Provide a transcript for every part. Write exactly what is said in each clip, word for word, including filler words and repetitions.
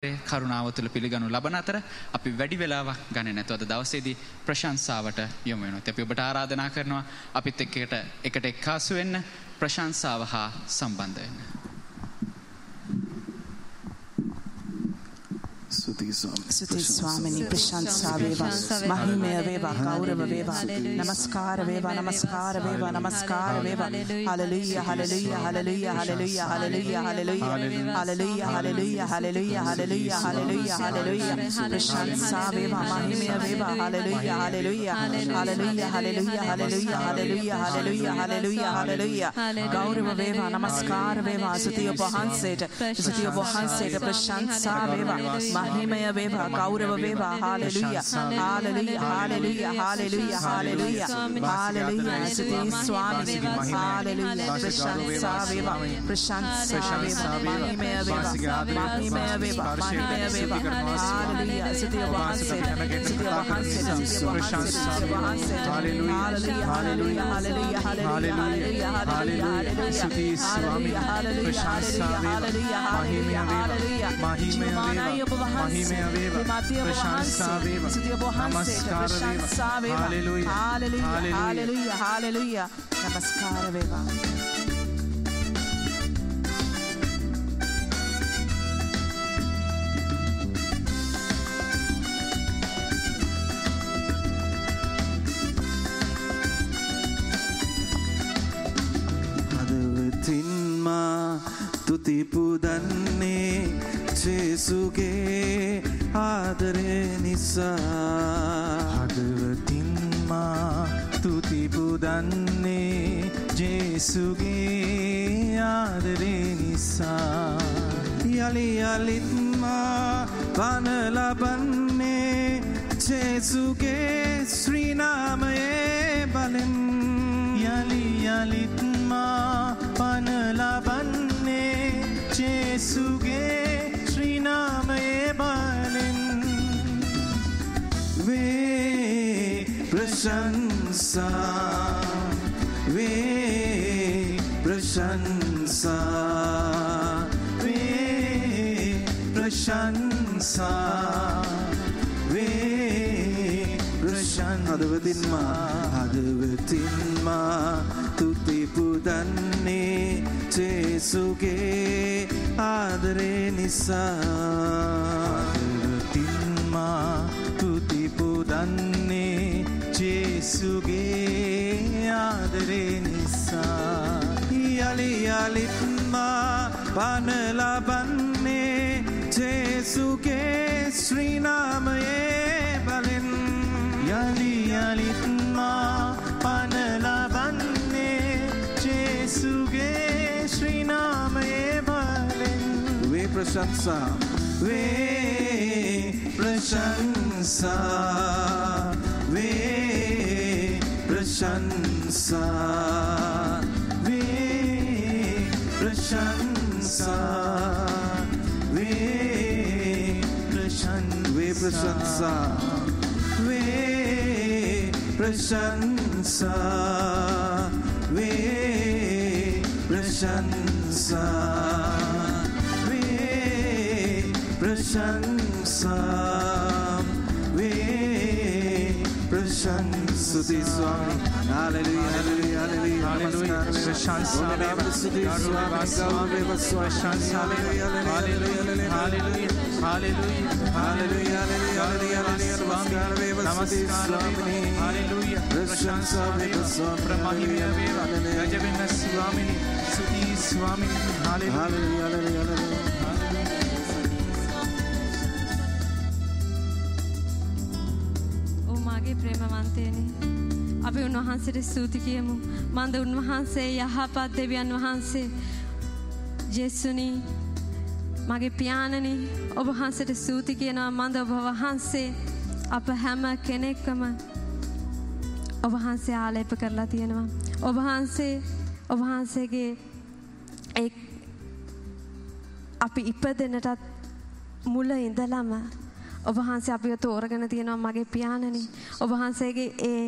කරුණාව තුළ පිළිගනු ලබන අතර අපි වැඩි වෙලාවක් ගන්නේ නැතුව අද දවසේදී ප්‍රශංසාවට යොමු වෙනවා. අපි ඔබට ආරාධනා කරනවා අපිත් එක්කට එකට එක්කාසු වෙන්න ප්‍රශංසාව හා සම්බන්ධ වෙන්න. స్తుతి స్వామిని ప్రశంసా వేవా మహిమయ వేవా గౌరవ వేవా నమస్కార వేవా నమస్కార వేవా నమస్కార వేవా హల్లెలూయా హల్లెలూయా హల్లెలూయా హల్లెలూయా హల్లెలూయా హల్లెలూయా హల్లెలూయా హల్లెలూయా హల్లెలూయా హల్లెలూయా హల్లెలూయా ప్రశంసా వేవా మహిమయ వేవా హల్లెలూయా హల్లెలూయా హల్లెలూయా హల్లెలూయా హల్లెలూయా హల్లెలూయా హల్లెలూయా హల్లెలూయా హల్లెలూయా గౌరవ వేవా నమస్కార వేవా స్తుతి వහන්සේට స్తుති වහන්සේට ప్రశంసా వేవా మహిమయ వేవా గౌరవ వేవా హల్లెలూయా హల్లెలూయా హల్లెలూయా హల్లెలూయా హల్లెలూయా హల్లెలూయా స్తుతి స్వామి హల్లెలూయా ప్రశంసా వేవా ప్రశంసా వేవా మహిమయ వేవా మహిమయ వేవా మహిమయ వేవా హల్లెలూయా స్తుతి వහන්సేట స్తుతి వහන්సేట ప్రశంసా హల్లెలూయా హల్లెలూయా హల్లెలూయా హల్లెలూయా హల్లెలూయా స్తుతి స్వామి ప్రశంసా వేవా మహిమయ వేవా మహిమయ వేవా महिमे वेव प्रशंसा वेव नमस्कार वेव हालेलुया हालेलुया हालेलुया हालेलुया नमस्कार वेव हदवतिन्मा तुति पुदन्ने ජේසුගේ ආදරේ නිසා හදවතින්මා තුති පුදන්නේ ජේසුගේ ආදරේ නිසා යලි යලිත්මා පන ලබන්නේ ජේසුගේ ශ්‍රී නාමයේ බලෙන් යලි යලිත්මා පන ලබන්නේ ජේසුගේ नामये बालिन वे प्रशंसा वे प्रशंसा वे प्रशंसा वे प्रशंसा हदवतिन्मा हदवतिन्मा तुति पुदन्ने ජේසුගේ ආදරේ නිසා හදවතින්මා තුති පුදන්නේ ජේසුගේ ආදරේ නිසා යලි යලිත්මා පන ලබන්නේ ජේසුගේ ශ්‍රී නාමයේ බලෙන් යලි යලිත්මා පන ලබන්නේ ජේසුගේ श्री नाम बालें वे प्रशंसा वे प्रशंसा वे प्रशंसा वे प्रशंसा वे प्रशं वे प्रशंसा वे प्रशंसा वे प्रशंसा वे प्रशंसा वे प्रशंसुति स्वामी हालेलुया हालेलुया हालेलुया नमस्कार प्रशंसा वे स्तुति स्वामी वे प्रशंसा हालेलुया हालेलुया हालेलुया हालेलुया हालेलुया नमस्कार वे स्तुति स्वामी हालेलुया प्रशंसा वे प्रमहिमा वे गजबिन स्वामी स्तुति स्वामी हालेलुया हालेलुया ओ मागे प्रेमवंतेने අපි උන්වහන්සේට ස්තුති කියමු. මන්ද උන්වහන්සේ යහපත් දෙවියන් වහන්සේ ජේසුනි මගේ පියාණනි ඔබ වහන්සේට ස්තුති කියනවා. මන්ද ඔබ වහන්සේ අප හැම කෙනෙක්ම ඔබ වහන්සේ ආලේප කරලා තියෙනවා. ඔබ වහන්සේ ඔබ වහන්සේගේ ඒ අපි ඉපදෙනටත් මුල ඉඳලම ඔබ වහන්සේ අපිව තෝරගෙන තියෙනවා මගේ පියාණනි. ඔබ වහන්සේගේ ඒ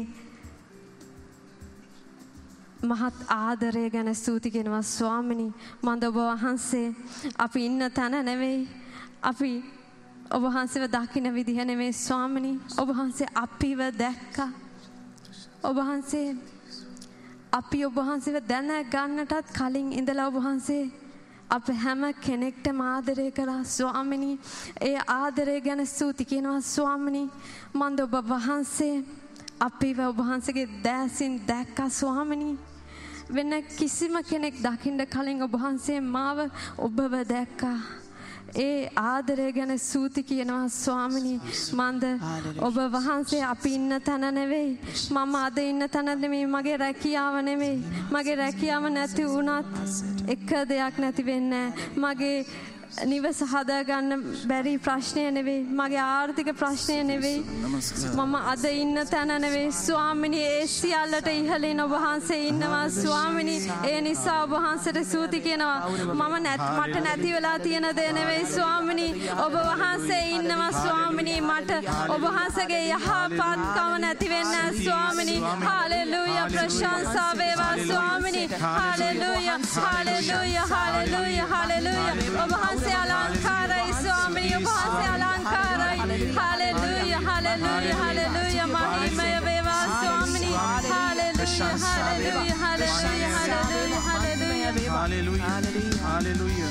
මහත් ආදරය ගැන ස්තුති කියනවා ස්වාමිනී. මන්ද ඔබ වහන්සේ අපි ඉන්න තැන නෙවෙයි අපි ඔබ වහන්සේව දකින්න විදිහ නෙමෙයි ස්වාමිනී. ඔබ වහන්සේ අපිව දැක්කා. ඔබ වහන්සේ අපි ඔබ වහන්සේව දැන ගන්නටත් කලින් ඉඳලා ඔබ වහන්සේ අප හැම කෙනෙක්ටම ආදරය කරා ස්වාමිනී. ඒ ආදරය ගැන ස්තුති කියනවා ස්වාමිනී. මන්ද ඔබ වහන්සේ අපිව ඔබ වහන්සේගේ දැසින් දැක්කා ස්වාමිනී. වෙන කිසිම කෙනෙක් දකින්න කලින් ඔබ වහන්සේ මාව ඔබව දැක්කා. ඒ ආදරය ගැන ස්තුති කියනවා ස්වාමිනී. මන්ද ඔබ වහන්සේ අපි ඉන්න තැන නෙවෙයි. මම අද ඉන්න තැන නෙවෙයි. මගේ රැකියාව නෙවෙයි. මගේ රැකියාව නැති වුණත් එක දෙයක් නැති වෙන්නේ මගේ නිවස හදාගන්න බැරි ප්‍රශ්නය නෙවෙයි. මගේ ආර්ථික ප්‍රශ්නය නෙවෙයි. මම අද ඉන්න තැන නෙවෙයි ස්වාමිනී. ඒ සියල්ලට ඉහළින් ඔබ වහන්සේ ඉන්නවා ස්වාමිනී. ඒ නිසා ඔබ වහන්සේට ස්තුති කියනවා. මම නැත් මට නැති වෙලා තියෙන දේ නෙවෙයි ස්වාමිනී. ඔබ වහන්සේ ඉන්නවා ස්වාමිනී. මට ඔබ වහන්සේගේ යහපත්කම නැති වෙන්නේ ස්වාමිනී. හාලෙලූයා. ප්‍රශංසා වේවා ස්වාමිනී. හාලෙලූයා. හාලෙලූයා. හාලෙලූයා. හාලෙලූයා. ඔබ වහන්සේ අලංකාරයි ස්වාමිනී. ඔබ වහන්සේ අලංකාරයි. හාලෙලූයා. හාලෙලූයා. හාලෙලූයා. මහිමය වේවා ස්වාමිනී. හාලෙලූයා. හාලෙලූයා. හාලෙලූයා. හාලෙලූයා. හාලෙලූයා. Hallelujah.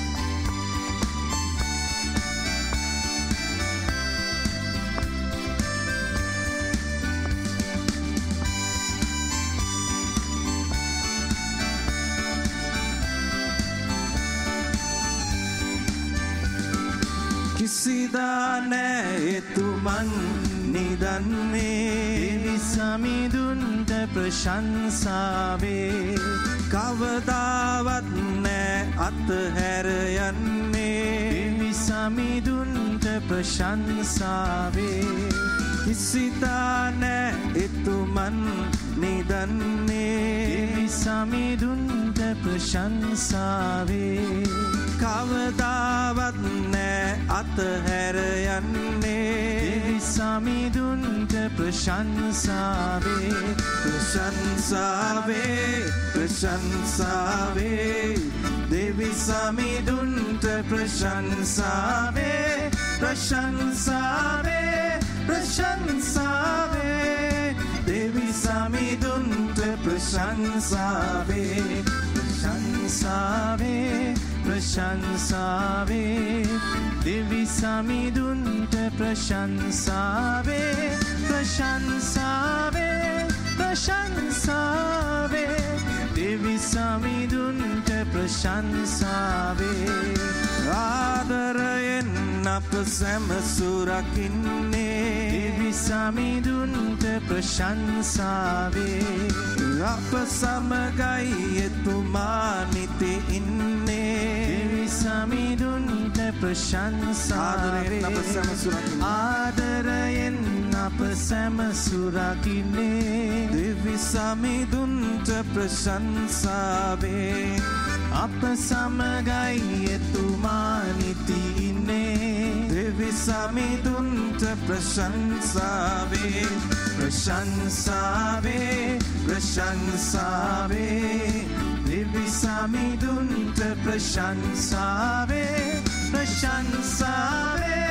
කිසිදා නෑ එතුමන් නිදන්නේ විසමිඳුන්ට ප්‍රශංසාවේ කවදාවත් නෑ අත්හැර යන්නේ විසමිඳුන්ට ප්‍රශංසාවේ කිසිදා නෑ එතුමන් නිදන්නේ විසමිඳුන්ට ප්‍රශංසාවේ කවදාවත් නෑ අත්හැර යන්නේ විසමිඳුන්ට ප්‍රශංසාවේ ප්‍රශංසාවේ ප්‍රශංසාවේ දෙවි සමිඳුන්ට ප්‍රශංසාවේ ප්‍රශංසාවේ ප්‍රශංසාවේ දෙවි සමිඳුන්ට ප්‍රශංසාවේ ප්‍රශංසාවේ ප්‍රශංසාවේ දෙවි සමිඳුන්ට ප්‍රශංසාවේ ප්‍රශංසාවේ ප්‍රශංසාවේ දෙවි සමිඳුන්ට ප්‍රශංසාවේ ආදරයෙන් අප සැම සුරකින්නේ දෙවි සමිඳුන්ට ප්‍රශංසාවේ අප සමගයි එතුමා නිති ඉන්නේ දෙවි සමිඳුන්ට ප්‍රශංසාවේ ආදරයෙන් අප සැම සුරකින්නේ දෙවි සමිඳුන්ට ප්‍රශංසාවේ අප සමගයි එතුමා නිති ඉන්නේ දෙවි සමිඳුන්ට ප්‍රශංසාවේ ප්‍රශංසාවේ ප්‍රශංසාවේ දෙවි සමිඳුන්ට ප්‍රශංසාවේ ප්‍රශංසාවේ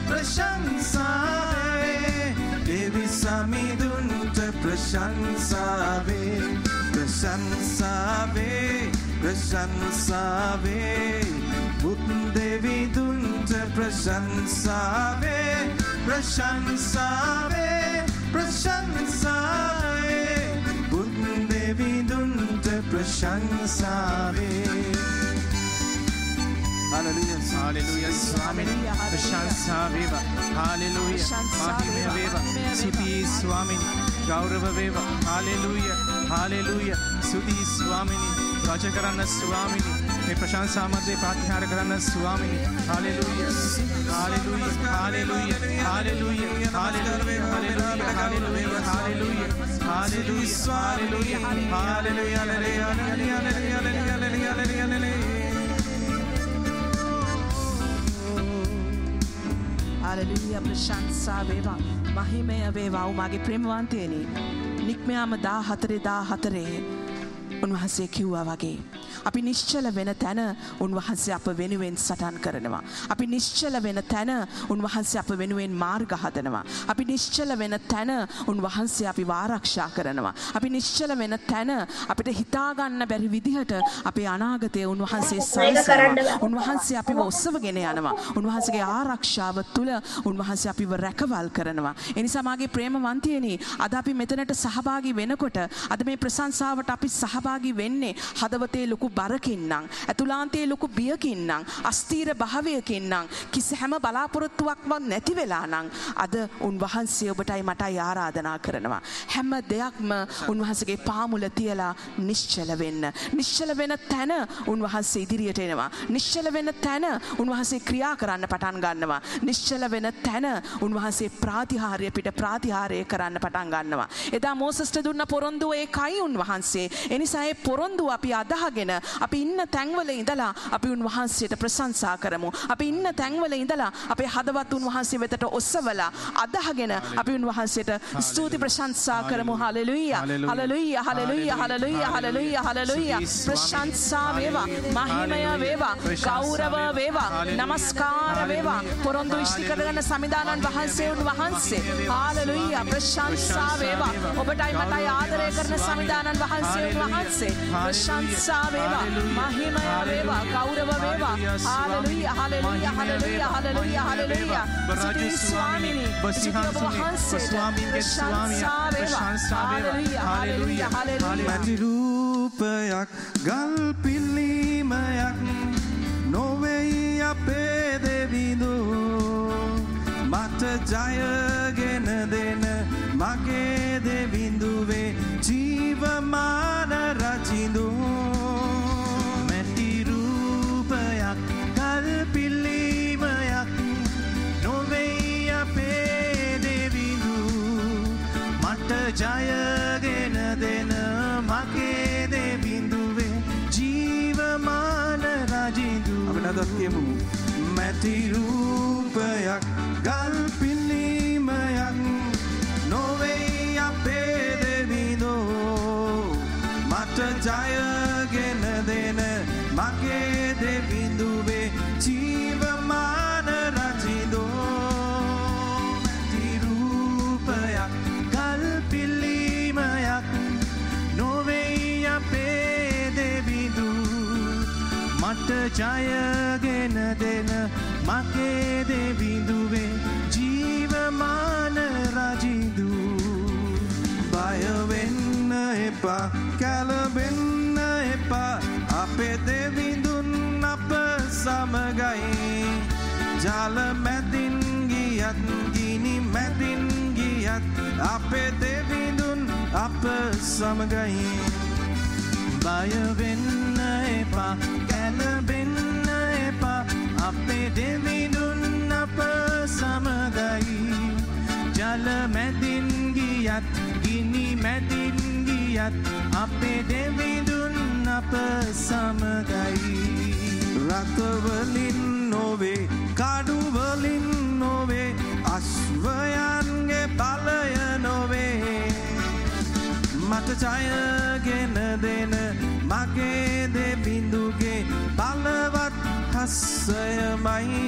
ප්‍රශංසාවේ දෙවි සමිඳුන්ට ප්‍රශංසාවේ ප්‍රශංසාවේ ප්‍රශංසාවේ බුත් දෙවිඳුන්ට ප්‍රශංසාවේ ප්‍රශංසාවේ ප්‍රශංසාවේ බුත් දෙවිඳුන්ට ප්‍රශංසාවේ Hallelujah. Hallelujah. Swamini. Prashansa Veva. Hallelujah. Mahime Veva. Suti Swamini. Gaurava Veva. Hallelujah. Hallelujah. Suti Swamini. Rajakarana Swamini. Me Prashansa Madhe Pratihara Karana Swamini. Hallelujah. Hallelujah. Hallelujah. Hallelujah. Hallelujah. Hallelujah. Hallelujah. Hallelujah. Hallelujah. Hallelujah. Hallelujah. Hallelujah. Hallelujah. Hallelujah. ප්‍රශංසා වේවා. මහිමය වේවා. ඔබගේ ප්‍රේමවන්තයනි. නික්මයාම දාහතරේ දාහතරේ උන්වහන්සේ කිව්වා වගේ අපි නිශ්චල වෙන තැන උන්වහන්සේ අප වෙනුවෙන් සටන් කරනවා. අපි නිශ්චල වෙන තැන උන්වහන්සේ අප වෙනුවෙන් මාර්ග හදනවා. අපි නිශ්චල වෙන තැන උන්වහන්සේ අපිව ආරක්ෂා කරනවා. අපි නිශ්චල වෙන තැන අපිට හිතා ගන්න බැරි විදිහට අපේ අනාගතය උන්වහන්සේ සලසනවා. උන්වහන්සේ අපිව ඔස්සවගෙන යනවා. උන්වහන්සේගේ ආරක්ෂාව තුළ උන්වහන්සේ අපිව රැකවල් කරනවා. ඒ නිසා මාගේ ප්‍රේමවන්තියනි, අද අපි මෙතනට සහභාගී වෙනකොට අද මේ ප්‍රශංසාවට අපි සහභාගී වෙන්නේ හදවතේ ලොකු බරකින් නම්, ඇතුළාන්තයේ ලොකු බියකින් නම්, අස්තීර භාවයකින් නම්, කිසි හැම බලාපොරොත්තුවක්වත් නැති වෙලා නම් අද උන්වහන්සේ ඔබටයි මටයි ආරාධනා කරනවා. හැම දෙයක්ම උන්වහන්සේගේ පාමුල තියලා නිශ්චල වෙන්න. නිශ්චල වෙන තැන උන්වහන්සේ ඉදිරියට එනවා. නිශ්චල වෙන තැන උන්වහන්සේ ක්‍රියා කරන්න පටන් ගන්නවා. නිශ්චල වෙන තැන උන්වහන්සේ ප්‍රාතිහාර්ය පිට ප්‍රාතිහාර්ය කරන්න පටන් ගන්නවා. එදා මෝසස්ට දුන්න පොරොන්දුව ඒකයි උන්වහන්සේ. ඒ නිසා ඒ පොරොන්දුව අපි අදහගෙන අපි ඉන්න තැන්වල ඉඳලා අපි උන්වහන්සේට ප්‍රශංසා කරමු. අපි ඉන්න තැන්වල ඉඳලා අපේ හදවත් උන්වහන්සේ වෙතට ඔස්සවලා අදහගෙන අපි උන්වහන්සේට ස්තුති ප්‍රශංසා කරමු. හලෙලුයා හලෙලුයා හලෙලුයා හලෙලුයා හලෙලුයා හලෙලුයා. ප්‍රශංසා වේවා, මහිමය වේවා, ගෞරව වේවා, නමස්කාර වේවා. පොරොන්දු ඉෂ්ටි කරගෙන සමිදානන් වහන්සේ උන්වහන්සේ. හලෙලුයා. ප්‍රශංසා වේවා. ඔබටයි මටයි ආදරය කරන සමිදානන් වහන්සේ උන්වහන්සේ. ප්‍රශංසා වේවා, මහිමය වේවා, ගෞරව වේවා. හලෙලුයා හලෙලුයා හලෙලුයා හලෙලුයා හලෙලුයා. ස්තුති ස්වාමීනි, ස්තුති ඔබ වහන්සේට. ප්‍රශංසා වේවා. හලෙලුයා හලෙලුයා හලෙලුයා. මැටි රූපයක් ගල් පිල්ලීමයක් නොවේයි අපේ දෙවිඳු. මට ජයගෙන දෙන මගේ දෙවිඳුවේ ජීවමාන රජිඳු. මැටි රූපයක් ගල් පිල්ලීමයක් නොවේයි අපේ දෙවිඳු. මට ජයගෙන දෙන මගේ දෙවිඳුවේ ජීවමාන රජිඳු. අපි නැදත් කියමු. මැටි රූපයක් ගල් පිල්ලීමයක් නොවේයි අපේ දෙවිඳෝ. මට ජයගෙන දෙන මගේ දෙවිඳුවේ ජීවමාන රජිඳෝ. මැටි රූපයක් ගල් පිල්ලීමයක් නොවේයි අපේ දෙවිඳු. මට ජයගෙන දෙන මගේ දෙවිඳුවේ ජීවමාන රජිඳු. බය වෙන්න එපා, කැළඹෙන්න එපා, අපේ දෙවිඳුන් අප සමගයි. ජල මැදින් ගියත් ගිනි මැදින් ගියත් අපේ දෙවිඳුන් අප සමගයි. බය වෙන්න එපා, කැළඹෙන්න එපා, අපේ දෙවිඳුන් අප සමගයි. ජල මැදින් ගියත් ගිනි මැදින් ගියත් අපේ දෙවිඳුන් අප සමගයි. රථවලින් නොවේ, කඩුවලින් නොවේ, අශ්වයන්ගේ බලය නොවේ. මට ජයගෙන දෙන මගේ දෙවිඳුගේ බලවත් හස්සයමයි.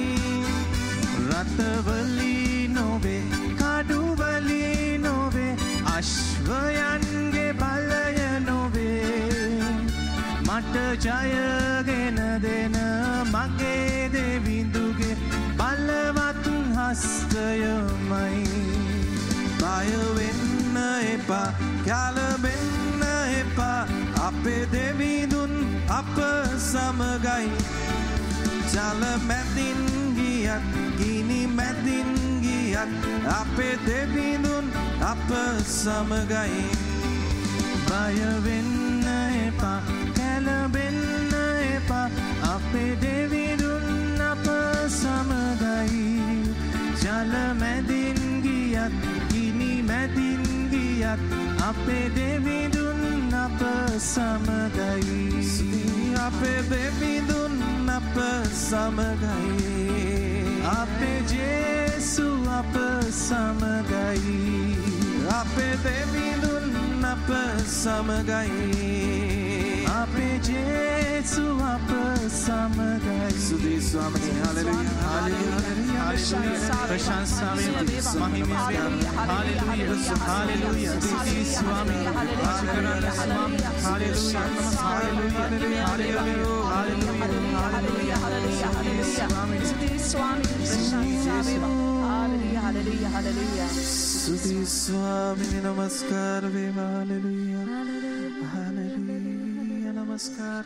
රථවලි නොවේ, කඩුවලි නොවේ, අශ්වයන්ගේ බලය නොවේ. මට ජයගෙන දෙන මගේ දෙවිඳුගේ බලවත් හස්තයමයි. බය වෙන්න එපා, කැළඹෙන්න එපා, අපේ දෙවිඳුන් අප සමගයි. ජල මැදින් ගියත් ගිනි මැදින් ගියත් අපේ දෙවිඳුන් අප සමගයි. බය වෙන්න එපා, කැළඹෙන්න එපා, අපේ දෙවිඳුන් අප සමගයි. ජල මැදින් ගියත් ගිනි මැදින් ගියත් අපේ දෙවිඳුන් අප සමගයි. අපේ දෙවිඳුන් අප සමගයි. අපේ ජේසු අප සමගයි. අපේ දෙවිඳුන් අප සමගයි. අපේ අපේ ජේසු අප සමගයි සුදී ස්වාමී හාලෙලූයා හාලෙලූයා හාලෙලූයා ප්‍රශංසා වේවා මහිමා වේවා හාලෙලූයා හාලෙලූයා සුදී ස්වාමී ආශිර්වාද ස්වාමී හාලෙලූයා හාලෙලූයා හාලෙලූයා හාලෙලූයා හාලෙලූයා සුදී ස්වාමී ප්‍රශංසා වේවා hallelujah hallelujah hallelujah Sudi Swami namaskar veva hallelujah hallelujah namaskar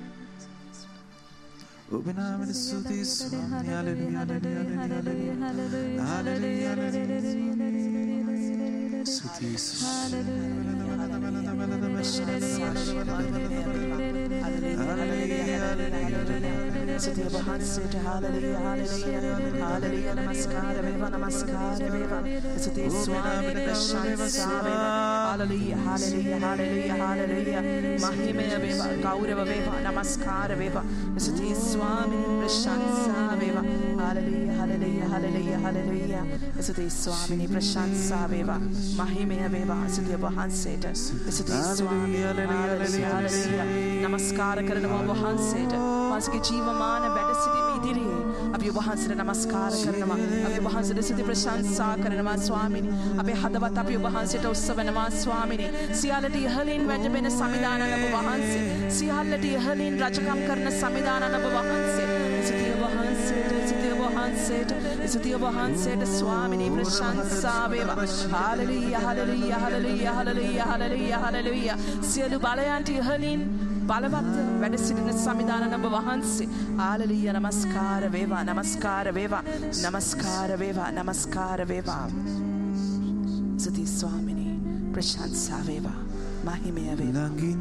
Obe naam Sudi Swami hallelujah hallelujah hallelujah hallelujah Sudi Swami Sutiya Bahansita hallelujah hallelujah hallelujah namaskar veva namaskar veva Sutiya Swami prashansa veva hallelujah hallelujah hallelujah hallelujah mahimaya veva gaurava veva namaskar veva Sutiya Swami prashansa veva hallelujah hallelujah hallelujah hallelujah Sutiya Swami prashansa veva mahimaya veva Sutiya Bahansita Sutiya Swami hallelujah hallelujah namaskar karanawa Bahansita වාසගේ ජීවමාන වැඩ සිටීම ඉදිරියේ අපි ඔබ වහන්සේට නමස්කාර කරනවා අපි ඔබ වහන්සේට ස්තුති ප්‍රශංසා කරනවා ස්වාමිනී අපේ හදවත් අපි ඔබ වහන්සේට උස්සවනවා ස්වාමිනී සියල්ලට ඉහළින් වැජබෙන සමිදානන ඔබ වහන්සේ සියල්ලට ඉහළින් රජකම් කරන සමිදානන ඔබ වහන්සේ ස්තුතිය ඔබ වහන්සේට ස්තුතිය ඔබ වහන්සේට ස්තුතිය ඔබ වහන්සේට ස්වාමිනී ප්‍රශංසා වේවා හාලෙලූයා හාලෙලූයා හාලෙලූයා හාලෙලූයා හාලෙලූයා හාලෙලූයා සියලු බලයන්ට ඉහළින් බලවත් වැඩ සිටින සමිදානන ඔබ වහන්සේ හාලෙලූයා නමස්කාර වේවා නමස්කාර වේවා නමස්කාර වේවා නමස්කාර වේවා සති ස්වාමිනී ප්‍රශංසා වේවා මහිමය වේවා ළඟින්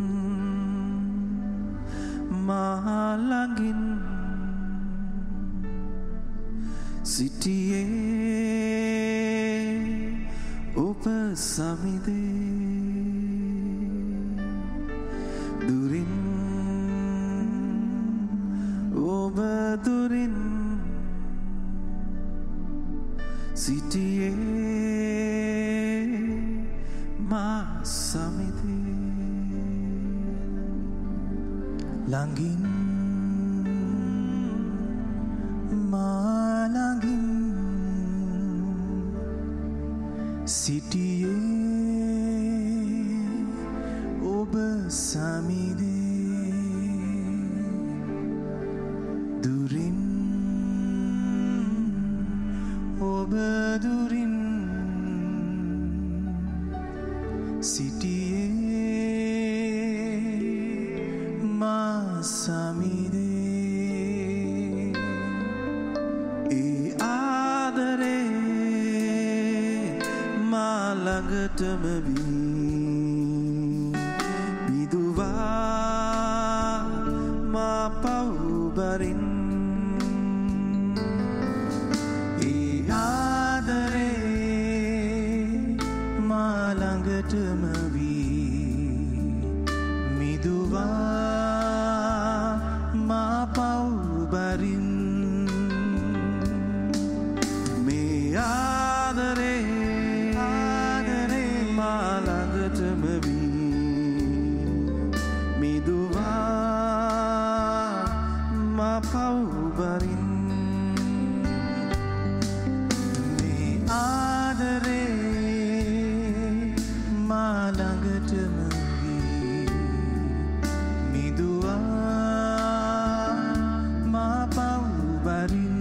මා ළඟින් සිටියේ ඔබ සමිදේ දුරින් ඔබ දුරින් සිටියේ මා සමිතේ ළඟින් මා ළඟින් සිටියේ ඔබ සමිදේ දුරින් ඔබ දුරින් සිටියේ මා සමිදේ ඒ ආදරේ මා ළඟටම වී විදුවා මා පව්බරින් ඒ ආදරේ මා ළඟටම වී මිදුවා මා පව්බරින් මේ ආදරේ ආදරේ මා ළඟටම වී මිදුවා මා පව්බරින් මේ ආදරේ මා ළඟටම වී මිදුවා මා පව්බරින්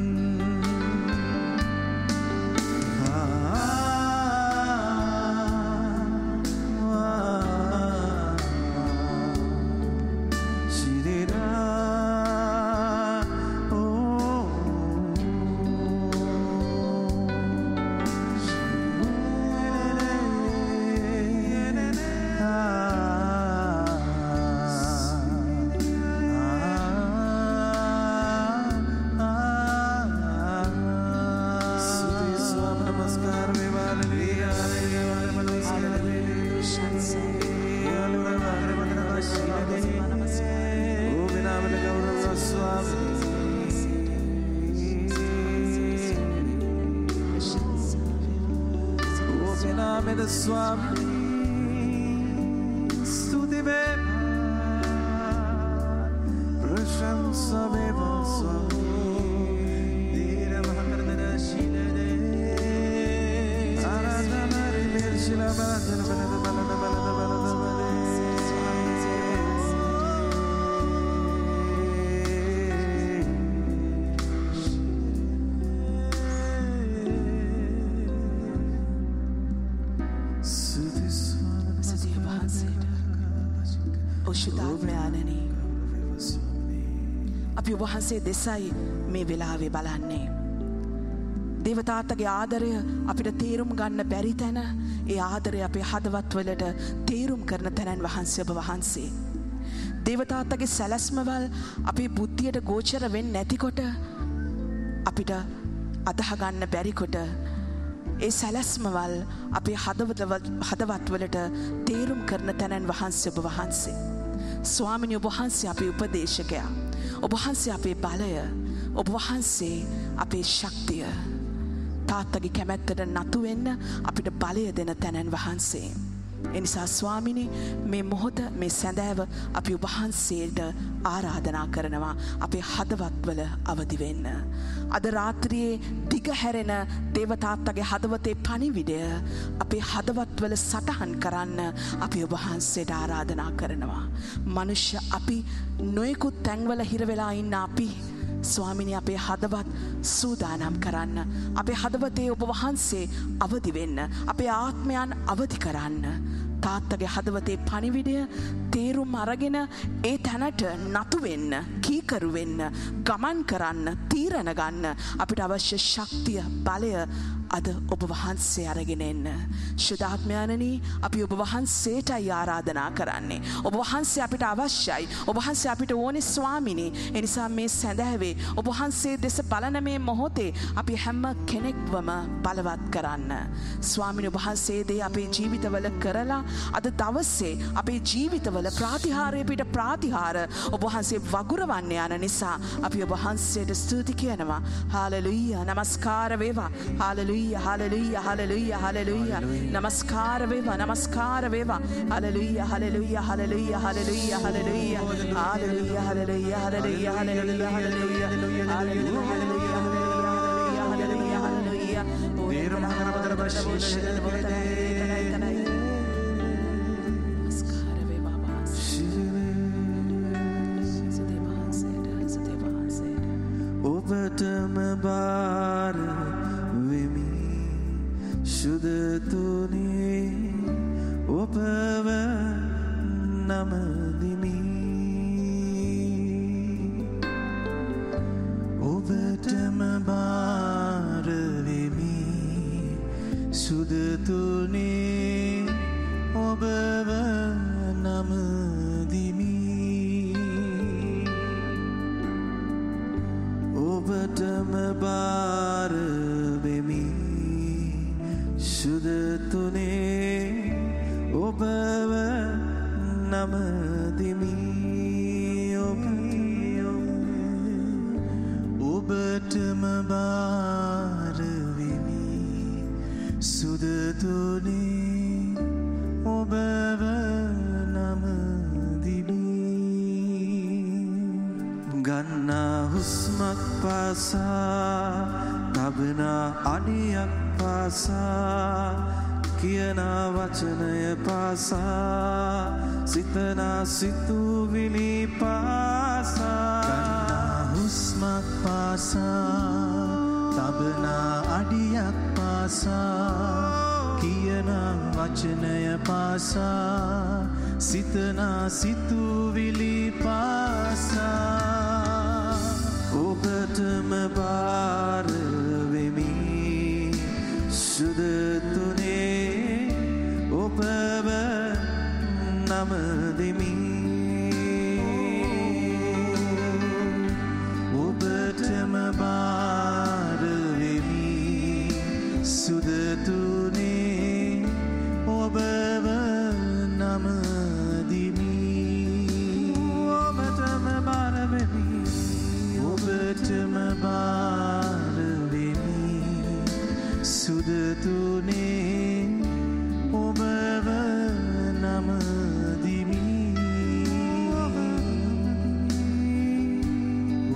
Swami, stuti veva, වහන්සේ දෙසයි මේ වෙලාවේ බලන්නේ. දේවතාත්තගේ ආදරය අපිට තේරුම් ගන්න බැරි තැන, ඒ ආදරය අපේ හදවත්වලට තේරුම් කරන තැනන් වහන්සේ ඔබ වහන්සේ. දේවතාත්තගේ සැලැස්මවල් අපේ බුද්ධියට ගෝචර වෙන්නේ නැතිකොට, අපිට අදහගන්න බැරිකොට, ඒ සැලැස්මවල් අපේ හදවත්වලට තේරුම් කරන තැනන් වහන්සේ ඔබ වහන්සේ. ස්වාමිනී, ඔබ වහන්සේ අපේ උපදේශකයා. ඔබ වහන්සේ අපේ බලය, ඔබ වහන්සේ අපේ ශක්තිය. තාත්තගේ කැමැත්තට නතු වෙන්න අපිට බලය දෙන තැනන් වහන්සේ. එනිසා ස්වාමිනී, මේ මොහොත, මේ සැඳෑව අපි ඔබ වහන්සේට ආරාධනා කරනවා අපේ හදවත්වල අවදි වෙන්න. අද රාත්‍රියේ දිගහැරෙන දේවතාත්තගේ හදවතේ පණිවිඩය අපේ හදවත්වල සටහන් කරන්න අපි ඔබ වහන්සේට ආරාධනා කරනවා. මනුෂ්‍ය අපි නොයෙකුත් තැන්වල හිර වෙලා ඉන්න අපි ස්වාමිනී, අපේ හදවත් සූදානම් කරන්න. අපේ හදවතේ ඔබ වහන්සේ අවදි වෙන්න. අපේ ආත්මයන් අවදි කරන්න. තාත්තගේ හදවතේ පණිවිඩය තේරුම් අරගෙන ඒ තැනට නතු වෙන්න, කීකරු වෙන්න, ගමන් කරන්න, තීරණ ගන්න අපිට අවශ්‍ය ශක්තිය, බලය අද ඔබ වහන්සේ අරගෙන එන්න. ශුද්ධාත්මයන්නි, අපි ඔබ වහන්සේටයි ආරාධනා කරන්නේ. ඔබ වහන්සේ අපිට අවශ්‍යයි. ඔබ වහන්සේ අපිට ඕනේ ස්වාමිනී. ඒ නිසා මේ සැඳෑවේ ඔබ වහන්සේ දෙස බලන මේ මොහොතේ අපි හැම කෙනෙක්වම බලවත් කරන්න. ස්වාමිනී, ඔබ වහන්සේ දේ අපේ ජීවිතවල කරලා අද දවසේ අපේ ජීවිතවල ප්‍රාතිහාරය පිට ප්‍රාතිහාර ඔබ වහන්සේ වගුරවන්න යන නිසා අපි ඔබ වහන්සේට ස්තුති කියනවා. හාලෙලූයා, නමස්කාර වේවා. හාලෙලූයා, hallelujah, hallelujah, hallelujah. Namaskar veva, namaskar veva. Hallelujah, hallelujah, hallelujah, hallelujah, hallelujah. Hallelujah, hallelujah, hallelujah, hallelujah, hallelujah. Hallelujah, hallelujah, hallelujah, hallelujah, hallelujah. Dear Maharabadra Bashi. ඔබටම බාර වෙමි සුදතුනේ ඔබව නමදිමි ඔබටම බාර වෙමි සුදතුනේ ඔබව නමදිමි ඔබටම බාර වෙමි සුදතුනේ ඔබව නමදිමි ඔබටම බාර වෙමි සුදතුනේ ඔබව නමදිමි ගන්නා හුස්මක් පාසා තබනා අඩියක් පාසා කියන වචනය පාසා සිතනා සිතුවිලි පාසා ගන්නා හුස්මක් පාසා තබනා අඩියක් පාසා කියන වචනය පාසා සිතනා සිතුවිලි පාසා ඔබටම බාර වෙමි සුදතුනේ ඔබව නමදිමි ඔබටම බාර වෙමි සුදතුනේ ඔබව නමදිමි ඔබටම බාර වෙමි ඔබටම බාර වෙමි සුදතුනේ ඔබව නමදිමි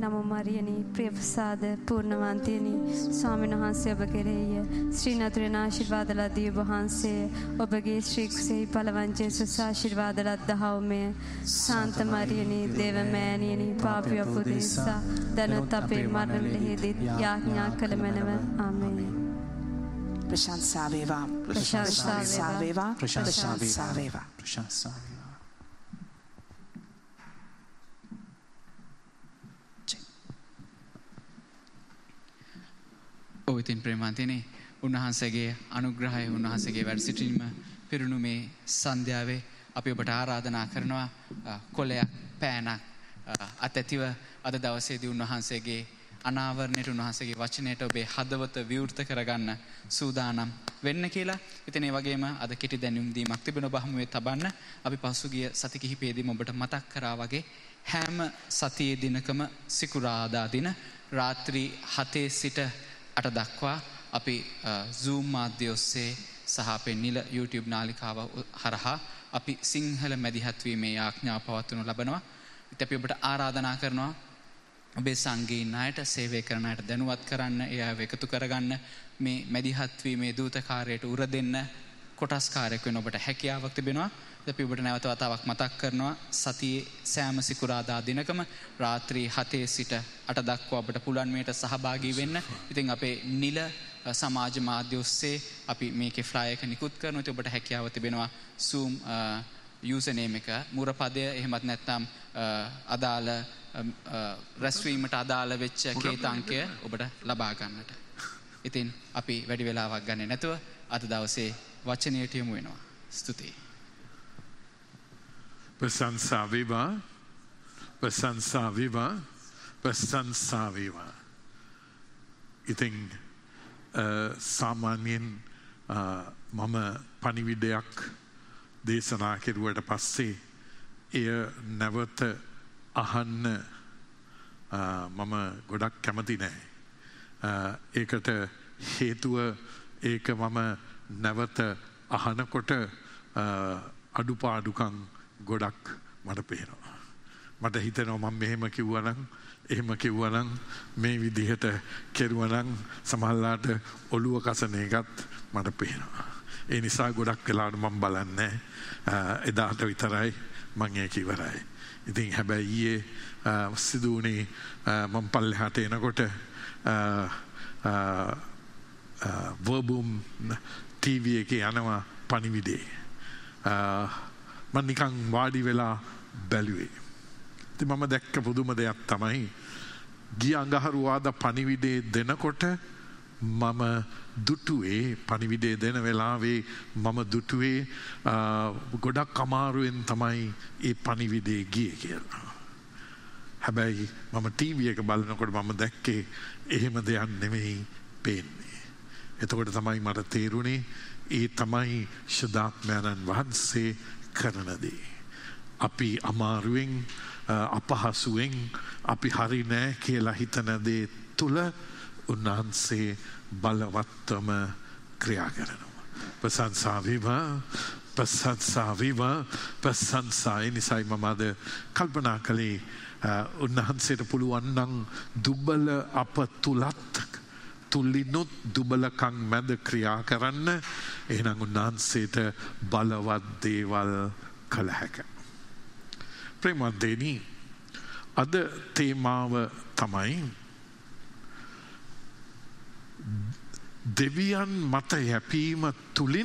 නම මරියනි ප්‍රියප්‍රසාද පූර්ණවන්තියනි ස්වාමීන් වහන්සේ ඔබ කෙරෙහිය ශ්‍රී නතුරණ ආශිර්වාද ලදී ඔබ වහන්සේ ඔබගේ ශ්‍රී කුසෙහි පලවංචේ සුස ආශිර්වාද ලද්දහවමය සාන්ත මරියනි දේව මෑණියනි පාපී අපුදෙසා දනොත් අපේ මරණ ලෙහෙදිත් යාඥා කළ මැනව ආමේන් ප්‍රශංසා වේවා ප්‍රශංසා වේවා ප්‍රශංසා වේවා ප්‍රශංසා වේවා ඔව් ඉතින් ප්‍රේමාන්තිනේ උන්වහන්සේගේ අනුග්‍රහය උන්වහන්සේගේ වැඩ සිටීම පිරුණු මේ සන්ධ්‍යාවේ අපි ඔබට ආරාධනා කරනවා කොලයක් පෑනක් අතැතිව අද දවසේදී උන්වහන්සේගේ අනාවරණයට උන්වහන්සේගේ වචනයට ඔබේ හදවත විවෘත කරගන්න සූදානම් වෙන්න කියලා. ඉතින් ඒ වගේම අද කෙටි දැනුම් දීමක් තිබෙන ඔබ හමුවේ තබන්න අපි පසුගිය සති කිහිපයේදීම ඔබට මතක් කරා වගේ හැම සතියේ දිනකම සිකුරාදා දින රාත්‍රී හතේ සිට අට දක්වා අපි Zoom මාධ්‍ය ඔස්සේ සහ අපේ නිල YouTube නාලිකාව හරහා අපි සිංහල මැදිහත් වීමේ ආඥාව පවත්වනු ලබනවා. ඉතින් අපි ඔබට ආරාධනා කරනවා ඔබේ සංගීන අයට සේවය කරන අයට දැනුවත් කරන්න, ඒ අයව එකතු කරගන්න, මේ මැදිහත් වීමේ දූතකාරයට උර දෙන්න කොටස්කාරයෙක් වෙන්න ඔබට හැකියාවක් තිබෙනවා. අපි ඔබට නැවත වතාවක් මතක් කරනවා සතියේ සෑම සිකුරාදා දිනකම රාත්‍රී හතේ සිට අට දක්වා ඔබට පුළුවන් මේට සහභාගී වෙන්න. ඉතින් අපේ නිල සමාජ මාධ්‍ය ඔස්සේ අපි මේකේ ෆ්ලයර් එක නිකුත් කරනවා. ඉතින් ඔබට හැකියාව තිබෙනවා Zoom යූසර්නේම් එක මුරපදය එහෙමත් නැත්නම් අදාළ රැස්වීමට අදාළ වෙච්ච කේතාංකය ඔබට ලබා ගන්නට. ඉතින් අපි වැඩි වෙලාවක් ගන්නේ නැතුව අද දවසේ වචනයට යමු වෙනවා. ස්තුතියි. ප්‍රශංසා වේවා ප්‍රශංසා වේවා ප්‍රශංසා වේවා. ඉතින් සාමාන්‍යයෙන් මම පණිවිඩයක් දේශනා කෙරුවට පස්සේ එය නැවත අහන්න මම ගොඩක් කැමති නැහැ. ඒකට හේතුව ඒක මම නැවත අහනකොට අඩුපාඩුකම් ගොඩක් මට පේනවා. මට හිතෙනවා මම මෙහෙම කිව්වනම් එහෙම කිව්වනම් මේ විදිහට කෙරුවනම් සමහරලාට ඔළුව කසන එකත් මට පේනවා. ඒ නිසා ගොඩක් වෙලාවට මම බලන්නේ එදාට විතරයි මම ඒක ඉවරයි. ඉතින් හැබැයි ඊයේ සිදුුනේ මම පල්ලෙහාට එනකොට වර්බුම් ටීවී එකේ යනවා පණිවිඩේ. මම නිකන් වාඩි වෙලා බැලුවේ. ඉතින් මම දැක්ක පුදුම දෙයක් තමයි ගිය අඟහරුවාදා පණිවිඩේ දෙනකොට මම දුටුවේ පණිවිඩේ දෙන වෙලාවේ මම දුටුවේ ගොඩක් අමාරුවෙන් තමයි ඒ පණිවිඩේ ගියේ කියලා. හැබැයි මම ටීවී එක බලනකොට මම දැක්කේ එහෙම දෙයක් නෙමෙයි පේන්නේ. එතකොට තමයි මට තේරුනේ ඒ තමයි ශුද්ධාත්මයන් වහන්සේ කරන දේ. අපි අමාරුවෙන් අපහසුවෙන් අපි හරි නෑ කියලා හිතන දේ තුල උන්වහන්සේ බලවත්වම ක්‍රියා කරනවා. ප්‍රශංසා වේවා ප්‍රශංසා වේවා ප්‍රශංසා. ඒ නිසායි මම අද කල්පනා කළේ උන්වහන්සේට පුළුවන් නම් දුබල අප තුලත් තුලිනුත් දුබලකම් මැද ක්‍රියා කරන්න. එහෙනම් උන්වහන්සේට බලවත් දේවල් කළ හැකියි. ප්‍රේමවන්තයනි, අද තේමාව තමයි දෙවියන් මත යැපීම තුලින්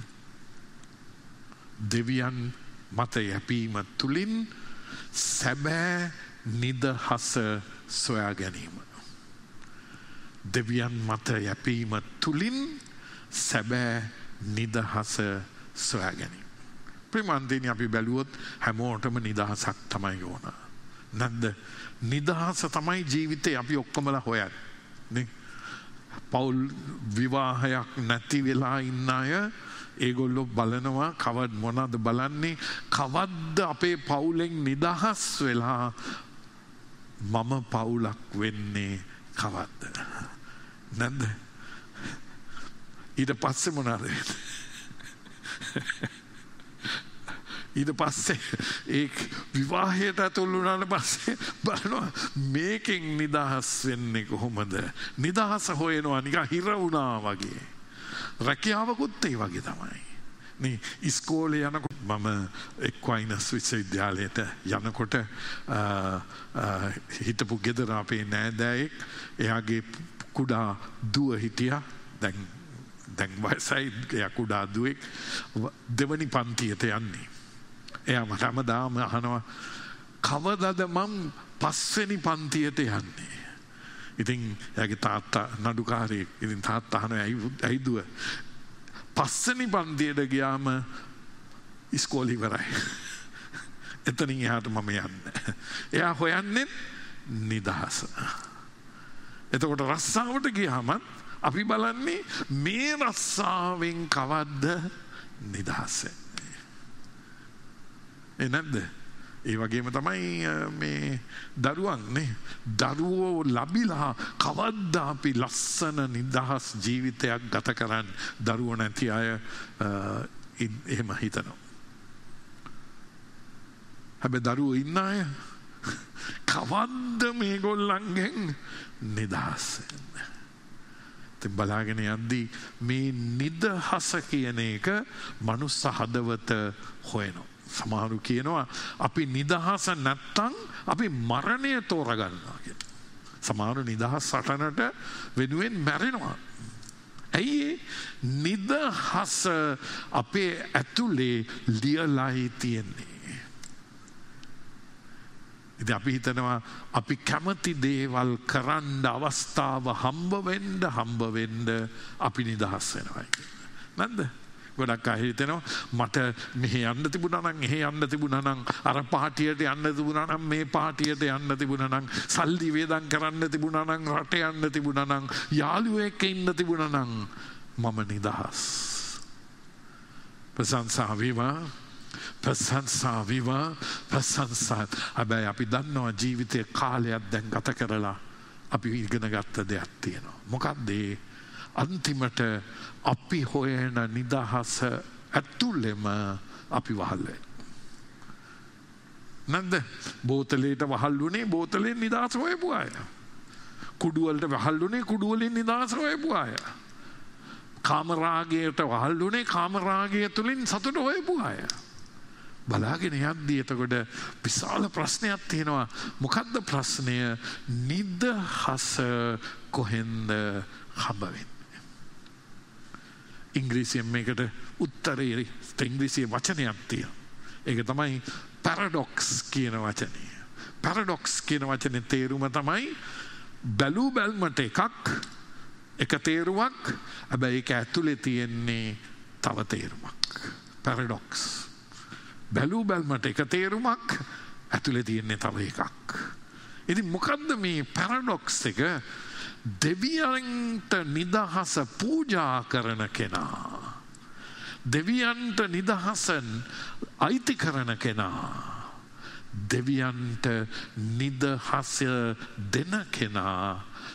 දෙවියන් මත යැපීම තුලින් සැබෑ නිදහස සොයා ගැනීම. දෙවියන් මත යැපීම තුලින් සැබෑ නිදහස සොයා ගැනීම. ප්‍රේමවන්තයනි, අපි බැලුවොත් හැමෝටම නිදහසක් තමයි ඕන. නැද්ද? නිදහස තමයි ජීවිතේ අපි ඔක්කොමලා හොයන්නේ. පෞල් විවාහයක් නැති වෙලා ඉන්න අය ඒගොල්ලෝ බලනවා කවද මොනවද බලන්නේ කවද්ද අපේ පවුලෙන් නිදහස් වෙලා මම පවුලක් වෙන්නේ කවද්ද නැද්ද? ඊට පස්සේ මොනවද? ඊට පස්සේ ඒ විවාහයට ඇතුළු වුණාට පස්සේ බලනවා මේකෙන් නිදහස් වෙන්නේ කොහොමද? නිදහස හොයනවා නිකන් හිර වුණා වගේ. රැකියාවකුත් ඒ වගේ තමයි. නේ ඉස්කෝලේ යනකොට මම එක්වයිනස් විශ්වවිද්‍යාලයට යනකොට හිටපු ගෙදර අපේ නෑදෑයෙක් එයාගේ කුඩා දුව හිටියා. දැන් දැන් වයසයි එයා කුඩා දුවෙක් දෙවනි පන්තියට යන්නේ. එයා මට හැමදාම අහනවා කවදද මම පස්වෙනි පන්තියට යන්නේ? ඉතින් එයාගේ තාත්තා නඩුකාරයෙක්. ඉතින් තාත්තා අහනවා ඇයි දුව පස්වෙනි පන්තියට ගියාම ඉස්කෝලේ ඉවරයි. එතනින් එහාට මම යන්නේ. එයා හොයන්නේ නිදහස. එතකොට රස්සාවට ගියාම අපි බලන්නේ මේ රස්සාවෙන් කවද්ද නිදහස. ඒ නැද්ද? ඒ වගේම තමයි මේ දරුවන් නේ. දරුවෝ ලැබිලා කවද්ද අපි ලස්සන නිදහස් ජීවිතයක් ගත කරන්නේ? දරුවෝ නැති අය එහෙම හිතනවා. හැබැයි දරුවෝ ඉන්න අය කවද්ද මේගොල්ලන්ගෙන් නිදහස් වෙන්නේ? ඉතින් බලාගෙන යද්දී මේ නිදහස කියන එක මනුස්ස හදවත හොයනවා. සමහරු කියනවා අපි නිදහස නැත්තම් අපි මරණය තෝරගන්නවා කියලා. සමහරු නිදහස් සටනට වෙනුවෙන් මැරෙනවා. ඇයි නිදහස අපේ ඇතුලේ ලියලායි තියෙන්නේ. ඉතින් අපි හිතනවා අපි කැමති දේවල් කරන්න අවස්ථාව හම්බ වෙන්න හම්බ වෙන්න අපි නිදහස් වෙනවා කියලා. නැද්ද? ගොඩක් අය හිතනවා මට මෙහෙ යන්න තිබුණා නම් එහෙ යන්න තිබුණා නම් අර පාටියට යන්න තිබුණා නම් මේ පාටියට යන්න තිබුණා නම් සල්ලි වේදම් කරන්න තිබුණා නම් රට යන්න තිබුණා නම් යාළුවෙක් එක්ක ඉන්න තිබුණා නම් මම නිදහස්. ප්‍රශංසා වේවා ප්‍රශංසා වේවා ප්‍රශංසා. හැබැයි අපි දන්නවා ජීවිතේ කාලයක් දැන් ගත කරලා අපි ඉගෙන ගත්ත දෙයක් තියෙනවා. මොකක්ද ඒ? අන්තිමට අපි හොයන නිදහස ඇතුළෙම අපි වහල් වෙනවා. නැද්ද? බෝතලේට වහල් වුණේ බෝතලෙන් නිදහස හොයපු අය. කුඩු වලට වහල් වුණේ කුඩු වලින් නිදහස හොයපු අය. කාමරාගයට වහල් වුණේ කාමරාගය තුලින් සතුට හොයපු අය. බලාගෙන යද්දී එතකොට විශාල ප්‍රශ්නයක් තියෙනවා. මොකද්ද ප්‍රශ්නය? නිදහස කොහෙන්ද හම්බ වෙන්නේ? ඉංග්‍රීසියෙන් මේකට උත්තරේ ඉංග්‍රීසි වචනයක් තියෙනවා. ඒක තමයි පැරඩොක්ස් කියන වචනේ. පැරඩොක්ස් කියන වචනේ තේරුම තමයි බැලූ බැල්මට එකක් එක තේරුමක් හැබැයි ඒක ඇතුලේ තියෙන්නේ තව තේරුමක්. පැරඩොක්ස්. බැලූ බැල්මට එක තේරුමක් ඇතුලේ තියෙන්නේ තව එකක්. ඉතින් මොකද්ද මේ පැරඩොක්ස් එක? දෙවියන්ට නිදහස පූජා කරන කෙනා, දෙවියන්ට නිදහසන් අයිති කරන කෙනා, දෙවියන්ට නිදහස දෙන කෙනා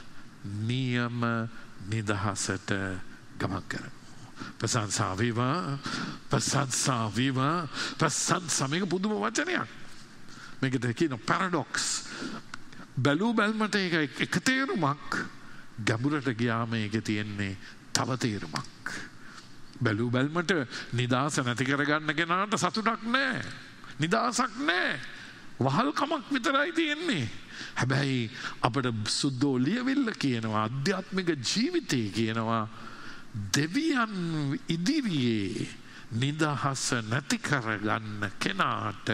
නියම නිදහසට ගමන් කරනවා. ප්‍රශංසා වේවා ප්‍රශංසා වේවා ප්‍රශංසා. මේක පුදුම වචනයක්. මේකට කියන පැරඩොක්ස්. බැලූ බැල්මට ඒක එක තේරුමක්, ගැඹුරට ගියාම ඒකේ තියෙන්නේ තව තේරුමක්. බැලූ බැල්මට නිදහස නැති කරගන්න කෙනාට සතුටක් නැහැ, නිදහසක් නැහැ, වහල්කමක් විතරයි තියෙන්නේ. හැබැයි අපිට සුද්ධෝ ලියවිල්ල කියනවා, ආධ්‍යාත්මික ජීවිතේ කියනවා දෙවියන් ඉදිරියේ නිදහස නැති කරගන්න කෙනාට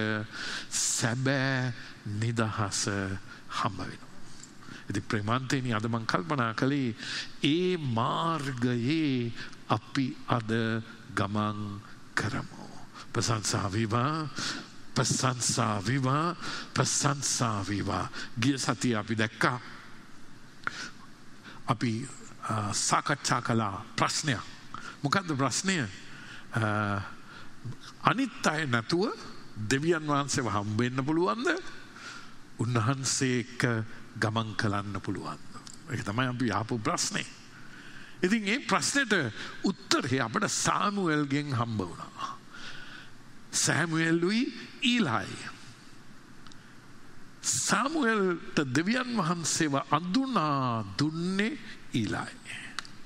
සැබෑ නිදහස හම්බ වෙනවා. ඉතින් ප්‍රේමන්තේනි අද මම කල්පනා කළේ ඒ මාර්ගයේ අපි අද ගමන් කරමු. ප්‍රශංසා වේවා ප්‍රශංසා වේවා ප්‍රශංසා වේවා. ගිය සතියේ අපි දැක්කා අපි සාකච්ඡා කළා ප්‍රශ්නයක්. මොකද්ද ප්‍රශ්නය? අනිත් අය නැතුව දෙවියන් වහන්සේව හම්බ වෙන්න පුළුවන්ද? උන්වහන්සේ එක්ක ගමන් කරන්න පුළුවන්ද? ඒක තමයි අපි ආපු ප්‍රශ්නේ. ඉතින් මේ ප්‍රශ්නෙට උත්තරේ අපිට සාමුවෙල්ගෙන් හම්බ වුණා. සෑමුවෙල්ලුයි ඊලායි. සාමුවෙල්ට දෙවියන් වහන්සේව අඳුනා දුන්නේ ඊලායි.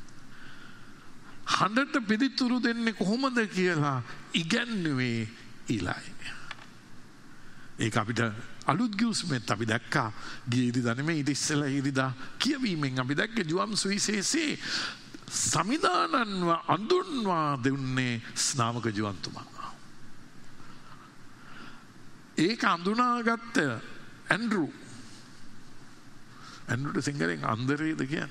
හඬට පිළිතුරු දෙන්නේ කොහොමද කියලා ඉගැන්නුවේ ඊලායි. ඒක අපිට අලුත් ගිවිසුමෙත් අපි දැක්කා. ගිය ඉරිදා නෙමෙයි ඊට ඉස්සෙල්ලා ඉරිදා කියවීමෙන් අපි දැක්කේ ජුවම් සුවිශේෂයේ සමිදානන්ව අඳුන්වා දෙන්නේ ස්නාවක ජුවන්තුමා. ඒක අඳුනාගත්ත ඇන්ඩ්‍රු ඇන්ඩ්‍රුට සිංහලෙන් අන්දරේද කියන්නේ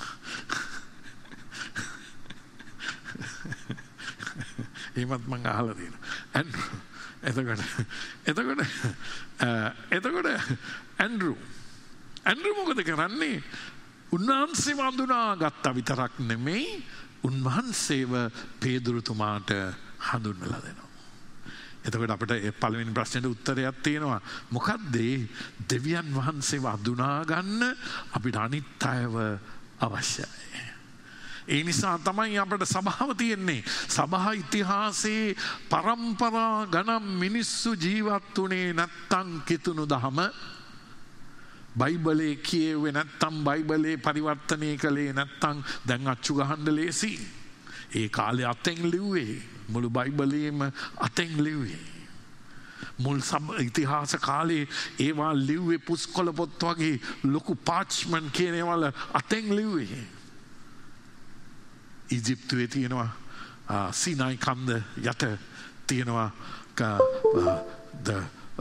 එහෙමත් මං අහලා තියෙනවා. ඇන්ඩ්‍රු එතකොට එතකොට එතකොට ඇන්ඩ්‍රු ඇන්ඩ්‍රු මොකද කරන්නේ? උන්වහන්සේව අඳුනාගත්තා විතරක් නෙමෙයි උන්වහන්සේව පේදුරුතුමාට හඳුන්වලා දෙනවා. එතකොට අපිට ඒ පළවෙනි ප්‍රශ්නෙට උත්තරයක් තියෙනවා. මොකද්ද? දෙවියන් වහන්සේව අඳුනා ගන්න අපිට අනිත් අයව අවශ්‍යයි. ඒ නිසා තමයි අපිට සභාව තියෙන්නේ. සභා ඉතිහාසයේ පරම්පරා ගණන් මිනිස්සු ජීවත් වුණේ නැත්තම් කිතුණු දහම බයිබලයේ කියෙව්වේ නැත්තම් බයිබලයේ පරිවර්තනය කළේ නැත්තම් දැන් අච්චු ගහන්න ලේසි. ඒ කාලේ අතෙන් ලිව්වේ මුළු බයිබලයේම අතෙන් ලිව්වේ. මුල් ඉතිහාස කාලේ ඒවා ලිව්වේ පුස්කොළ පොත් වගේ ලොකු පාච්මන්ට් කියන ඒවා අතෙන් ලිව්වේ. ඊජිප්තුවේ තියෙනවා සීනායි කන්ද යට තියෙනවා ද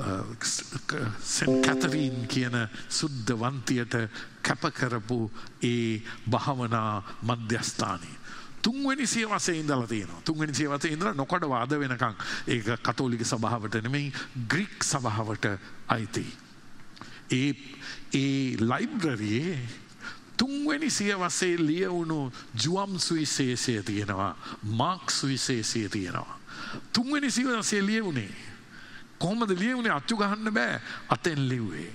සෙන්ට් කැතරීන් කියන සුද්ධවන්තියට කැප කරපු ඒ භාවනා මධ්‍යස්ථානයේ තුන්වෙනි සියවසේ ඉඳලා තියෙනවා. තුන්වෙනි සියවසේ ඉඳලා නොකඩ වාද වෙනකන් ඒක කතෝලික සභාවට නෙමෙයි ග්‍රීක් සභාවට අයිති. ඒ ඒ ලයිබ්‍රරියේ තුන්වෙනි සියවසේ ලියවුණු ජුවම් සුවිශේෂය තියෙනවා. මාක් සුවිශේෂය තියෙනවා. තුන්වෙනි සියවසේ ලියවුණේ කොහොමද ලියවුණේ? අච්චු ගහන්න බෑ. අතෙන් ලිව්වේ.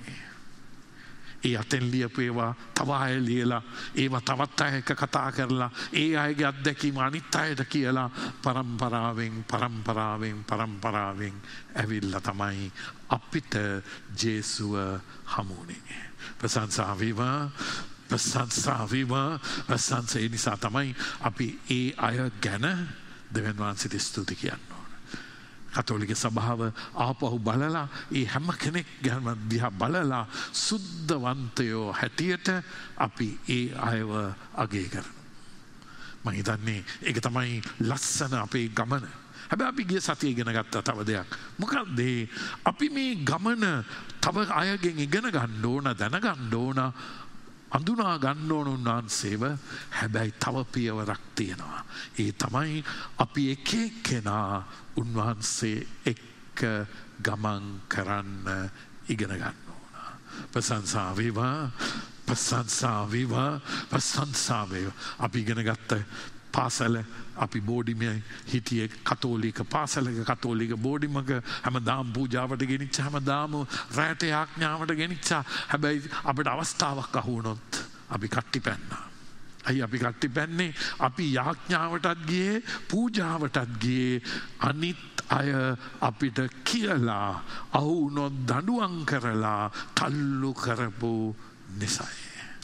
ඒ අතෙන් ලියපු ඒවා තව අය ලියලා ඒවා තවත් අය එක්ක කතා කරලා ඒ අයගේ අත්දැකීම අනිත් අයට කියලා පරම්පරාවෙන් පරම්පරාවෙන් පරම්පරාවෙන් ඇවිල්ලා තමයි අපිට ජේසුව හමුුනේ. ප්‍රශංසා වේවා, ප්‍රශංසා වේවා, ප්‍රශංසා. ඒ නිසා තමයි අපි ඒ අය ගැන දෙවියන් වහන්සේට ස්තුති කියන්නේ. කතෝලික සභාව ආපහු බලලා ඒ හැම කෙනෙක් ගැන දිහා බලලා සුද්ධවන්තයෝ හැටියට අපි ඒ අයව අගය කරනවා. මම හිතන්නේ ඒක තමයි ලස්සන අපේ ගමන. හැබැයි අපි ගිය සතියේ ඉගෙන ගත්ත තව දෙයක්. මොකක්ද? අපි මේ ගමන තව අයගෙන් ඉගෙන ගන්න ඕන, දැනගන්න ඕන, අඳුනා ගන්න ඕන උන්වහන්සේව. හැබැයි තව පියවරක් තියෙනවා. ඒ තමයි අපි එක එක්කෙනා උන්වහන්සේ එක්ක ගමන් කරන්න ඉගෙන ගන්න ඕන. ප්‍රශංසා වේවා, ප්‍රශංසා වේවා, ප්‍රශංසා වේවා. අපි ඉගෙන ගත්ත පාසල අපි බෝඩිමේ හිටියේ කතෝලික පාසලක කතෝලික බෝඩිමක හැමදාම පූජාවට ගෙනිච්චා, හැමදාම රැට යාඥාවට ගෙනිච්චා. හැබැයි අපිට අවස්ථාවක් අහු වුණොත් අපි කට්ටි පැන්නා. අයි අපි කට්ටි පැන්නේ? අපි යාඥාවටත් ගියේ, පූජාවටත් ගියේ අනිත් අය අපිට කියලා අහු වුණොත් දඬුවම් කරලා තල්ලු කරපු නිසායි.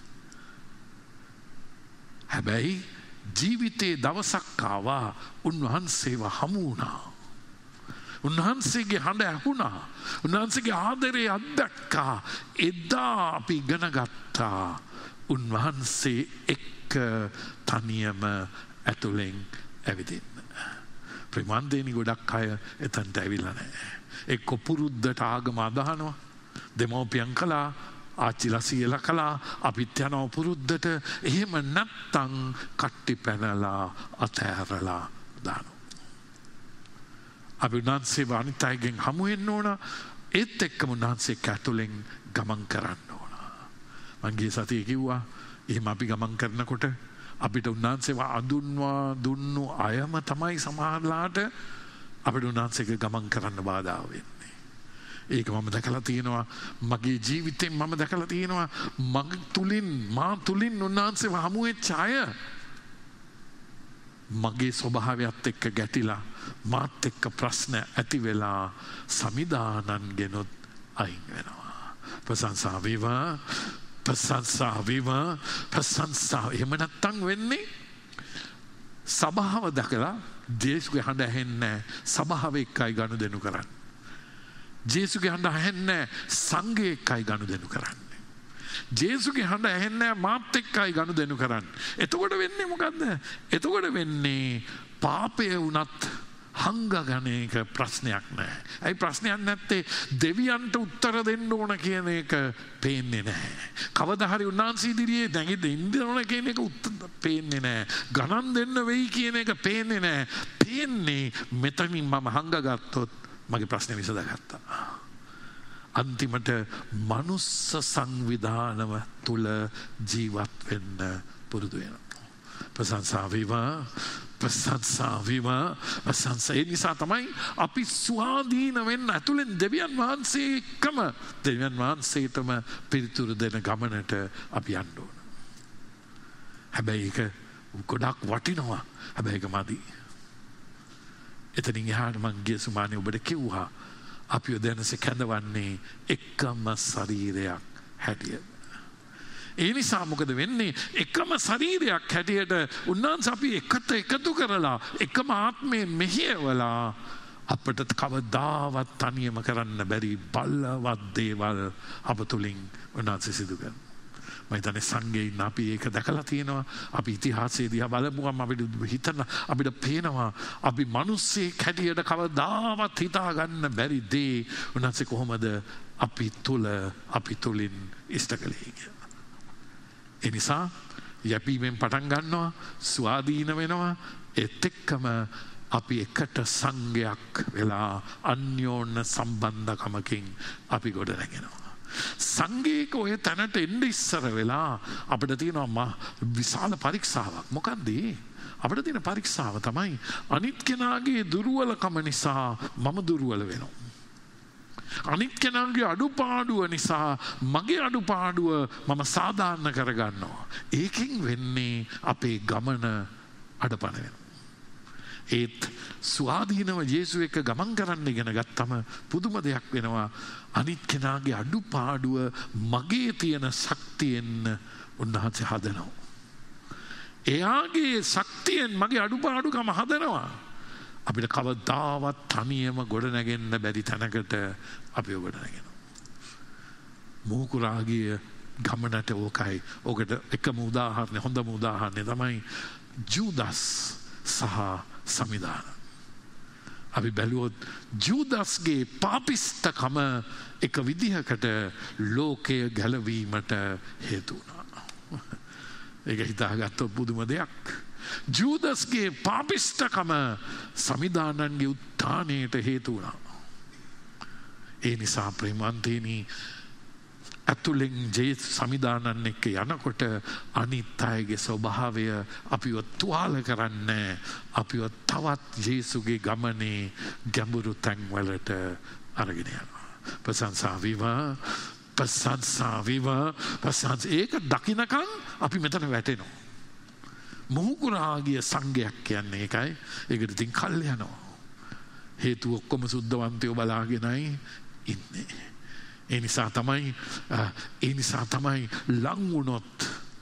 හැබැයි ජීවිතේ දවසක් ආවා උන්වහන්සේව හමු වුණා. උන්වහන්සේගේ හඬ ඇහුණා. උන්වහන්සේගේ ආදරය අත්දැක්කා. එදා අපි ඉගෙන ගත්තා උන්වහන්සේ එක්ක තනියම ඇතුලෙන් ඇවිදින්න. ප්‍රමාන්දේනි ගොඩක් අය එතනට ඇවිල්ලා නැහැ. එක්ක පුරුද්දට ආගම අදහනවා. දෙමෝපියන් කළා, ආච්චිලා සීයලා කළා, අපිත් යනවා පුරුද්දට. එහෙම නැත්තම් කට්ටි පැනලා අතහැරලා දානවා. අපි උන්වහන්සේ අනිත් අයගෙන් හමු වෙන්න ඕන. ඒත් එක්කම උන්වහන්සේ ඇතුලෙන් ගමන් කරන්න ඕන. මං ගිය සතියේ කිව්වා එහෙම අපි ගමන් කරනකොට අපිට උන්වහන්සේව අඳුන්වා දුන්නු අයම තමයි සමහරලාට අපිට උන්වහන්සේක ගමන් කරන්න බාධා වෙන්නේ. ඒක මම දැකලා තියෙනවා. මගේ ජීවිතේ මම දැකලා තියෙනවා. මග තුලින් මා තුලින් උන්වහන්සේව හමු වෙච්ච අය මගේ ස්වභාවයත් එක්ක ගැටිලා මාත් එක්ක ප්‍රශ්න ඇති වෙලා සමිදානන් ගෙනොත් අයින් වෙනවා. ප්‍රශංසා වේවා, ප්‍රශංසා වේවා, ප්‍රශංසා. එහෙම නැත්තම් වෙන්නේ සභාව දැකලා ජේසුගේ හඬ ඇහෙන්නේ සභාව එක්කයි ගනුදෙනු කරන්නේ. ජේසුගේ හඬ ඇහෙන්නේ සංඝය එක්කයි ගනුදෙනු කරන්නේ. ජේසුගේ හඬ ඇහෙන්නේ මාත් එක්කයි ගනුදෙනු කරන්නේ. එතකොට වෙන්නේ මොකද්ද? එතකොට වෙන්නේ පාපය වුණත් හංගගන එක ප්‍රශ්නයක් නැහැ. ඇයි ප්‍රශ්නයක් නැත්තේ? දෙවියන්ට උත්තර දෙන්න ඕන කියන එක පේන්නේ නැහැ. කවදා හරි උන්වහන්සේ ඉදිරියේ නැගිටින්න ඉන්න ඕන කියන එක උත්තර පේන්නේ නැහැ. ගණන් දෙන්න වෙයි කියන එක පේන්නේ නැහැ. පේන්නේ මෙතනින් මම හංගගත්තොත් මගේ ප්‍රශ්නේ විසඳගත්තා. අන්තිමට මනුස්ස සංවිධානව තුල ජීවත් වෙන්න පුරුදු වෙනවා. ප්‍රශංසා වේවා, ප්‍රශංසා වේවා, ප්‍රශංසා. ඒ නිසා තමයි අපි ස්වාධීන වෙන්න ඇතුළෙන් දෙවියන් වහන්සේ එක්කම දෙවියන් වහන්සේටම පිළිතුරු දෙන ගමනට අපි යන්න ඕන. හැබැයි ඒක ගොඩක් වටිනවා. හැබැයි ඒක මදි. එතනින් එහාට මං ගිය සුමානේ ඔබට කිව්වා අපිව දැනසේ කැඳවන්නේ එකම ශරීරයක් හැටියට. ඒ නිසා මොකද වෙන්නේ? එකම ශරීරයක් හැටියට උන්වහන්සේ අපි එකට එකතු කරලා එකම ආත්මයෙන් මෙහෙයවලා අපට කවදාවත් තනියම කරන්න බැරි බලවත් දේවල් අප තුලින් උන්වහන්සේ සිදු කරනවා. මම හිතන්නේ සංඝයෙන් අපි ඒක දැකලා තියෙනවා. අපි ඉතිහාසයේ දිහා බලමුවම අපිට හිතන අපිට පේනවා අපි මිනිස්සෙක් හැටියට කවදාවත් හිතා ගන්න බැරි දේ උන්වහන්සේ කොහොමද අපි තුල අපි තුලින් ඉෂ්ට කළේ කියලා. ඒ නිසා යැපීමෙන් පටන් ගන්නවා, ස්වාධීන වෙනවා, ඒත් එක්කම අපි එකට සංඝයක් වෙලා අන්‍යෝන්‍ය සම්බන්ධකමකින් අපි ගොඩ නැගෙනවා. සංඝයක ඔය තැනට එන්න ඉස්සර වෙලා අපිට තියෙනවා විශාල පරීක්ෂාවක්. මොකක්ද ඒ? අපිට තියෙන පරීක්ෂාව තමයි අනිත් කෙනාගේ දුර්වලකම නිසා මම දුර්වල වෙනවා. අනිත් කෙනාගේ අඩුපාඩුව නිසා මගේ අඩුපාඩුව මම සාධාරණ කරගන්නවා. ඒකෙන් වෙන්නේ අපේ ගමන අඩපණ වෙනවා. ඒත් ස්වාධීනව යේසු එක්ක ගමන් කරන්න ඉගෙන ගත්තම පුදුම දෙයක් වෙනවා. අනිත් කෙනාගේ අඩුපාඩුව මගේ තියෙන ශක්තියෙන් උන්වහන්සේ හදනවා. එයාගේ ශක්තියෙන් මගේ අඩුපාඩුකම හදනවා. අපිට කවදාවත් තනියම ගොඩ නැගෙන්න බැරි තැනකට අපි ගොඩ නැගෙනවා. මෝකුරාගේ ගමනට ඕකයි. ඕකට එකම උදාහරණය, හොඳම උදාහරණය තමයි ජූදස් සහ සමිදාන. අපි බැලුවොත් ජූදස්ගේ පාපිස්තකම එක විදිහකට ලෝකය ගැලවීමට හේතු වුණා. ඒක හිතාගත්තොත් පුදුම දෙයක්. ජූදස්ගේ පාපිස්තකම සමිදානන්ගේ උත්ථානයට හේතු වුණා. ඒ නිසා ප්‍රේමවන්තයනි, ඇතුළෙන් ජේ සමිදානන් එක්ක යනකොට අනිත් අයගේ ස්වභාවය අපිව තුවාල කරන්නේ, අපිව තවත් ජේසුගේ ගමනේ ගැඹුරු තැන්වලට අරගෙන යනවා. ප්‍රශංසා වේවා, ප්‍රශංසා වේවා, ප්‍රශංසා. ඒක දකින්නකම් අපි මෙතන වැටෙනවා. මොහුකුරාගේ සංඝයක් කියන්නේ ඒකයි. ඒකට ඉතින් කල් යනවා. හේතු ඔක්කොම සුද්ධවන්තයෝ බලාගෙනයි ඉන්නේ. ඒ නිසා තමයි ඒ නිසා තමයි ලං වුණොත්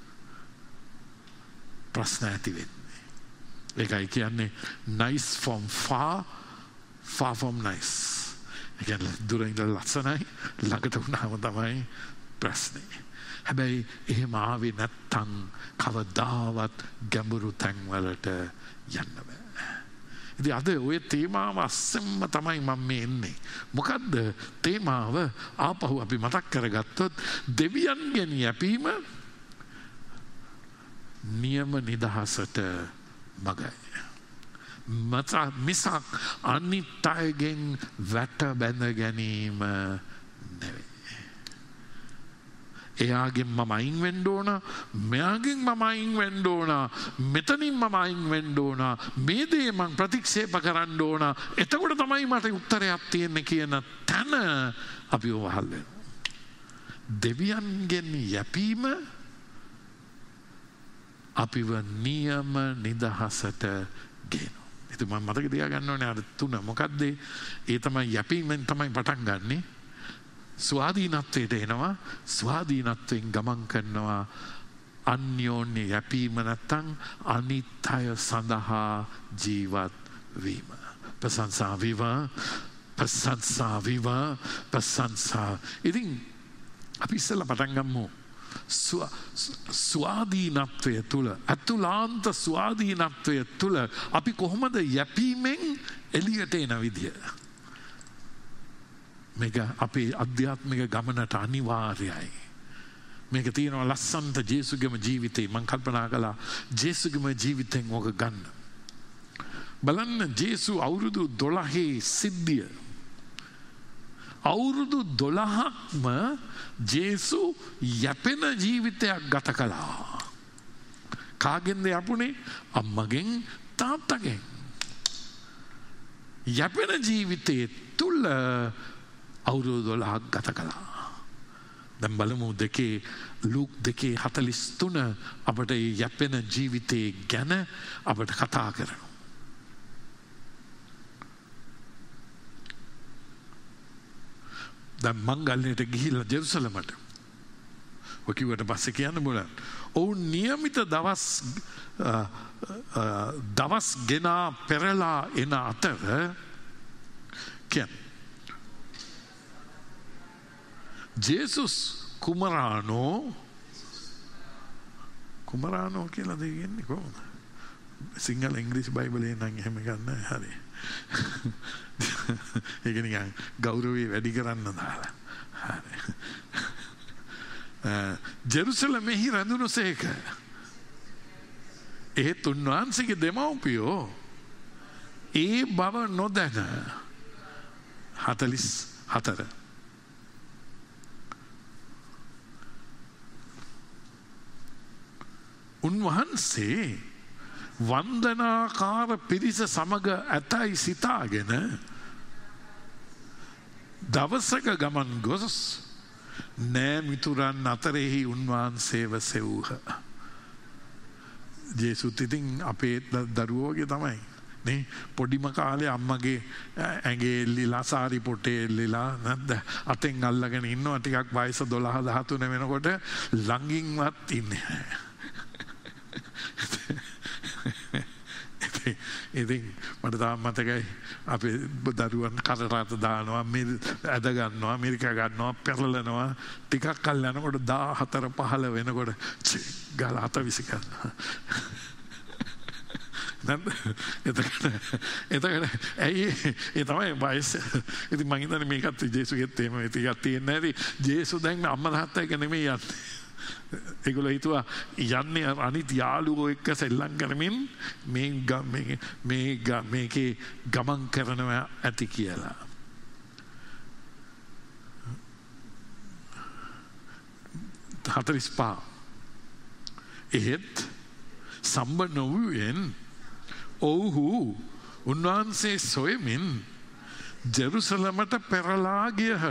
ප්‍රශ්න ඇති වෙන්නේ. ඒකයි කියන්නේ nice from far, far from nice. ඒ කියන්නේ දුර ඉඳලා ලස්සනයි, ළඟට වුණාම තමයි ප්‍රශ්නේ. හැබැයි එහෙම ආවේ නැත්තම් කවදාවත් ගැඹුරු තැන්වලට යන්න බෑ. ඉතින් අද ඔය තේමාව අස්සෙන්ම තමයි මම මේ එන්නේ. මොකද්ද තේමාව? ආපහු අපි මතක් කරගත්තොත් දෙවියන්ගෙන් යැපීම නියම නිදහසට මගයි. මත මිසක් අනිත් අයගෙන් වැට බැඳ ගැනීම නෙවෙයි. එයාගෙන් මම අයින් වෙන්න ඕන, මෙයාගෙන් මම අයින් වෙන්න ඕන, මෙතනින් මම අයින් වෙන්න ඕන, මේ දේ මම ප්‍රතික්ෂේප කරන්න ඕන. එතකොට තමයි මට උත්තරයක් තියෙන්නේ කියන තැන අපි වහල් වෙනවා. දෙවියන්ගෙන් යැපීම අපිව නියම නිදහසට ගේනවා. ඉතින් මම මතක තියාගන්න ඕනේ අර තුන මොකද්ද? ඒ තමයි යැපීමෙන් තමයි පටන් ගන්නෙ. ස්වාධීනත්වයට එනවා, ස්වාධීනත්වයෙන් ගමන් කරනවා. අන්‍යෝන්‍ය යැපීම නැත්තම් අනිත්‍ය සඳහා ජීවත් වීම. ප්‍රශංසා වේවා, ප්‍රශංසා වේවා, ප්‍රශංසා. ඉතින් අපි ඉස්සෙල්ලා පටන් ගමු. ස්වාධීනත්වය තුළ, අතුලාන්ත ස්වාධීනත්වය තුළ අපි කොහොමද යැපීමෙන් එළියට එන විදිය? මේක අපේ අධ්‍යාත්මික ගමනට අනිවාර්යයි. මේක තියෙනවා ලස්සන්ට ජේසුගේම ජීවිතේ. මම කල්පනා කළා ජේසුගේම ජීවිතෙන් ඕක ගන්න. බලන්න ජේසු අවුරුදු දොළහේ සිද්ධිය. අවුරුදු දොළහක්ම ජේසු යැපෙන ජීවිතයක් ගත කළා. කාගෙන්ද යපුනේ? අම්මගෙන්, තාත්තගෙන්. යැපෙන ජීවිතයේ තුල අවුරුදු දොළහක් ගත කළා. දැන් බලමු දෙකේ ලූක් දෙකේ හතළිස් තුන අපට යැපෙන ජීවිතේ ගැන අපට කතා කරනවා. දැන් මංගල්‍යයට ගිහිල්ලා ජෙරුසලමට ඔය කිව්වට පස්සේ කියන්න බලන්න. ඔවුන් નિયમિત දවස් දවස් ගෙනා පෙරලා එන අතර කියන්නේ ජේසුස් කුමරානෝ කුමරානෝ කියලා දෙන්නේ කොහොමද? සිංහල ඉංග්‍රීසි බයිබලේ නම් එහෙම ගන්න හරි. ඒක නිකන් ගෞරවය වැඩි කරන්න දාලා. හරි. ජෙරුසලමෙහි රැඳුණුසේක. ඒත් උන්වහන්සේගේ දෙමව්පියෝ ඒ බව නොදැන හතළිස් හතර උන්වහන්සේ වන්දනාකාර පිරිස සමග ඇතයි සිතාගෙන දවසක ගමන් ගොස් නෑ මිතුරන් අතරෙහි උන්වහන්සේව සෙව්හ. ජේසුත් ඉතින් අපේ දරුවෝ වගේ තමයි නේ. පොඩිම කාලේ අම්මගේ ඇඟේ එල්ලිලා සාරි පොටේ එල්ලිලා නැද්ද අතෙන් අල්ලගෙන ඉන්නවා. ටිකක් වයස දොළහ දහතුන වෙනකොට ළඟින්වත් ඉන්නේ නැහැ. ඉතින් මට තාම මතකයි අපේ දරුවන් කරරාත දානවා, ඇද ගන්නවා, ඇමරිකා ගන්නවා, පෙරලනවා. ටිකක් කල් යනකොට දාහතර පහළ වෙනකොට ගාලා අත විසි ගන්නවා. එතකොට එතකොට ඇයි ඒ තමයි වයස. ඉතින් මං හිතන්නේ මේකත් ජේසුගෙත් එහෙම ටිකක් තියෙන්නේ නැති. ජේසු දැන් අම්මා තාත්තා එක නෙමෙයි යන්නේ. ඒගොල්ලෝ හිතුවා යන්නේ අනිත් යාළුවෝ එක්ක සෙල්ලම් කරමින් මේ මේ මේ මේකේ ගමන් කරනවා ඇති කියලා. හතළිස් පහ එහෙත් සම්බ නොවුයෙන් ඔව්හු උන්වහන්සේ සොයමින් ජෙරුසලමට පෙරලා ගියහ.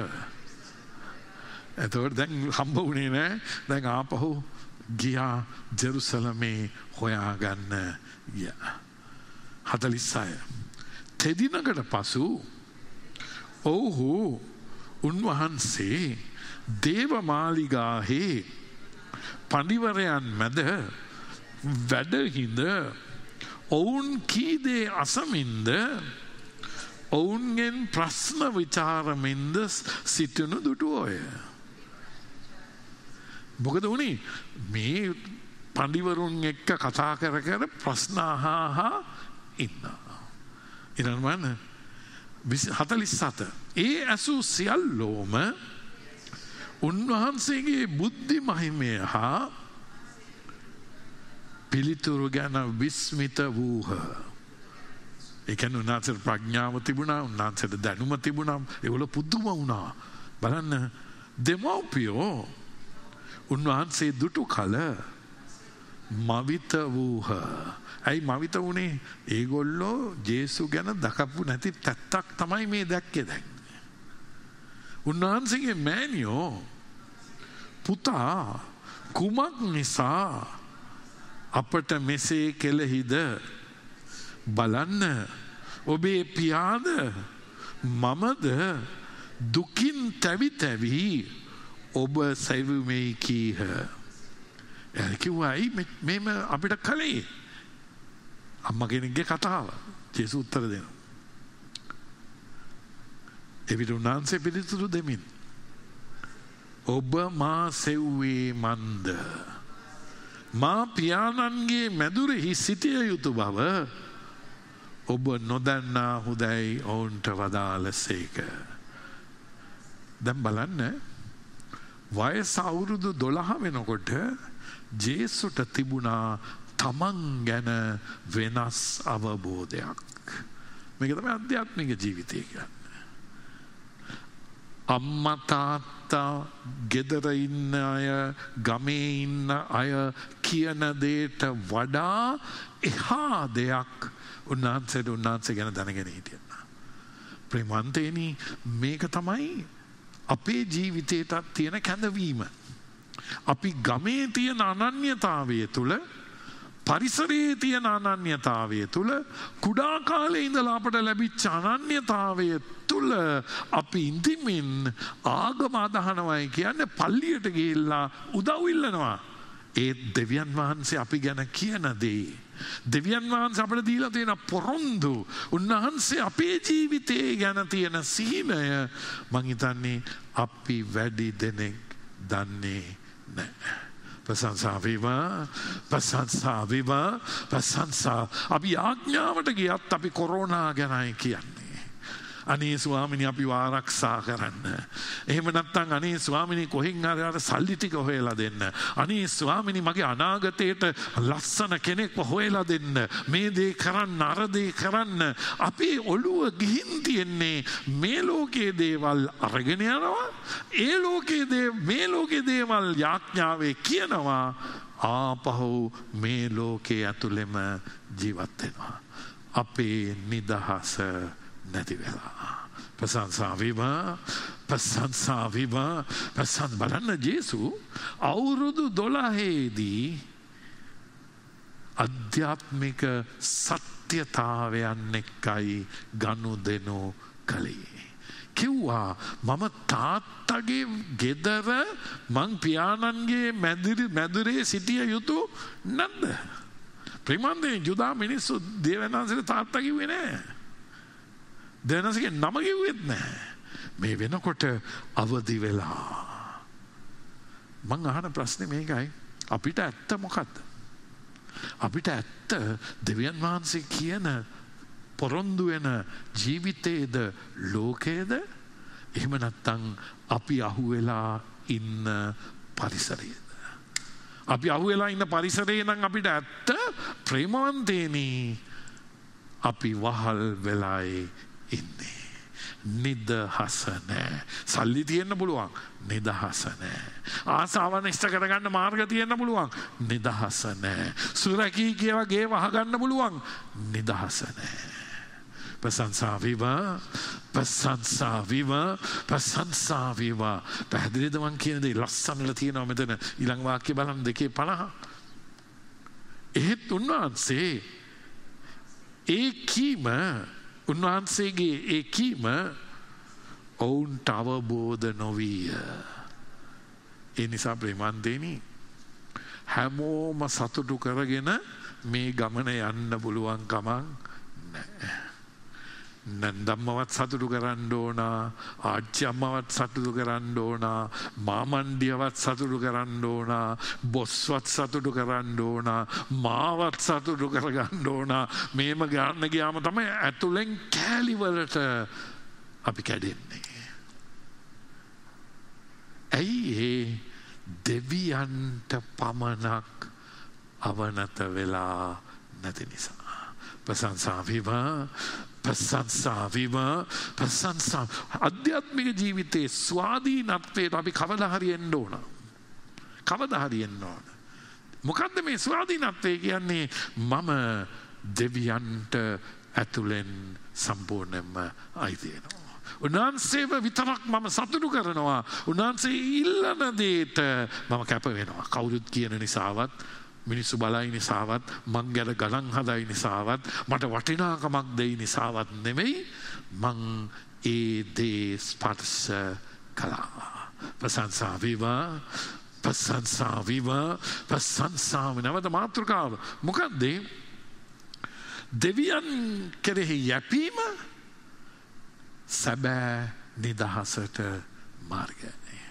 එතකොට දැන් හම්බ වුණේ නෑ. දැන් ආපහු ගියා ජෙරුසලමේ හොයාගන්න ගියා. හතළිස් හය තෙදිනකට පසු ඔව්හු උන්වහන්සේ දේවමාලිගාහි පඬිවරයන් මැද වැඩහිඳ ඔවුන් කී දේ අසමින්ද ඔවුන්ගෙන් ප්‍රශ්න විචාරමින්ද සිටිනු දුටුවෝය. මොකද උනේ? මේ පඬිවරුන් එක්ක කතා කර කර ප්‍රශ්න අහා ඉන්නවා. ඊළඟ හතළිස් හත ඒ ඇසූ සියල්ලෝම උන්වහන්සේගේ බුද්ධි මහිමය හා පිළිතුරු ගැන විස්මිත වූහ. ඒ කියන්නේ උන්වහන්සේට ප්‍රඥාව තිබුණා, උන්වහන්සේට දැනුම තිබුණා. ඒගොල්ලෝ පුදුම වුණා. බලන්න දෙමව්පියෝ උන්වහන්සේ දුටු කල මවිත වූහ. ඇයි මවිත වුණේ? ඒගොල්ලෝ ජේසු ගැන දකපු නැති පැත්තක් තමයි මේ දැක්කේ දැන්. උන්වහන්සේගේ මෑණියෝ පුතා කුමක් නිසා අපට මෙසේ කෙලෙහිද බලන්න ඔබේ පියාද මමද දුකින් තැවි තැවි ඔබ සැවුමේ කීහ. එයා කිව්වා ඇයි මේම අපිට කලේ? අම්මා කෙනෙක්ගේ කතාව. ජේසුස් උත්තර දෙනවා. එවිට උන්වහන්සේ පිළිතුරු දෙමින් ඔබ මා සෙව්වේ මන්ද මා පියාණන්ගේ මැදුරෙහි සිටිය යුතු බව ඔබ නොදන්නා හුදයි ඔවුන්ට වදාළසේක. දැන් බලන්න වයස අවුරුදු දොළහ වෙනකොට ජේසුට තිබුණා තමන් ගැන වෙනස් අවබෝධයක්. මේක තමයි අධ්‍යාත්මික ජීවිතය කියන්නේ. අම්මා තාත්තා ගෙදර ඉන්න අය ගමේ ඉන්න අය කියන දේට වඩා එහා දෙයක් උන්වහන්සේට උන්වහන්සේ ගැන දැනගෙන හිටියා. ප්‍රේමන්තේනි මේක තමයි අපේ ජීවිතේටත් තියෙන කැඳවීම. අපි ගමේ තියෙන අනන්‍යතාවය තුළ පරිසරයේ තියෙන අනන්‍යතාවය තුළ කුඩා කාලේ ඉඳලා අපට ලැබිච්ච අනන්‍යතාවය තුළ අපි ඉඳිමින් ආගම අදහනවයි කියන්නේ පල්ලියට ගිහිල්ලා උදව් ඉල්ලනවා. ඒ දෙවියන් වහන්සේ අපි ගැන කියන දේ දෙවියන් වහන්සේ අපට දීලා තියෙන පොරොන්දු උන්වහන්සේ අපේ ජීවිතේ ගැන තියෙන සිහිනය මං හිතන්නේ අපි වැඩි දෙනෙක් දන්නේ නැහැ. ප්‍රශංසා වේවා ප්‍රශංසා වේවා ප්‍රශංසා. අපි ආඥාවට ගියත් අපි කොරෝනා ගැනයි කියන්නේ. අනේ ස්වාමිනී අපිව ආරක්ෂා කරන්න. එහෙම නැත්නම් අනේ ස්වාමිනී කොහෙන් හරි අර සල්ලි ටික හොයලා දෙන්න. අනේ ස්වාමිනී මගේ අනාගතයට ලස්සන කෙනෙක්ව හොයලා දෙන්න. මේ දේ කරන්න අර දේ කරන්න. අපේ ඔළුව ගිහින් තියන්නේ මේ ලෝකයේ දේවල් අරගෙන යනවා. ඒ ලෝකයේ දේ මේ ලෝකයේ දේවල් යාඥාවේ කියනවා. ආපහු මේ ලෝකයේ ඇතුළෙම ජීවත් වෙනවා. අපේ නිදහස නැති වෙලා. ප්‍රශංසා වේවා ප්‍රශංසා වේවා ප්‍රශංස. බලන්න ජේසු අවුරුදු දොළහේදී අධ්‍යාත්මික සත්‍යතාවයන් එක්කයි ගනුදෙනු කළේ. කිව්වා මම තාත්තගේ ගෙදර මං පියාණන්ගේ මැදුරේ සිටිය යුතු නැද්ද? ප්‍රේමන්තේ යුදා මිනිස්සු දේවනාන්සේට තාත්තා කිව්වේ නෑ. දෙනසගේ නම කිව්වෙත් නැහැ. මේ වෙනකොට අවදි වෙලා. මං අහන ප්‍රශ්නේ මේකයි. අපිට ඇත්ත මොකද්ද? අපිට ඇත්ත දෙවියන් වහන්සේ කියන පොරොන්දු වෙන ජීවිතයේද ලෝකයේද? එහෙම නැත්නම් අපි අහුවෙලා ඉන්න පරිසරයේද? අපි අහුවෙලා ඉන්න පරිසරයේ නම් අපිට ඇත්ත ප්‍රේමවන්තේනි අපි වහල් වෙලායි ඉන්නේ. නිදහස නැහැ. සල්ලි තියෙන්න පුළුවන්. නිදහස නැහැ. ආසාවන් ඉෂ්ට කරගන්න මාර්ග තියෙන්න පුළුවන්. නිදහස නැහැ. සුරකී කියවා ගේ වහගන්න පුළුවන්. නිදහස නැහැ. ප්‍රශංසා වේවා ප්‍රශංසා වේවා ප්‍රශංසා වේවා. පැහැදිලිද මං කියන දේ? ලස්සනට තියෙනවා මෙතන. ඊළඟ වාක්‍ය බලන්න දෙකේ පනහ. එහෙත් උන්වහන්සේ ඒ කීම උන්වහන්සේගේ ඒ කීම ඔවුන්ට අවබෝධ නොවිය. ඒ නිසා ප්‍රේමන්තේනි හැමෝම සතුටු කරගෙන මේ ගමන යන්න පුළුවන් කමක් නැහැ. නන්දම්මවත් සතුටු කරන්න ඕන, ආච්චි අම්මවත් සතුටු කරන්න ඕන, මාමණ්ඩියවත් සතුටු කරන්න ඕන, බොස්වත් සතුටු කරන්න ඕන, මාවත් සතුටු කරගන්න ඕන. මේම ගන්න ගියාම තමයි ඇතුලෙන් කෑලි වලට අපි කැඩෙන්නේ. ඇයි ඒ දෙවියන්ට පමණක් අවනත වෙලා නැති නිසා. ප්‍රශංසා වේවා ප්‍රශංසා වේවා ප්‍රශංසා. අධ්‍යාත්මික ජීවිතයේ ස්වාධීනත්වයට අපි කවදා හරි එන්න ඕන. කවදා හරි එන්න ඕන. මොකද්ද මේ ස්වාධීනත්වය කියන්නේ? මම දෙවියන්ට ඇතුලෙන් සම්පූර්ණයෙන්ම අයිති වෙනවා. උන්වහන්සේව විතරක් මම සතුටු කරනවා. උන්වහන්සේ ඉල්ලන දේට මම කැප වෙනවා. කවුරුත් කියන නිසාවත් මිනිස්සු බලයි නිසාවත් මං ගැන ගණන් හදයි නිසාවත් මට වටිනාකමක් දෙයි නිසාවත් නෙමෙයි මං ඒ දේ ස්පර්ශ කළා. ප්‍රශංසා වේවා ප්‍රශංසා වේවා ප්‍රශංසා නැවත මාතෘකාව මොකද්ද? දෙවියන් කෙරෙහි යැපීම සැබෑ නිදහසට මාර්ගය.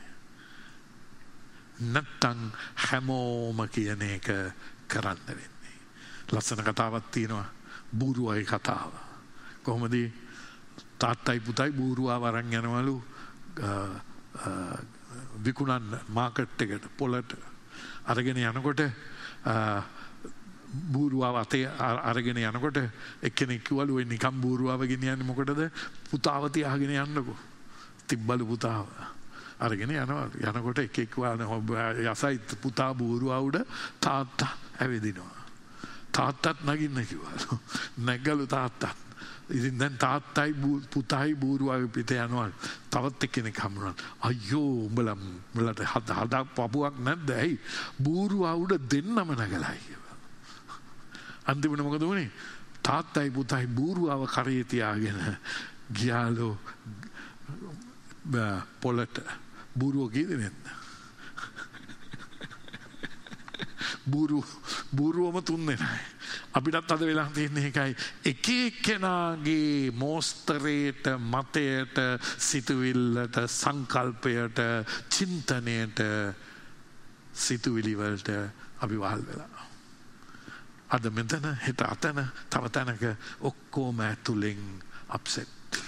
නැත්තං හැමෝම කියන එක කරන්න වෙන්නේ. ලස්සන කතාවක් තියෙනවා බූරුවයි කතාව. කොහොමද තාත්තයි පුතයි බූරුවාව අරන් යනවලු විකුණන්න මාකට් එකට පොළට අරගෙන යනකොට බූරුවාව අතේ අරගෙන යනකොට එක්කෙනෙක් කිව්වලු ඔය නිකම් බූරුවාව ගෙනියන්නේ මොකටද? පුතාව තියාගෙන යන්නකෝ. තිබ්බලු පුතාව. අරගෙන යනවා. යනකොට එක එක් යසයි පුතා බූරුවා උඩ තාත්තා ඇවිදිනවා. තාත්තත් නගින්න කිව්වලු. නැග්ගලු තාත්තත්. ඉතින් දැන් තාත්තයි පුතායි බූරුවාගේ පිට යනවා. තවත් එක්කෙනෙක් හම්බුනා. අයියෝ උඹලා උඹලට හද හදක් පපුවක් නැද්ද? ඇයි බූරුවා උඩ දෙන්නම නැගලා කිව්වා. අන්තිමට මොකද වුනේ? තාත්තයි පුතායි බූරුවාව කරේ තියාගෙන ගියාලු පොළට. බූරුව කීදේ නැද්ද? බූරු බූරුවම තුන් දෙනයි. අපිටත් අද වෙලා තියෙන්නේ ඒකයි. එක එක්කෙනාගේ මෝස්තරයට, මතයට, සිතුවිල්ලට, සංකල්පයට, චින්තනයට, සිතුවිලි වලට අපි වහල් වෙලා. අද මෙතන හෙට අතන තව තැනක ඔක්කොම ඇතුලෙන් අප්සෙට්.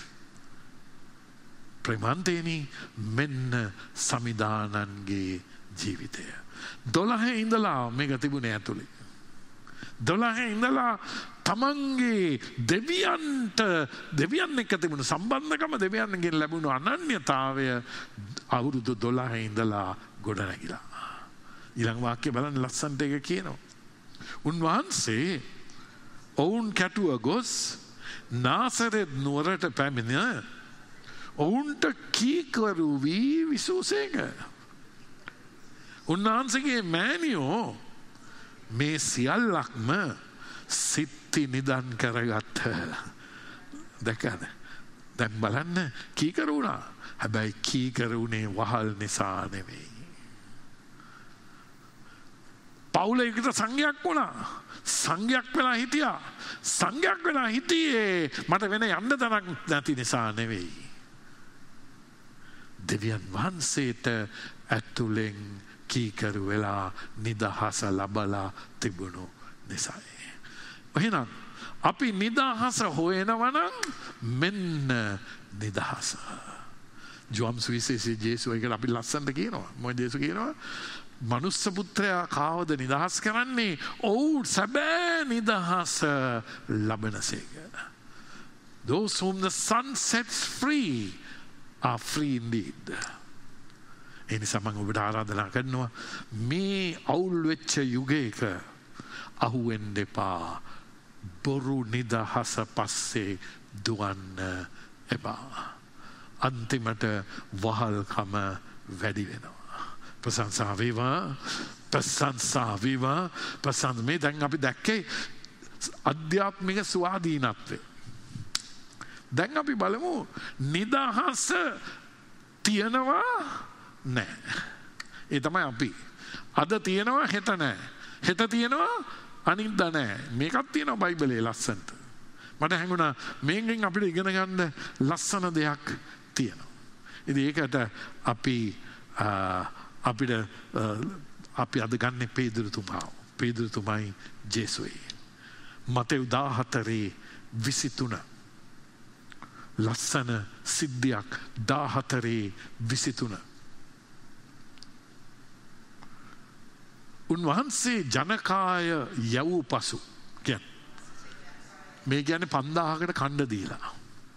ප්‍රේමන්තේනි මෙන්න සමිදානන්ගේ ජීවිතය. දොළහ ඉඳලා මේක තිබුණේ ඇතුලේ. දොළහ ඉඳලා තමන්ගේ දෙවියන්ට දෙවියන් එක්ක තිබුණු සම්බන්ධකම දෙවියන්ගෙන් ලැබුණු අනන්‍යතාවය අවුරුදු දොළහ ඉඳලා ගොඩනැගිලා. ඊළඟ වාක්‍ය බලන්න ලස්සනට එක කියනවා. උන්වහන්සේ ඔවුන් කැටුව ගොස් නාසරෙත් නුවරට පැමිණ ඔවුන්ට කීකරු වී විසූසේක. උන්වහන්සේගේ මෑණියෝ මේ සියල්ලක්ම සිත්ති නිදන් කරගත්ත. දැකද? දැන් බලන්න කීකරු වුණා. හැබැයි කීකරු වුණේ වහල් නිසා නෙමෙයි. පවුලේකට සංඝයක් වුණා. සංඝයක් වෙලා හිටියා. සංඝයක් වෙලා හිටියේ මට වෙන යන්න තැනක් නැති නිසා නෙවෙයි. දෙවියන් වහන්සේට ඇතුලෙන් කීකරු වෙලා නිදහස ලබලා තිබුණු නිසායි. එහෙනම් අපි නිදහස හොයනවා නම් මෙන්න නිදහස. ජෝම් සුවිසේසී ජේසුස් එකට අපි ලස්සනට කියනවා. මොකද ජේසුස් කියනවා මනුස්ස පුත්‍රයා කාවද නිදහස් කරන්නේ? ඔව් සැබෑ නිදහස ලබනසේක. Those whom the sun sets free are free indeed. ඒ නිසා මම ඔබට ආරාධනා කරනවා මේ අවුල් වෙච්ච යුගයක අහුවෙන්න එපා. බොරු නිදහස පස්සේ දුවන්න එපා. අන්තිමට වහල්කම වැඩි වෙනවා. ප්‍රශංසා වේවා ප්‍රශංසා වේවා ප්‍රශංස මේ දැන් අපි දැක්කේ අධ්‍යාත්මික ස්වාධීනත්වය. දැන් අපි බලමු නිදහස තියනවා නෑ. ඒ තමයි අපි. අද තියනවා හෙට නෑ. හෙට තියනවා අනිද්දා නෑ. මේකක් තියෙනවා බයිබලයේ ලස්සනට. මට හැඟුණා මේකෙන් අපිට ඉගෙන ගන්න ලස්සන දෙයක් තියෙනවා. ඉතින් ඒකට අපි අපිට අපි අද ගන්න පේදුරුතුමා. පේදුරුතුමයි ජේසුයි. මතෙව් දාහතරේ විසිතුන ලස්සන සිද්ධියක්. දාහතරේ විසිතුන උන්වහන්සේ ජනකාය යවූ පසු කියන්නේ මේ කියන්නේ පන්දාහකට කණ්ඩ දීලා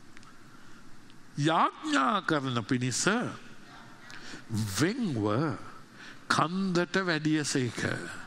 යාඥා කරන පිණිස වෙන්ව කන්දට වැඩියසේක.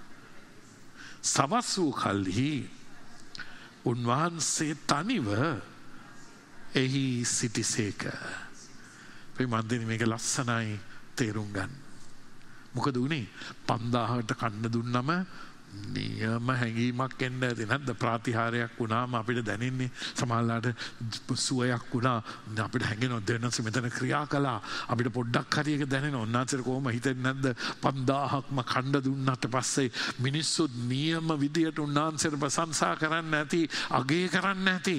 සවස් වූ කල්හි උන්වහන්සේ තනිව එහි සිටිසේක. ප්‍රේමන්තනි මේක ලස්සනයි තේරුම් ගන්න. මොකද උනේ පන්දාහකට කන්න දුන්නම නියම හැඟීමක් එන්න ඇති නැද්ද? ප්‍රාතිහාරයක් වුණාම අපිට දැනෙන්නේ සමහරලාට සුවයක් වුණා අපිට හැඟෙනවා දෙන්නස මෙතන ක්‍රියා කළා අපිට පොඩ්ඩක් හරි එක දැනෙනවා. උන්වහන්සේට කොහොම හිතෙන්නේ නැද්ද? පන්දාහක්ම කණ්ඩ දුන්නාට පස්සේ මිනිස්සු නියම විදියට උන්වහන්සේට ප්‍රශංසා කරන්න ඇති, අගය කරන්න ඇති.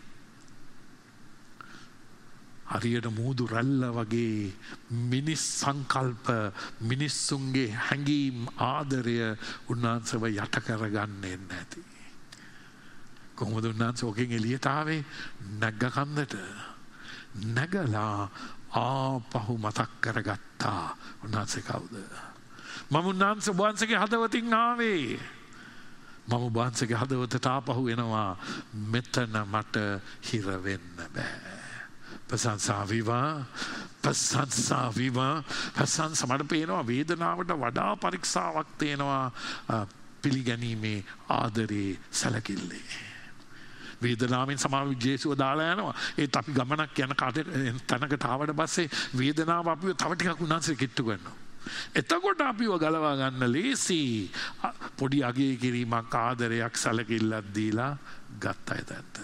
හරියට මූදු රැල්ල වගේ මිනිස් සංකල්ප මිනිස්සුන්ගේ හැඟීම් ආදරය උන්වහන්සේව යට කරගන්නේ නැති. කොහොමද උන්වහන්සේ ඔකෙන් එළියට ආවේ? නැග්ග කන්දට නැගලා ආපහු මතක් කරගත්තා උන්වහන්සේ කවුද? මම උන්වහන්සේ වහන්සේගේ හදවතින් ආවේ. මම වහන්සේගේ හදවතට ආපහු එනවා. මෙතන මට හිර වෙන්න බෑ. ප්‍රශංසා වේවා, ප්‍රශංසා වේවා. ප්‍රශංසා මට පේනවා වේදනාවට වඩා පරීක්ෂාවක් තියෙනවා පිළිගැනීමේ ආදරේ සැලකිල්ලේ. වේදනාවෙන් සමාව ජේසුව දාලා යනවා. ඒත් අපි ගමනක් යන තැනකට ආවට පස්සේ වේදනාව අපිව තව ටිකක් උන්වහන්සේ කිට්ටු කරනවා. එතකොට අපිව ගලවා ගන්න ලේසි. පොඩි අගය කිරීමක් ආදරයක් සැලකිල්ලක් දීලා ගත්තා එතනට.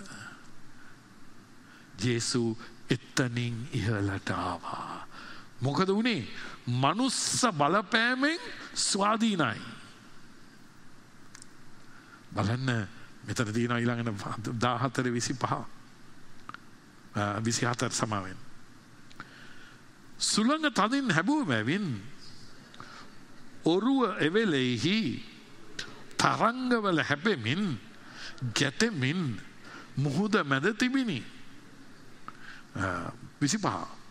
ජේසු එතනින් ඉහළට ආවා. මොකද උනේ? මනුස්ස බලපෑමෙන් ස්වාධීනයි. බලන්න මෙතන තියෙනවා ඊළඟට දාහතර විසිපහ විසිහතර සමාවෙන්. සුළඟ තදින් හැබුව මැවින් ඔරුව එවෙලෙහි තරංගවල හැපෙමින් ගැටෙමින් මුහුද මැද තිබිනි. විසිපහ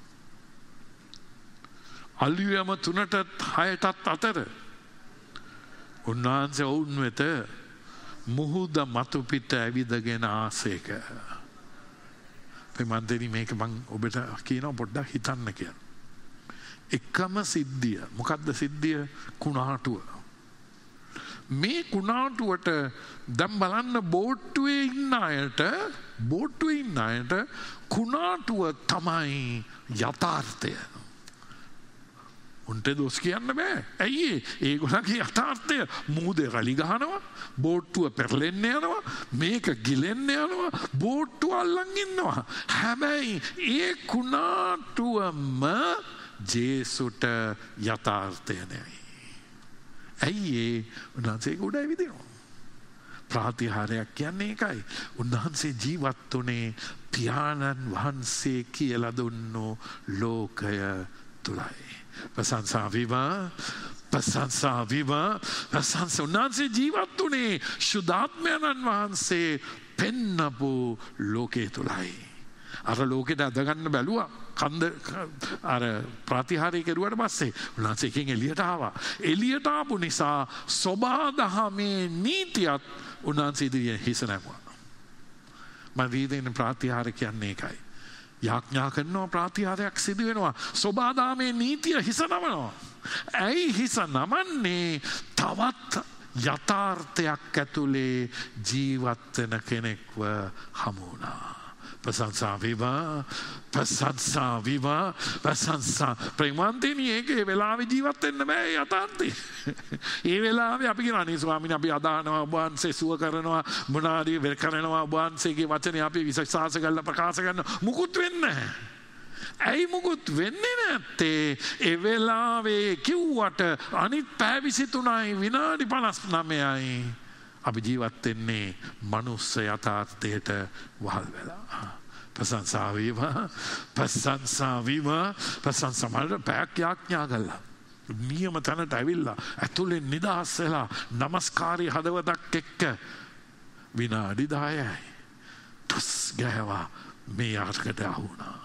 අලුයම තුනටත් හයටත් අතර උන්වහන්සේ ඔවුන් වෙත මුහුද මතු පිට ඇවිදගෙන ආසේක. මන්දනි මේක මං ඔබට කියනවා පොඩ්ඩක් හිතන්න කියලා. එකම සිද්ධිය. මොකක්ද සිද්ධිය? කුණාටුව. මේ කුණාටුවට දැන් බලන්න බෝට්ටුවේ ඉන්න අයට බෝට්ටුවේ ඉන්න අයට කුණාටුව තමයි යථාර්ථය. උන්ට දොස් කියන්න බෑ. ඇයි? ඒගොල්ලන්ගේ යථාර්ථය මූදේ රලි ගහනවා, බෝට්ටුව පෙරලෙන්න යනවා, මේක ගිලෙන්න යනවා, බෝට්ටුව අල්ලන් ඉන්නවා. හැබැයි ඒ කුණාටුවම ජේසුට යථාර්ථය නෑ. ඇයි ඒ? උන්වහන්සේ උඩ ඇවිදිනවා. ප්‍රාතිහාරයක් කියන්නේ ඒකයි. උන්වහන්සේ ජීවත් වුණේ පියාණන් වහන්සේ කියලා දුන්නු ලෝකය තුලයි. ප්‍රශංසා වේවා, ප්‍රශංසා වේවා, ප්‍රශංසා. උන්වහන්සේ ජීවත් වුණේ සුදාත්මයන්න් වහන්සේ පෙන්නපු ලෝකේ තුලයි. අර ලෝකෙට අදගන්න බැලුවා. කන්ද අර ප්‍රතිහාරය කෙරුවට පස්සේ උන්වහන්සේ එකෙන් එළියට ආවා. එළියට ආපු නිසා සෝබා දහමේ නීතියත් උන්වහන්සේ ඉදිරියේ හිස නැමුවා. මම වීදෙන ප්‍රතිහාර කියන්නේ ඒකයි. යාඥා කරනවා ප්‍රතිහාරයක් සිදු වෙනවා. සෝබා දහමේ නීතිය හිස නමනවා. ඇයි හිස නමන්නේ? තවත් යථාර්ථයක් ඇතුලේ ජීවත් වෙන කෙනෙක්ව හමු වුණා. ප්‍රශංසා වේවා, ප්‍රශංසා වේවා, ප්‍රශංසා. ප්‍රේමන්තේනි ඒකේ වෙලාවෙ ජීවත් වෙන්න බෑ යථාර්ථය. ඒ වෙලාවේ අපි කියනවා නේ ස්වාමීනි අපි අදහනවා ඔබ වහන්සේ සුව කරනවා මොනාරි වෙර කරනවා ඔබ වහන්සේගේ වචනේ අපි විශ්වාස කරලා ප්‍රකාශ කරනවා. මුකුත් වෙන්නේ නැහැ. ඇයි මුකුත් වෙන්නේ නැත්තේ? ඒ වෙලාවේ කිව්වට අනිත් පැය විසිතුනයි විනාඩි පනස් නවයයි අපි ජීවත් වෙන්නේ මනුස්ස යථාර්ථයට වහල් වෙලා. ප්‍රශංසා වේවා, ප්‍රශංසා වේවා, ප්‍රශංසා. මට පැයක් යාඥා කළා. නියම තැනට ඇවිල්ලා ඇතුලෙන් නිදහස් වෙලා නමස්කාරී හදවතක් එක්ක විනාඩි දහයයි තුස් ගෑවා මේ යාර්කට ආවුණා.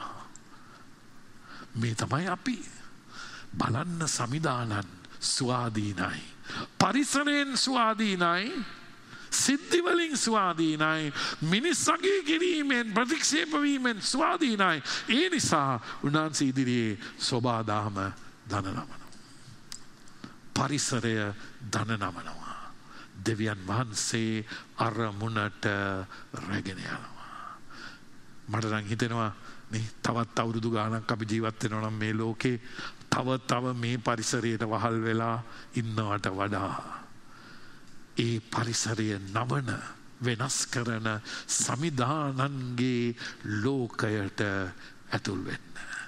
මේ තමයි අපි. බලන්න සමිදානන් ස්වාධීනයි, පරිසරයෙන් ස්වාධීනයි, සිද්ධි වලින් ස්වාධීනයි, මිනිස් අගය කිරීමෙන් ප්‍රතික්ෂේප වීමෙන් ස්වාධීනයි. ඒ නිසා උන්වහන්සේ ඉදිරියේ සෝබා දහම දන නමනවා. පරිසරය දන නමනවා. දෙවියන් වහන්සේ අරමුණට රැගෙන යනවා. මට නම් හිතෙනවා මේ තවත් අවුරුදු ගානක් අපි ජීවත් වෙනවා නම් මේ ලෝකේ තව තව මේ පරිසරයට වහල් වෙලා ඉන්නවට වඩා ඒ පරිසරය නවන වෙනස් කරන සමිදානන්ගේ ලෝකයට ඇතුල් වෙන්න.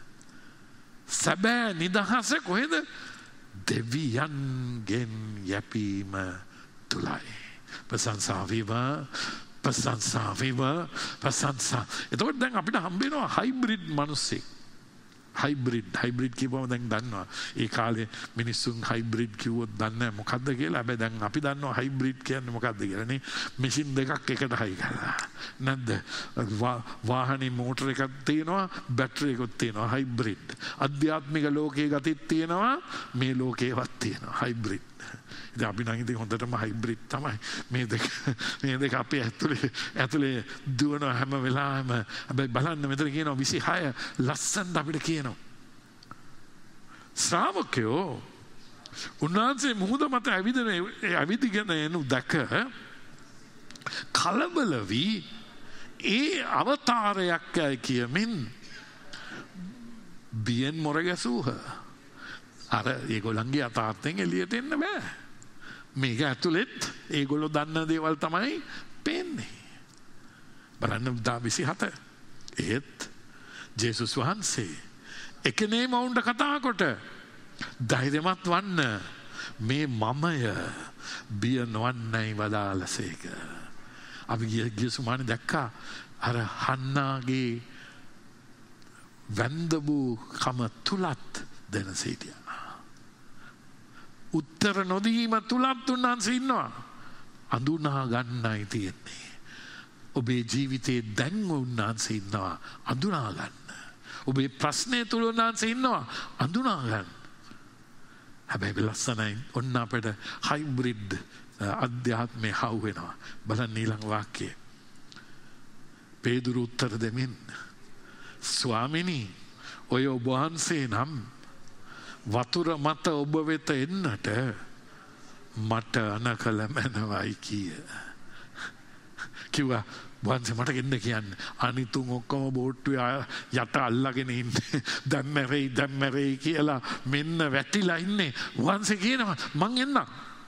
සැබෑ නිදහස කොහෙද? දෙවියන්ගෙන් යැපීම තුලයි. ප්‍රශංසා වේවා, ප්‍රශංසා වේවා, ප්‍රශංසා. එතකොට දැන් අපිට හම්බ වෙනවා හයිබ්‍රිඩ් මිනිස්සෙක්. හයිබ්‍රිඩ් හයිබ්‍රිඩ් කියපුවම දැන් දන්නවා. ඒ කාලේ මිනිස්සුන් හයිබ්‍රිඩ් කිව්වොත් දන්නේ නැහැ මොකද්ද කියලා. හැබැයි දැන් අපි දන්නවා හයිබ්‍රිඩ් කියන්නේ මොකද්ද කියලා නේ. මැෂින් දෙකක් එකට හයි කරලා. නැද්ද? වාහනේ මෝටර එකක් තියෙනවා, බැටරි එකක් තියෙනවා. හයිබ්‍රිඩ්. අධ්‍යාත්මික ලෝකයේ ගතිත් තියෙනවා, මේ ලෝකේවත් තියෙනවා. හයිබ්‍රිඩ්. ඉතින් අපි නම් ඉතින් හොඳටම හයිබ්‍රිඩ් තමයි. මේ දෙක මේ දෙක අපේ ඇතුලේ ඇතුලේ දුවන හැම වෙලාවෙම. හැබැයි බලන්න මෙතන කියනවා විසිහය ලස්සනට අපිට කියනවා. ශ්‍රාවකයෝ උන්වහන්සේ මුහුද මත ඇවිදින ඇවිදිගෙන එනු දැක කලබල වී ඒ අවතාරයක් කියමින් බියෙන් මොර ගැසූහ. අර ඒගොල්ලන්ගේ යථාර්ථයෙන් එළියට එන්න බෑ. මේක ඇතුළෙත් ඒගොල්ලෝ දන්න දේවල් තමයි පේන්නේ. බලන්න දා විසිහත. ඒත් ජේසුස් වහන්සේ එකනේ මවුන්ට කතා කොට ධෛර්යමත් වන්න, මේ මමය, බිය නොවන්නයි වදාළසේක. අපි ගිය සුමානේ දැක්කා අර හන්නාගේ වැන්දබු කම තුලත් දෙන සිටියා. උත්තර නොදීම තුලත් උන්වහන්සේ ඉන්නවා. අඳුනා ගන්නයි තියෙන්නේ. ඔබේ ජීවිතේ දැන් උන්වහන්සේ ඉන්නවා. අඳුනා ගන්න. ඔබේ ප්‍රශ්නේ තුල උන්වහන්සේ ඉන්නවා. අඳුනා ගන්න. හැබැයි ලස්සනයි ඔන්න අපිට හයිබ්‍රිඩ් අධ්‍යාත්මේ හවු වෙනවා. බලන්න ඊළඟ වාක්‍යය. පේදුරු උත්තර දෙමින් ස්වාමිනී ඔය ඔබ වහන්සේ නම් වතුර මත ඔබ වෙත එන්නට මට අනකල මැනවයි කිය. කිව්වා වහන්සේ මට එන්න කියන්නේ. අනිතුන් ඔක්කොම බෝට්ටුවේ යට අල්ලගෙන ඉන්නේ. දැන් මැරෙයි දැන් මැරෙයි කියලා මෙන්න වැටිලා ඉන්නේ. වහන්සේ කියනවා මං එන්නම්.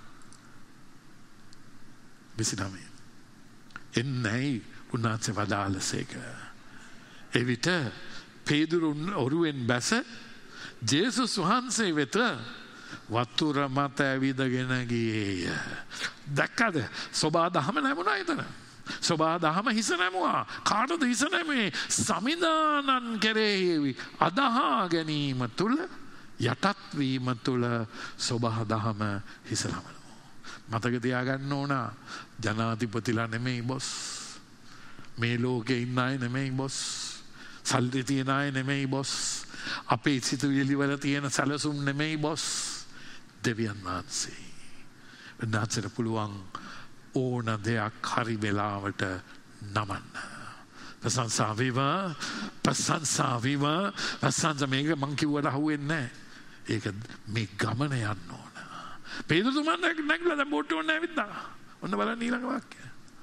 විසිනමය. එන්නයි උන්වහන්සේ වදාළසේක. එවිට පේදුරු ඔරුවෙන් බැස ජේසුස් වහන්සේ වෙත වතුර මත ඇවිදගෙන ගියේය. දැක්කද? සෝබා දහම නැමුණා එතන. සෝබා දහම හිස නැමුවා. කාටද හිස නැමේ? සමිදානන් කෙරෙහි අදහා ගැනීම තුල, යටත් වීම තුල සෝබා දහම හිස නැමුණා. මතක තියාගන්න ඕන ජනාධිපතිලා නෙමෙයි බොස්. මේ ලෝකේ ඉන්න අය නෙමෙයි බොස්. සල්ලි තියන අය නෙමෙයි බොස්. අපේ සිතුවිලි වල තියෙන සැලසුම් නෙමෙයි බොස්. දෙවියන් වහන්සේ. උන්වහන්සේට පුළුවන් ඕන දෙයක් හරි වෙලාවට නමන්න. ප්‍රශංසා වේවා, ප්‍රශංසා වේවා, ප්‍රශංසා. මේක මං කිව්වට අහුවෙන්නේ නැහැ. ඒක මේ ගමන යන්න ඕන. පේදුරුතුමා නැගිටලා දැන් බෝට්ටුව ඔන්න ඇවිත්තා. ඔන්න බලන්න ඊළඟ වාක්‍යය.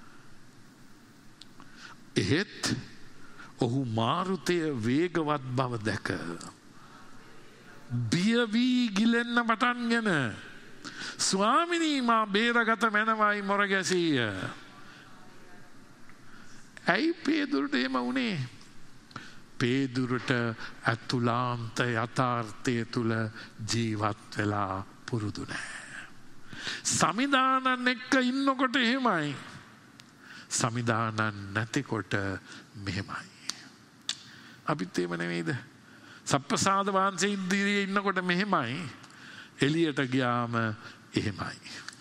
එහෙත් ඔහු මාරුතය වේගවත් බව දැක බිය වී ගිලෙන්න පටන්ගෙන ස්වාමිනී මා බේරගත මැනවයි මොර ගැසීය. ඇයි පේදුරුට එහෙම වුණේ? පේදුරුට අතුලාන්ත යථාර්ථය තුල ජීවත් වෙලා පුරුදු නැහැ. සමිදානන් එක්ක ඉන්නකොට එහෙමයි. සමිදානන් නැතිකොට මෙහෙමයි. අපිත් එහෙම නෙමෙයිද? සප්පසාද වහන්සේ ඉදිරියේ ඉන්නකොට මෙහෙමයි. එළියට ගියාම එහෙමයි.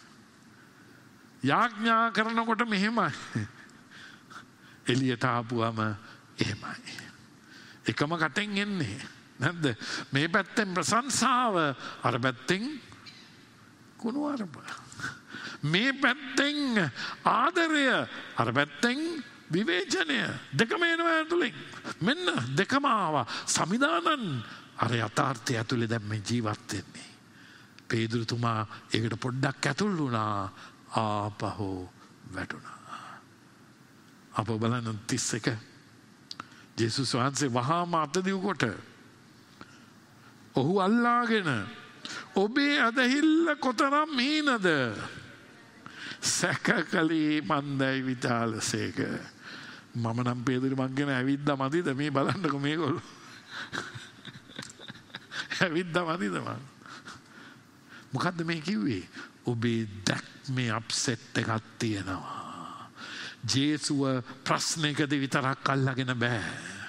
යාඥා කරනකොට මෙහෙමයි. එළියට ආපුවම එහෙමයි. එකම කටෙන් එන්නේ නැද්ද? මේ පැත්තෙන් ප්‍රශංසාව, අර පැත්තෙන් කුණුවරප. මේ පැත්තෙන් ආදරය, අර පැත්තෙන් විවේචනය. දෙකම එනවා ඇතුලෙන්. මෙන්න දෙකම ආවා. සමිදානන් අර යථාර්ථය ඇතුලේ දැන් මේ ජීවත් වෙන්නේ. පේදුරුතුමා ඒකට පොඩ්ඩක් ඇතුල් වුණා. ආපහු වැටුණා. අප බලන්න තිස් එක. ජේසුස් වහන්සේ වහාම අත දිව්කොට ඔහු අල්ලාගෙන ඔබේ ඇදහිල්ල කොතරම් හීනද? සැකකලී මන්දයි විචාලසේක. මම නම් පේදුරු මං ගැන ඇවිද්දා මදිද මේ බලන්නකො මේගොල්ලෝ. ඇවිද්දා මදිද මං. මොකද්ද මේ කිව්වේ? ඔබේ දැක්මේ අප්සෙට් එකක් තියෙනවා. ජේසුව ප්‍රශ්නයකදී විතරක් අල්ලගෙන බෑ.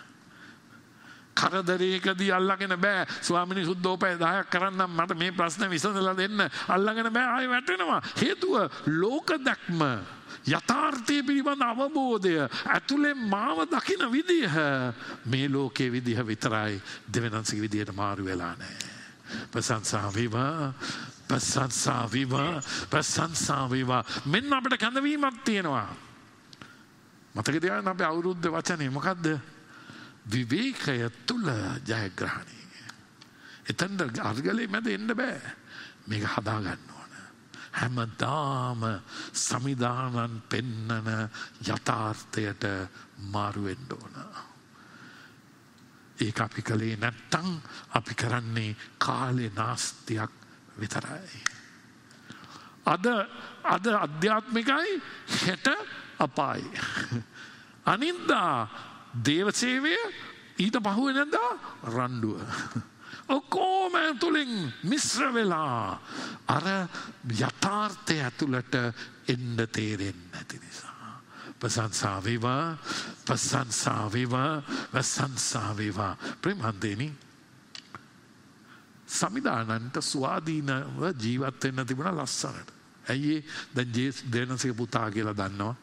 කරදරයකදී අල්ලගෙන බෑ. ස්වාමිනී සුද්ධෝපය දහයක් කරන්නම් මට මේ ප්‍රශ්න විසඳලා දෙන්න. අල්ලගෙන බෑ ආයෙ වැටෙනවා. හේතුව ලෝක දැක්ම, යථාර්ථය පිළිබඳ අවබෝධය, ඇතුලේ මාව දකින විදිහ මේ ලෝකයේ විදිහ විතරයි. දෙවියන්සේගේ විදියට මාරු වෙලා නැහැ. ප්‍රශංසා වේවා, ප්‍රශංසා වේවා, ප්‍රශංසා වේවා. මෙන්න අපිට කැඳවීමක් තියෙනවා. මතක තියාගන්න අපේ අවුරුද්ද වචනේ මොකද්ද? විවේකය තුල ජයග්‍රහණය. එතන අර්ගලේ මැද එන්න බෑ. මේක හදා ගන්න ඕන. හැමදාම සමිදානන් පෙන්නන යථාර්ථයට මාරු වෙන්න ඕන. ඒක අපි කලේ නැත්තම් අපි කරන්නේ කාලේ නාස්තියක් විතරයි. අද අද අධ්‍යාත්මිකයි, හෙට අපායි. අනිද්දා දේව සේවය, ඊට පහුවෙනිදා රණ්ඩුව. ඔක්කොම තුලින් මිශ්‍ර වෙලා අර යථාර්ථය ඇතුළට එන්න තේරෙන්නේ නැති නිසා. ප්‍රශංසා වේවා, ප්‍රශංසා වේවා, ප්‍රශංසා වේවා. ප්‍රේමන්තේනි සමිදානන්ට ස්වාධීනව ජීවත් වෙන්න තිබුණා ලස්සනට. ඇයි දැන් ජේස් දෙනසේ පුතා කියලා දන්නවා.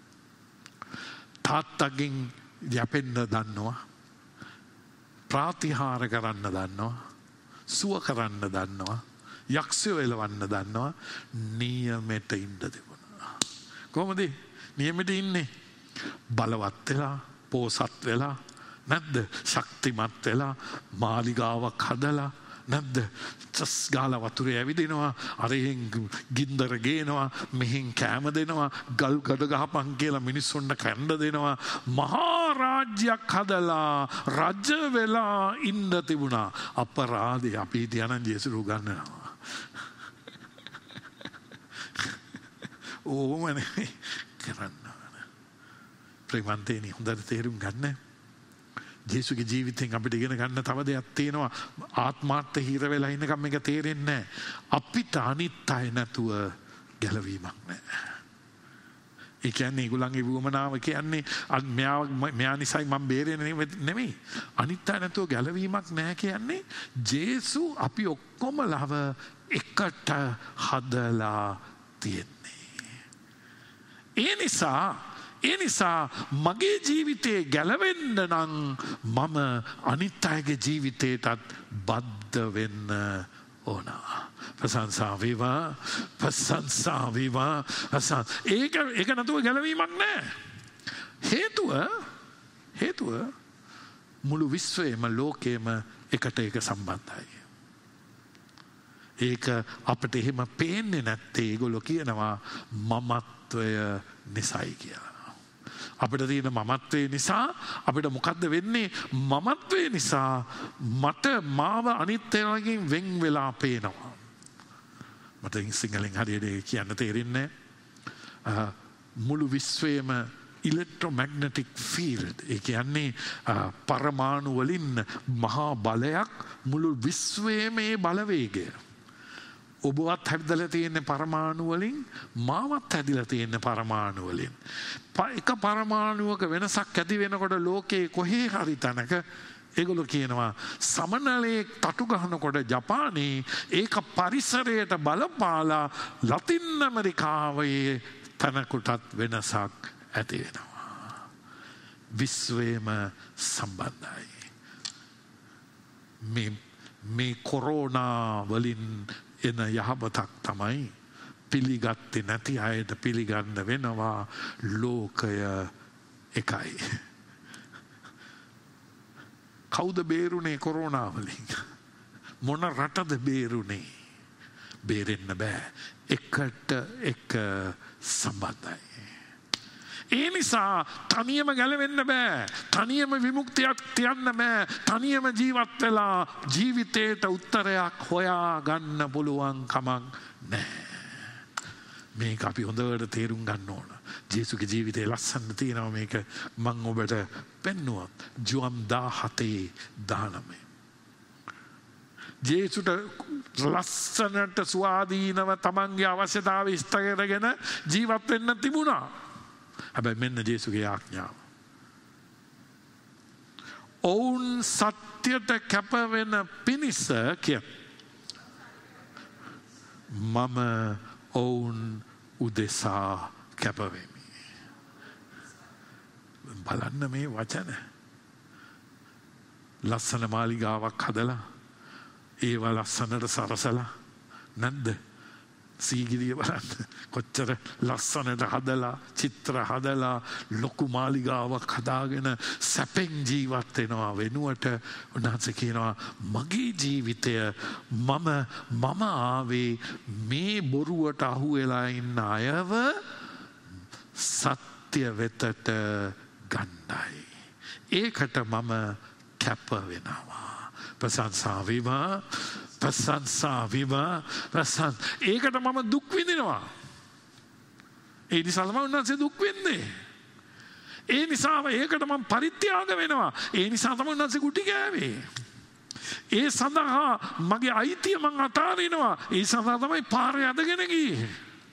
තාත්තගෙන් යැපෙන්න දන්නවා. ප්‍රාතිහාර කරන්න දන්නවා. සුව කරන්න දන්නවා. යක්ෂයෝ එලවන්න දන්නවා. නියමෙට ඉන්න තිබුණා. කොහොමද නියමෙට ඉන්නේ? බලවත් වෙලා, පෝසත් වෙලා නැද්ද? ශක්තිමත් වෙලා, මාලිගාවක් හදලා නැද්ද? චස් ගාලා වතුරේ ඇවිදිනවා, අරෙන් ගින්දර ගේනවා, මෙහෙන් කෑම දෙනවා, ගල් ගඩ ගහපන් කියලා මිනිස්සුන්ට කැඳ දෙනවා. මහා රාජ්‍යයක් හදලා රජ වෙලා ඉන්න තිබුණා. අපරාධේ අපි හිටියනම් ජේසුස් උගන්වනවා. ඕමනේ කරන්න. ප්‍රේමන්තේනි හොඳට තේරුම් ගන්න. ජේසුගේ ජීවිතෙන් අපිට ඉගෙන ගන්න තව දෙයක් තියෙනවා. ආත්මාර්ථ හිර වෙලා ඉන්නකම් මේක තේරෙන්නේ නැහැ. අපිට අනිත් අය නැතුව ගැලවීමක් නැහැ. ඒ කියන්නේ ඒගොල්ලන්ගේ වුවමනාව කියන්නේ මෙයා මෙයා නිසයි මම බේරෙන්නේ නෙමෙයි. අනිත් අය නැතුව ගැලවීමක් නැහැ කියන්නේ ජේසු අපි ඔක්කොම ලව එකට හදලා තියෙන්නේ. ඒ නිසා ඒ නිසා මගේ ජීවිතේ ගැලවෙන්න නම් මම අනිත් අයගේ ජීවිතේටත් බද්ධ වෙන්න ඕන. ප්‍රශංසා වේවා, ප්‍රශංසා වේවා. ඒක ඒක නැතුව ගැලවීමක් නැහැ. හේතුව හේතුව මුළු විශ්වයේම ලෝකෙම එකට එක සම්බන්ධයි. ඒක අපිට එහෙම පේන්නේ නැත්තේ ඒගොල්ලෝ කියනවා මමත්වය නිසයි කියලා. අපිට තියෙන මමත්වයේ නිසා අපිට මොකද්ද වෙන්නේ? මමත්වයේ නිසා මට මාව අනිත් ඒවාගෙන් වෙන් වෙලා පේනවා. මට සිංහලෙන් හරියට කියන්න තේරෙන්නේ මුළු විශ්වයේම ඉලෙක්ට්‍රොමැග්නටික් ෆීල්ඩ්. ඒ කියන්නේ පරමාණු වලින් මහා බලයක් මුළු විශ්වයේම මේ බලවේගය. ඔබවත් හැදිලා තියෙන පරමාණු වලින්, මාවත් හැදිලා තියෙන පරමාණු වලින්. එක පරමාණුවක වෙනසක් ඇති වෙනකොට ලෝකේ කොහේ හරි තැනක ඒගොල්ලෝ කියනවා සමනලේ තටු ගහනකොට ජපානයේ ඒක පරිසරයට බලපාලා ලතින් ඇමරිකාවේ තැනකටත් වෙනසක් ඇති වෙනවා. විශ්වයේම සම්බන්ධයි. මේ මේ කොරෝනා වලින් එන යහපතක් තමයි පිළිගත්තේ නැති අයට පිළිගන්න වෙනවා. ලෝකය එකයි. කවුද බේරුනේ කොරෝනා වලින්? මොන රටද බේරුනේ? බේරෙන්න බෑ. එකට එක සම්බන්ධයි. ඒ නිසා තනියම ගැලවෙන්න බෑ. තනියම විමුක්තියක් තියන්න බෑ. තනියම ජීවත් වෙලා ජීවිතේට උත්තරයක් හොයා ගන්න පුළුවන් කමක් නැහැ. මේක අපි හොඳට තේරුම් ගන්න ඕන. ජේසුගේ ජීවිතේ ලස්සන තියෙනවා මේක මම ඔබට පෙන්නුවා. ජෝම් දාහතේ දානමය. ජේසුට ලස්සනට ස්වාධීනව තමන්ගේ අවශ්‍යතාවය ඉෂ්ට කරගෙන ජීවත් වෙන්න තිබුණා. හැබැයි මෙන්න ජේසුගේ ආඥාව. ඔවුන් සත්‍යයට කැප වෙන පිණිස කිය. මම ඔවුන් උදෙසා කැපවෙමි. බලන්න මේ වචන. ලස්සන මාලිගාවක් හදලා ඒවා ලස්සනට සරසලා නැද්ද? සීගිරිය බලන්න කොච්චර ලස්සනට හදලා චිත්‍ර හදලා ලොකු මාලිගාවක් හදාගෙන සැපෙන් ජීවත් වෙනවා වෙනුවට උන්වහන්සේ කියනවා මගේ ජීවිතය මම මම ආවේ මේ බොරුවට අහු වෙලා ඉන්න අයව සත්‍ය වෙතට ගන්නයි. ඒකට මම කැප වෙනවා. ප්‍රශංසා වේවා ප්‍රශංසා වේවා ප්‍රශංස. ඒකට මම දුක් විඳිනවා. ඒ නිසා තමයි උන්වහන්සේ දුක් වෙන්නේ. ඒ නිසා ඒකට මම පරිත්‍යාග වෙනවා. ඒ නිසා තමයි උන්වහන්සේ කුටි කෑවේ. ඒ සඳහා මගේ අයිතිය මං අතාරිනවා. ඒ සඳහා තමයි පාරේ අදගෙන ගියේ.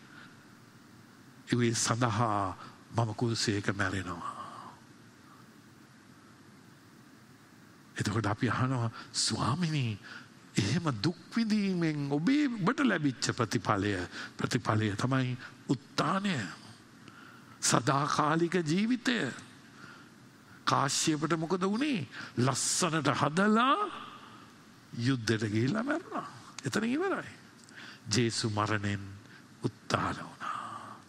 ඒ සඳහා මම කුරුසයක මැරෙනවා. එතකොට අපි අහනවා ස්වාමිනී එහෙම දුක් විඳීමෙන් ඔබේ ඔබට ලැබිච්ච ප්‍රතිඵලය ප්‍රතිඵලය තමයි උත්ථානය සදාකාලික ජීවිතය. කාශ්‍යපට මොකද වුනේ? ලස්සනට හදලා යුද්ධයට ගිහිල්ලා මැරුණා. එතන ඉවරයි. ජේසු මරණයෙන් උත්ථාන වුණා.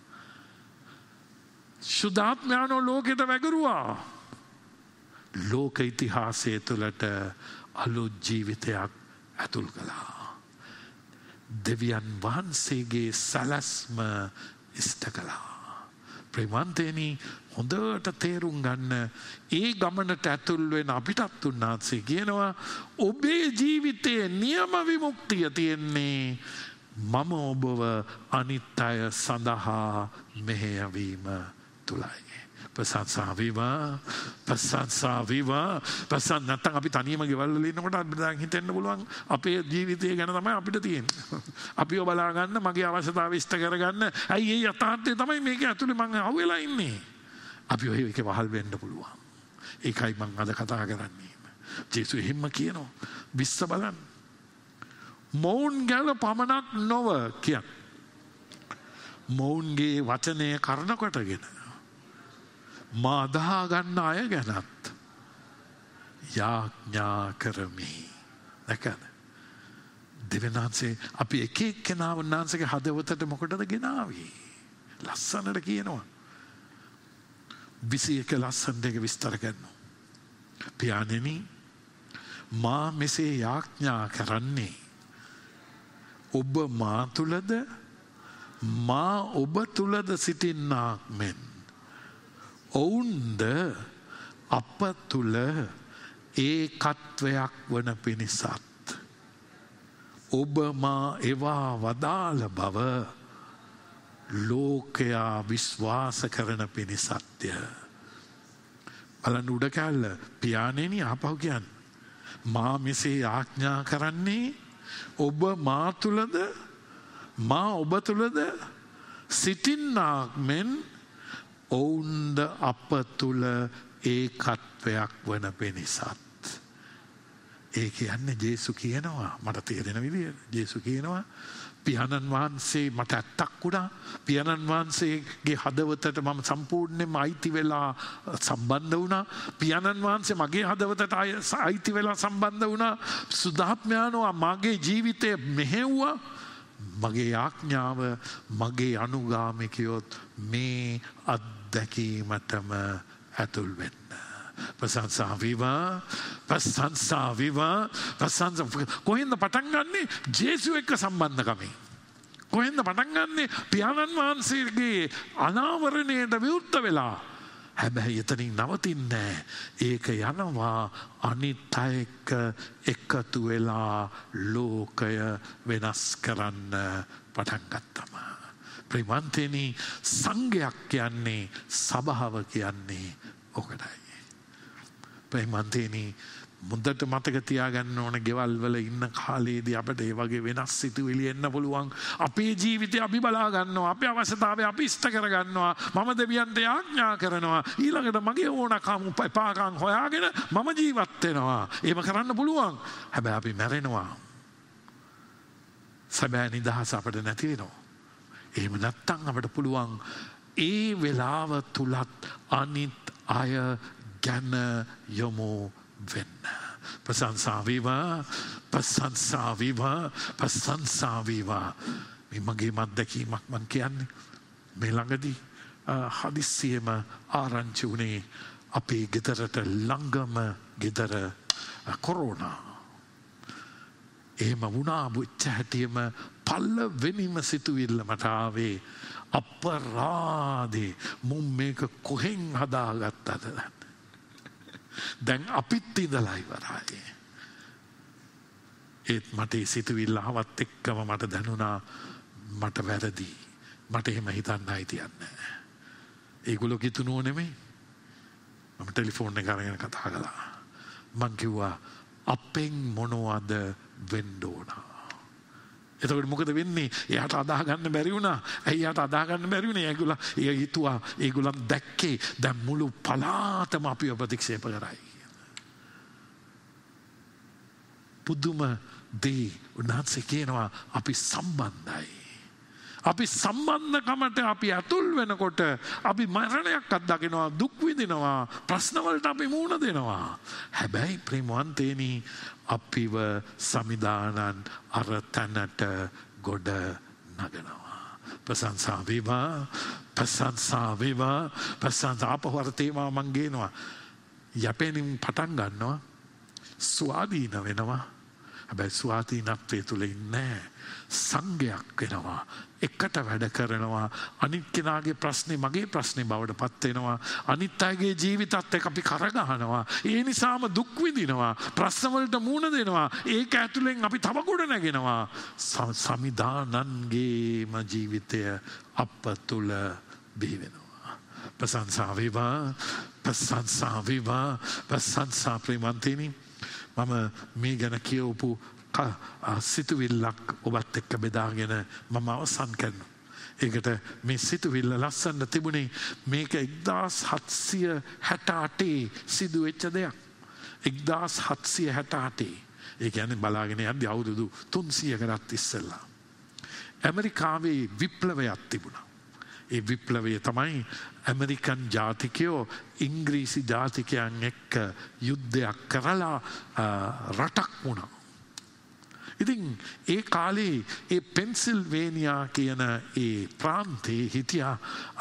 සුද්ධාත්මයන්ෝ ලෝකෙට වැගරුවා. ලෝක ඉතිහාසය තුළට අලුත් ජීවිතයක් ඇතුල් කළා. දෙවියන් වහන්සේගේ සැලැස්ම ඉෂ්ට කළා. ප්‍රේමන්තේනි හොඳට තේරුම් ගන්න ඒ ගමනට ඇතුල් වෙන අපිටත් උන්වහන්සේ කියනවා ඔබේ ජීවිතයේ නියම විමුක්තිය තියෙන්නේ මම ඔබව අනිත් අය සඳහා මෙහෙයවීම තුලයි. ප්‍රශංසා වේවා ප්‍රශංසා වේවා ප්‍රශංස නැත්නම් අපි තනියම ගෙවල් වල ඉන්නකොට අපිට දැන් හිතෙන්න පුළුවන් අපේ ජීවිතය ගැන තමයි අපිට තියෙන්නේ. අපිව බලා ගන්න මගේ අවශ්‍යතාවය ඉෂ්ට කරගන්න. ඇයි ඒ යථාර්ථය තමයි මේක ඇතුලේ මම අහුවෙලා ඉන්නේ. අපි ඔය එකේ වහල් වෙන්න පුළුවන්. ඒකයි මම අද කතා කරන්නේ. ජේසු එහෙම කියනවා. විශ්ස බලන්න. මොවුන් ගැන පමණක් නොව කියන. මොවුන්ගේ වචනය කරන කොටගෙන මා අදහා ගන්න අය ගැනත් යාඥා කරමි. දැකද? දෙවියන්සේ අපි එක එක්කෙනා වුණාන්සේගේ හදවතට මොකටද ගෙනාවේ? ලස්සනට කියනවා. විසි එක ලස්සන දෙක විස්තර කරනවා. පියාණෙනි මා මෙසේ යාඥා කරන්නේ ඔබ මා තුලද මා ඔබ තුලද සිටින්නාක් මෙන් ඔවුන්ද අප තුල ඒකත්වයක් වන පිණිසත් ඔබ මා එවා වදාළ බව ලෝකයා විශ්වාස කරන පිණිසත්ය. බලන්න උඩ කැල්ල පියාණෙනි ආපහු කියන්නේ මා මෙසේ ආඥා කරන්නේ ඔබ මා තුලද මා ඔබ තුලද සිටින්නාක් මෙන් ඔවුන්ද අප තුල ඒකත්වයක් වන පිණිසත්. ඒ කියන්නේ ජේසු කියනවා මට තේරෙන විදියට ජේසු කියනවා පියාණන් වහන්සේ මට ඇත්තක් වුණා. පියාණන් වහන්සේගේ හදවතට මම සම්පූර්ණයෙන්ම අයිති වෙලා සම්බන්ධ වුණා. පියාණන් වහන්සේ මගේ හදවතට අයිති වෙලා සම්බන්ධ වුණා. සුද්ධාත්මයන්ෝ මගේ ජීවිතය මෙහෙව්වා. මගේ ආඥාව මගේ අනුගාමිකයොත් මේ අත්දැකීමටම ඇතුල් වෙන්න. ප්‍රශංසා වේවා ප්‍රශංසා වේවා ප්‍රශංසා. කොහෙන්ද පටන් ගන්නෙ? ජේසු එක්ක සම්බන්ධකමෙන්. කොහෙන්ද පටන් ගන්නෙ? පියාණන් වහන්සේගේ අනාවරණයට විවෘත වෙලා. හැබැයි එතනින් නවතින්නේ ඒක යනවා අනිත් අය එක්ක එකතු වෙලා ලෝකය වෙනස් කරන්න පටන් ගත්තම. ප්‍රේමන්තේනි සංඝයක් කියන්නේ සභාව කියන්නේ ඔකටයි. ප්‍රේමන්තේනි මුදට මතක තියාගන්න ඕන ගෙවල් වල ඉන්න කාලේදී අපිට ඒ වගේ වෙනස් සිතුවිලි එන්න පුළුවන්. අපේ ජීවිතය අපි බලා ගන්නවා, අපේ අවශ්‍යතාවය අපි ඉෂ්ට කර ගන්නවා. මම දෙවියන්ට යාඥා කරනවා. ඊළඟට මගේ ඕනකම් උපපාකම් හොයාගෙන මම ජීවත් වෙනවා. එහෙම කරන්න පුළුවන්. හැබැයි අපි මැරෙනවා. සැබෑ නිදහස අපිට නැති වෙනවා. එහෙම නැත්තම් අපිට පුළුවන් ඒ වෙලාව තුලත් අනිත් අය ගැන යොමු වෙන්න. ප්‍රශංසා වේවා, ප්‍රශංසා වේවා, ප්‍රශංසා වේවා. මේ මගේ අත්දැකීමක් මං කියන්නේ. මේ ළඟදී හදිස්සියෙම ආරංචි වුණේ අපේ ගෙදරට ළඟම ගෙදර කොරෝනා. එහෙම වුණා බුච්ච හැටියම පල්ලවෙනිම සිතුවිල්ල මට ආවේ අපරාධේ මුම් මේක කොහෙන් හදාගත්තද? දැන් අපිත් ඉඳලා ඉවරයි. ඒත් මට සිතුවිල්ල ආවත් එක්කම මට දැනුණා මට වැරදි. මට එහෙම හිතන්න හිතියන්නේ නැහැ. ඒගොල්ලෝ කිතුනෝ නෙමෙයි. මම ටෙලිෆෝන් එක අරගෙන කතා කළා. මං කිව්වා අපෙන් මොනවද වෙන්න ඕන? එතකොට මොකද වෙන්නේ? එයාට අදාහ ගන්න බැරි වුණා. ඇයි එයාට අදාහ ගන්න බැරි වුණේ? ඒගොල්ලෝ ඒ හිතුවා ඒගොල්ලන් දැක්කේ දැන් මුළු පළාතම අපිව ප්‍රතික්ෂේප කරයි. පුදුම දේ උන්වහන්සේ කියනවා අපි සම්බන්ධයි. අපි සම්බන්ධකමට අපි ඇතුල් වෙනකොට අපි මරණයක් අත්දකිනවා, දුක් විඳිනවා, ප්‍රශ්න වලට අපි මුහුණ දෙනවා. හැබැයි ප්‍රේමවන්තේනි අපිව සමිදානන් අර තැනට ගොඩ නගනවා. ප්‍රශංසා වේවා, ප්‍රශංසා වේවා, ප්‍රශංසා අපවර තේමා මං ගේනවා. යැපෙනින් පටන් ගන්නවා, ස්වාධීන වෙනවා. හැබැයි ස්වාධීනත්වයේ තුල ඉන්නේ සංගයක් වෙනවා. එකට වැඩ කරනවා. අනිත් කෙනාගේ ප්‍රශ්නේ මගේ ප්‍රශ්නේ බවට පත් වෙනවා. අනිත් අයගේ ජීවිතත් එක්ක අපි කරගහනවා. ඒ නිසාම දුක් විඳිනවා. ප්‍රශ්න වලට මුහුණ දෙනවා. ඒක ඇතුලෙන් අපි තව ගොඩ නැගෙනවා. සමිදානන්ගේම ජීවිතය අප තුල බිහි වෙනවා. ප්‍රශංසා වේවා, ප්‍රශංසා වේවා, ප්‍රශංසා ප්‍රේමන්තේනි. මම මේ ගැන කියවපු සිතුවිල්ලක් ඔබත් එක්ක බෙදාගෙන මම අවසන් කරනවා. ඒකට මේ සිතුවිල්ල ලස්සන තිබුණේ මේක එක්දාස් හත්සිය හැට අටේ සිදු වෙච්ච දෙයක්. එක්දාස් හත්සිය හැට අටේ. ඒ කියන්නේ බලාගෙන යද්දී අවුරුදු තුන්සියකටත් ඉස්සෙල්ලා. ඇමරිකාවේ විප්ලවයක් තිබුණා. ඒ විප්ලවය තමයි ඇමරිකන් ජාතිකයෝ ඉංග්‍රීසි ජාතිකයන් එක්ක යුද්ධයක් කරලා රටක් වුණා. ඉතින් ඒ කාලේ ඒ පෙන්සිල්වේනියා කියන ඒ ප්‍රාන්තේ හිටියා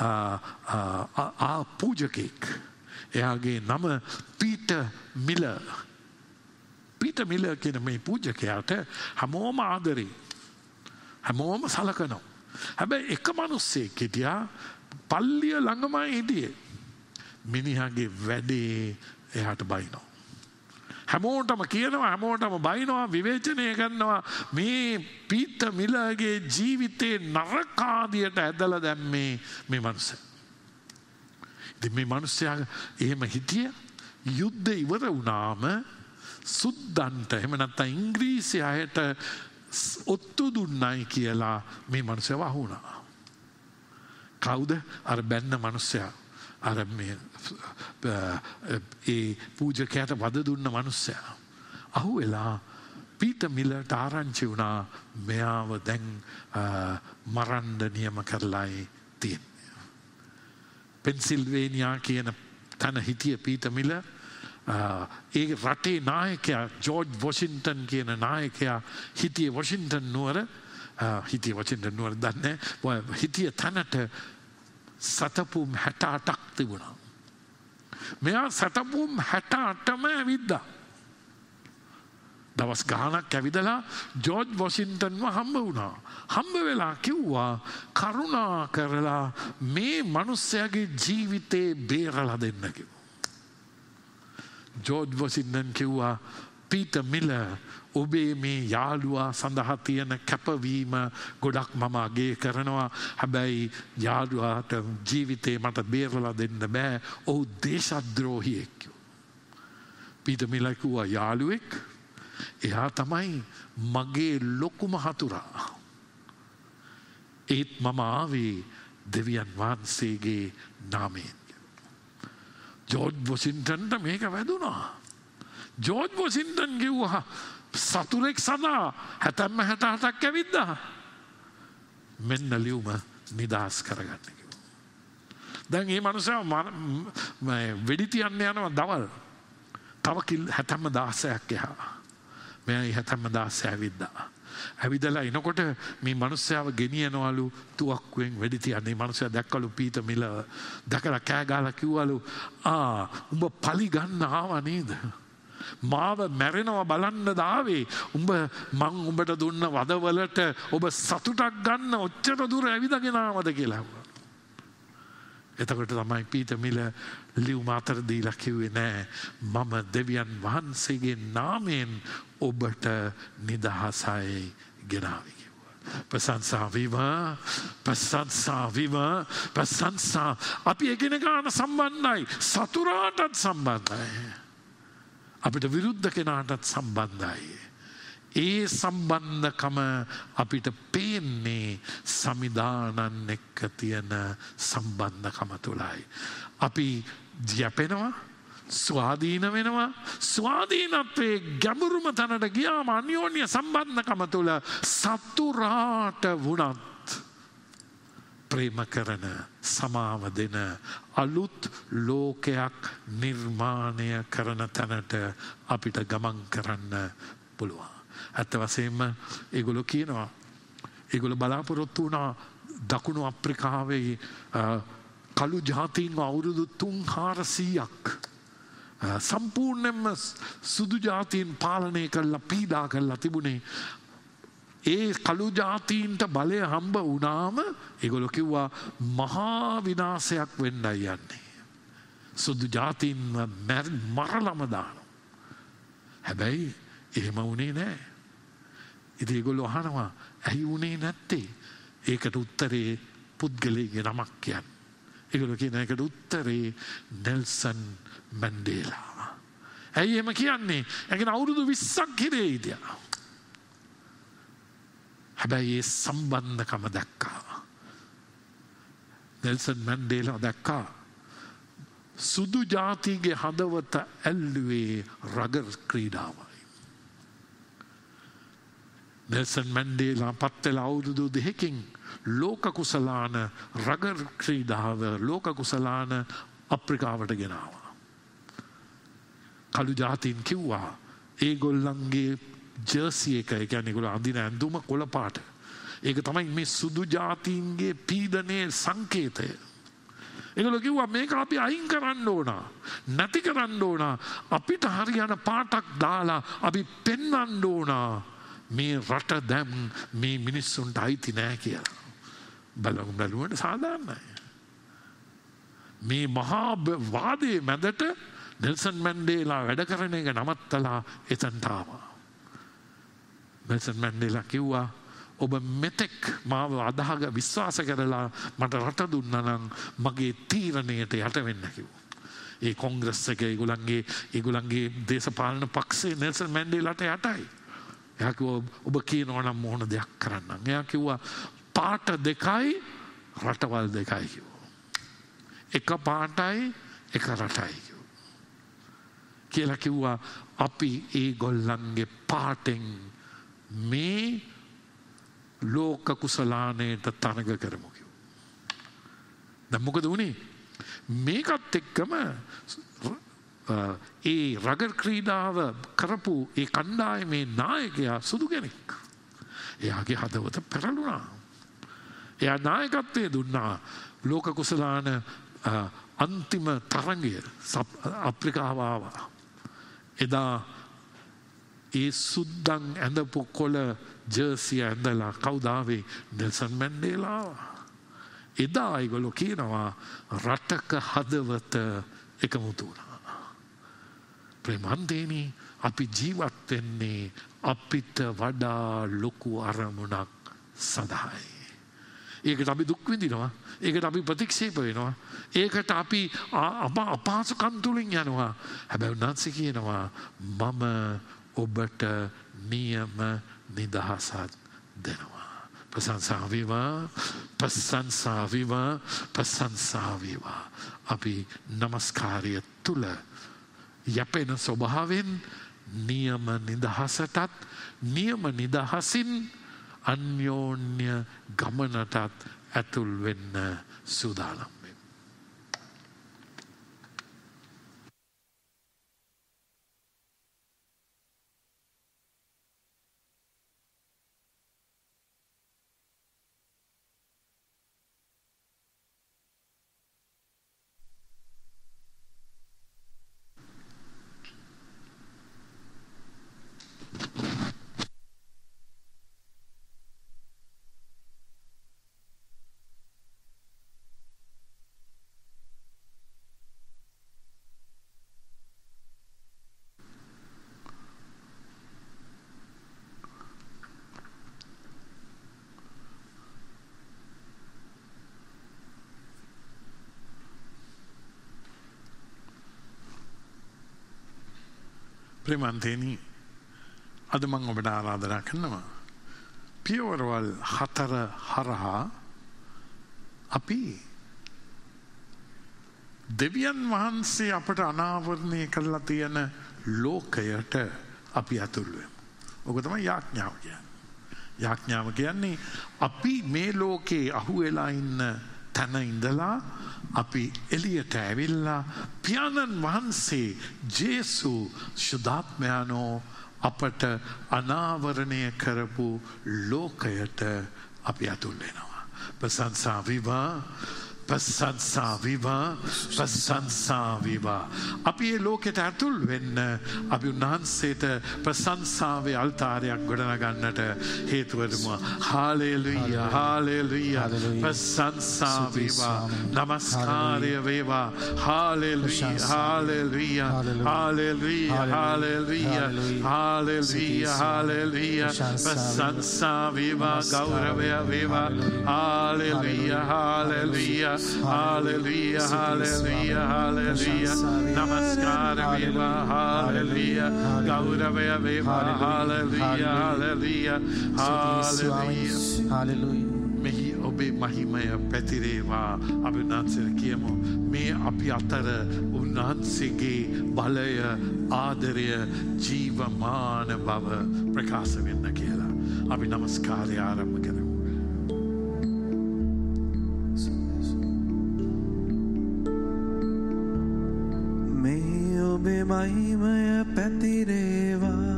ආ පූජකෙක්. එයාගේ නම පීටර් මිලර්. පීටර් මිලර් කියන මේ පූජකයාට හැමෝම ආදරේ. හැමෝම සලකනවා. හැබැයි එක මිනිස්සෙක් හිටියා පල්ලිය ළඟමයි හිටියේ. මිනිහාගේ වැඩේ එයාට බයිනවා. හැමෝටම කියනවා, හැමෝටම බයිනවා, විවේචනය කරනවා. මේ පීටර් මිලර්ගේ ජීවිතේ නරකාදියට ඇදලා දැම්මේ මේ මිනිස්සයා. ඉතින් මේ මිනිස්සයා එහෙම හිටිය යුද්ධ ඉවර වුණාම සුද්දන්ට එහෙම නැත්නම් ඉංග්‍රීසි අයට ඔත්තු දුන්නයි කියලා මේ මිනිස්සයා වහුණා. කවුද? අර බැන්න මිනිස්සයා. අර මේ ඒ පූජකයාට වද දුන්න මිනිස්සයා. අහුවෙලා පීටර් මිලර්ට ආරංචි වුණා මෙයාව දැන් මරන්න නියම කරලායි තියෙන්නේ. පෙන්සිල්වේනියා කියන තැන හිටිය පීටර් මිලර් ඒ රටේ නායකයා ජෝර්ජ් වොෂින්ටන් කියන නායකයා හිටියේ වොෂින්ටන් නුවර. හිටිය වොෂින්ටන් නුවර දන්නේ හිටිය තැනට සතපුම් හැට අටක් තිබුණා. මෙයා සතපුම් හැට අටම ඇවිද්දා. දවස් ගානක් ඇවිදලා ජෝර්ජ් වොෂින්ටන්ව හම්බ වුණා. හම්බ වෙලා කිව්වා කරුණා කරලා මේ මිනිස්යාගේ ජීවිතේ බේරලා දෙන්න කිව්වා. ජෝර්ජ් වොෂින්ටන් කිව්වා පීටර් මිලර් ඔබේ මේ යාළුවා සඳහා තියෙන කැපවීම ගොඩක් මම අගය කරනවා. හැබැයි යාළුවාට ජීවිතේ මට බේරලා දෙන්න බෑ. ඔහු දේශද්‍රෝහියෙක්. පීටර් මිලර් කිව්වා යාළුවෙක් එයා තමයි මගේ ලොකුම හතුරා. ඒත් මම ආවේ දෙවියන් වහන්සේගේ නාමයෙන්. ජෝර්ජ් වොෂින්ටන්ට මේක වැදුනා. ජෝර්ජ් වොෂින්ටන් කිව්වා සතුරෙක් සදා හැතැම්ම හැට අටක් ඇවිද්දා. මෙන්න ලියුම නිදහස් කරගන්න කිව්වා. දැන් මේ මනුස්සයා වෙඩි තියන්න යනවා දවල්. තව කිල් හැතැම්ම දාසයක් එහා. මෙයා හැතැම්ම දාසය ඇවිද්දා. ඇවිදලා එනකොට මේ මනුස්සයාව ගෙනියනවලු තුවක්කුවෙන් වෙඩි තියන්නේ. මනුස්සයා දැක්කලු පීටර් මිලර්. දැකලා කෑ ගහලා කිව්වලු ආ උඹ පලි ගන්න ආවා නේද? මාව මැරෙනවා බලන්න දාවේ. උඹ මං උඹට දුන්න වදවලට ඔබ සතුටක් ගන්න ඔච්චර දුර ඇවිදගෙන ආවද කියලා. එතකොට තමයි පීටර් මිලර් ලියුම අතර දීලා කිව්වේ නෑ මම දෙවියන් වහන්සේගේ නාමයෙන් ඔබට නිදහසයි ගෙනාවේ කිව්වා. ප්‍රශංසා වේවා ප්‍රශංසා වේවා ප්‍රශංසා. අපි එකිනෙකාට සම්බන්ධයි. සතුරාටත් සම්බන්ධයි. අපිට විරුද්ධ කෙනාටත් සම්බන්ධයි. ඒ සම්බන්ධකම අපිට පේන්නේ සමිදානන් එක්ක තියෙන සම්බන්ධකම තුලයි. අපි යැපෙනවා ස්වාධීන වෙනවා. ස්වාධීනත්වයේ ගැඹුරුම තැනට ගියාම අන්‍යෝන්‍ය සම්බන්ධකම තුල සතුරාට වුණත් ප්‍රේම කරන සමාව දෙන අලුත් ලෝකයක් නිර්මාණය කරන තැනට අපිට ගමන් කරන්න පුළුවන්. ඇත්ත වශයෙන්ම ඒගොල්ලෝ කියනවා ඒගොල්ලෝ බලාපොරොත්තු වුණා දකුණු අප්‍රිකාවේ කළු ජාතීන් අවුරුදු තුන් හාරසීයක් සම්පූර්ණයෙන්ම සුදු ජාතීන් පාලනය කරලා පීඩා කරලා තිබුණේ. ඒ කළු ජාතීන්ට බලය හම්බ වුණාම ඒගොල්ලෝ කිව්වා මහා විනාශයක් වෙන්නයි යන්නේ. සුදු ජාතීන් මරලම දානවා. හැබැයි එහෙම වුණේ නැහැ. ඉතින් ඒගොල්ලෝ අහනවා ඇයි වුණේ නැත්තේ? ඒකට උත්තරේ පුද්ගලයාගේ නමක් කියන්නේ. ඒගොල්ලෝ කියන එකට උත්තරේ නෙල්සන් මැන්ඩේලා. ඇයි එහෙම කියන්නේ? ඒකන අවුරුදු විස්සක් හිරේ හිටියා. හැබැයි ඒ සම්බන්ධකම දැක්කා. නෙල්සන් මැන්ඩේලා දැක්කා සුදු ජාතිගේ හදවත ඇල්ලුවේ රගර් ක්‍රීඩාවයි. නෙල්සන් මැන්ඩේලා පත් වෙලා අවුරුදු දෙකකින් ලෝක කුසලාන රගර් ක්‍රීඩාව ලෝක කුසලාන අප්‍රිකාවට ගෙනාවා. කළු ජාතීන් කිව්වා ඒගොල්ලන්ගේ ජර්සි එක ඒ කියන්නේ ඒගොල්ලෝ අඳින ඇඳුම කොළ පාට. ඒක තමයි මේ සුදු ජාතීන්ගේ පීඩනයේ සංකේතය. ඒගොල්ලෝ කිව්වා මේක අපි අයින් කරන්න ඕන. නැති කරන්න ඕන. අපිට හරියන පාටක් දාලා අපි පෙන්වන්න ඕන මේ රට දැන් මේ මිනිස්සුන්ට අයිති නෑ කියලා. බලමු බලුවට සාධාරණයි. මේ මහා වාදයේ මැදට නෙල්සන් මැන්ඩේලා වැඩ කරන එක නවත්තලා එතනට ආවා. නෙල්සන් මැන්ඩේලා කිව්වා ඔබ මෙතෙක් මාව අදහග විශ්වාස කරලා මට රට දුන්නා නම් මගේ තීරණයට යට වෙන්න කිව්වා. ඒ කොංග්‍රස් එකේ ඒගොල්ලන්ගේ ඒගොල්ලන්ගේ දේශපාලන පක්ෂේ නෙල්සන් මැන්ඩේලාට යටයි. එයා කිව්වා ඔබ කියනවා නම් මොන දෙයක් කරන්නම්. එයා කිව්වා පාට දෙකයි රටවල් දෙකයි කිව්වා. එක පාටයි එක රටයි කිව්වා. කියලා කිව්වා අපි ඒගොල්ලන්ගේ පාටෙන් මේ ලෝක කුසලානයට තරග කරමු කිව්වා. දැන් මොකද වුනේ? මේකත් එක්කම ඒ රගර් ක්‍රීඩාව කරපු ඒ කණ්ඩායමේ නායකයා සුදු කෙනෙක්. එයාගේ හදවත පෙරළුණා. එයා නායකත්වයේ දුන්නා ලෝක කුසලාන අන්තිම තරගය අප්‍රිකාව ආවා. එදා ඒ සුද්දන් ඇඳපු කොළ ජර්සිය ඇඳලා කවුද ආවේ? Nelson Mandela. එදා ඒගොල්ලෝ කියනවා රටක හදවත එකමුතු වුණා. ප්‍රේමන්තේනි අපි ජීවත් වෙන්නේ අපිට වඩා ලොකු අරමුණක් සඳහායි. ඒකට අපි දුක් විඳිනවා. ඒකට අපි ප්‍රතික්ෂේප වෙනවා. ඒකට අපි අපහසුකම් තුලින් යනවා. හැබැයි උන්වහන්සේ කියනවා මම ඔබට නියම නිදහසක් දෙනවා. ප්‍රශංසා වේවා, ප්‍රශංසා වේවා, ප්‍රශංසා වේවා. අපි නමස්කාරය තුල යැපෙන ස්වභාවයෙන් නියම නිදහසටත් නියම නිදහසින් අන්‍යෝන්‍ය ගමනටත් ඇතුල් වෙන්න සූදානම් වෙමු. ප්‍රේමන්තේනි අද මම ඔබට ආරාධනා කරනවා පියවරවල් හතර හරහා අපි දෙවියන් වහන්සේ අපට අනාවරණය කරලා තියෙන ලෝකයට අපි ඇතුල් වෙමු. ඔක තමයි යාඥාව කියන්නේ. යාඥාව කියන්නේ අපි මේ ලෝකේ අහුවෙලා ඉන්න තැන ඉඳලා අපි එළියට ඇවිල්ලා පියාණන් වහන්සේ ජේසු සුදාත්මයන්ෝ අපට අනාවරණය කරපු ලෝකයට අපි ඇතුල් වෙනවා. ප්‍රශංසා වේවා, ප්‍රශංසා වේවා, ප්‍රශංසා වේවා. අපි මේ ලෝකයට ඇතුල් වෙන්න අපි උන්වහන්සේට ප්‍රශංසාවේ අල්තාරයක් ගොඩනගන්නට හේතු වෙමු. හාලෙලූයා, හාලෙලූයා. ප්‍රශංසා වේවා, නමස්කාරය වේවා. හාලෙලූයා, හාලෙලූයා, හාලෙලූයා, හාලෙලූයා, හාලෙලූයා, හාලෙලූයා. ප්‍රශංසා වේවා, ගෞරවය වේවා. හාලෙලූයා, හාලෙලූයා. Hallelujah, hallelujah, hallelujah. Namaskar veva, hallelujah. Gauravaya veva, hallelujah, hallelujah, hallelujah. Hallelujah. මෙහි ඔබේ මහිමය පැතිරේවා. අපි උන්වහන්සේට කියමු මේ අපි අතර උන්වහන්සේගේ බලය, ආදරය, ජීවමාන බව ප්‍රකාශ වෙන්න කියලා. අපි නමස්කාරය ආරම්භ කරමු. ඔබේ මහිමය පැතිරේවා.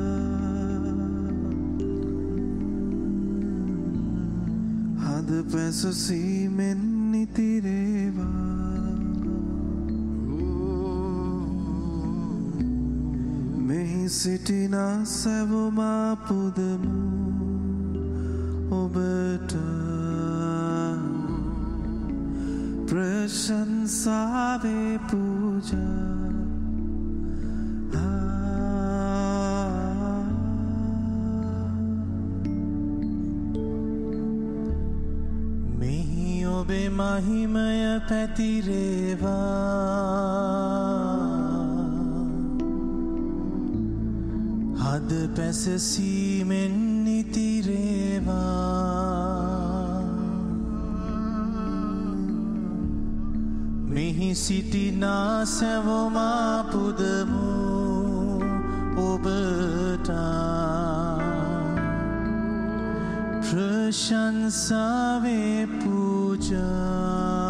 හද පැසසීමෙන් නිතිරේවා. මෙහි සිටිනා සැවොමා පුදමු ඔබට ප්‍රශංසාවේ පූජා. ඔබේ මහිමය පැතිරේවා. හද පැසසීමෙන් නිතිරේවා. මෙහි සිටිනා සැවොමා පුදමු ඔබට ප්‍රශංසාවේ පූජා.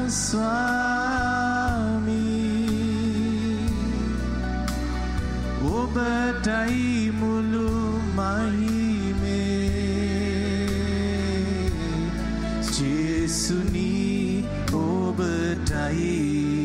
ස්වාමී ඔබටයි මුළු මහිමේ ජේසුනි ඔබටයි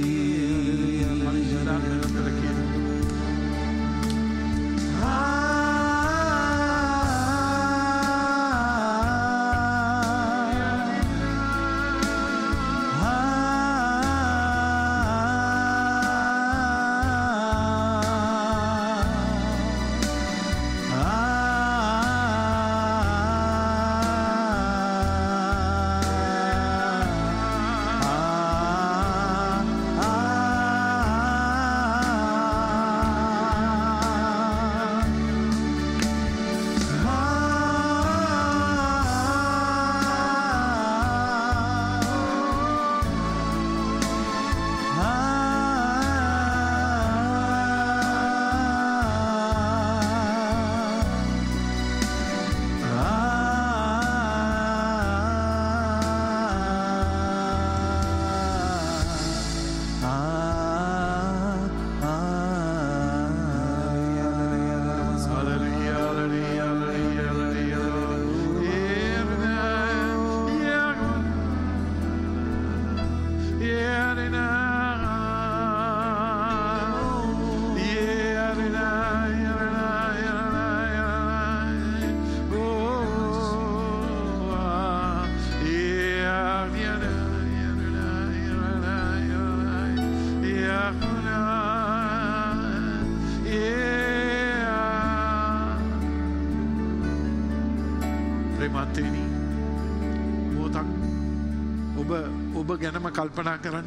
ගැනම කල්පනා කරන්න.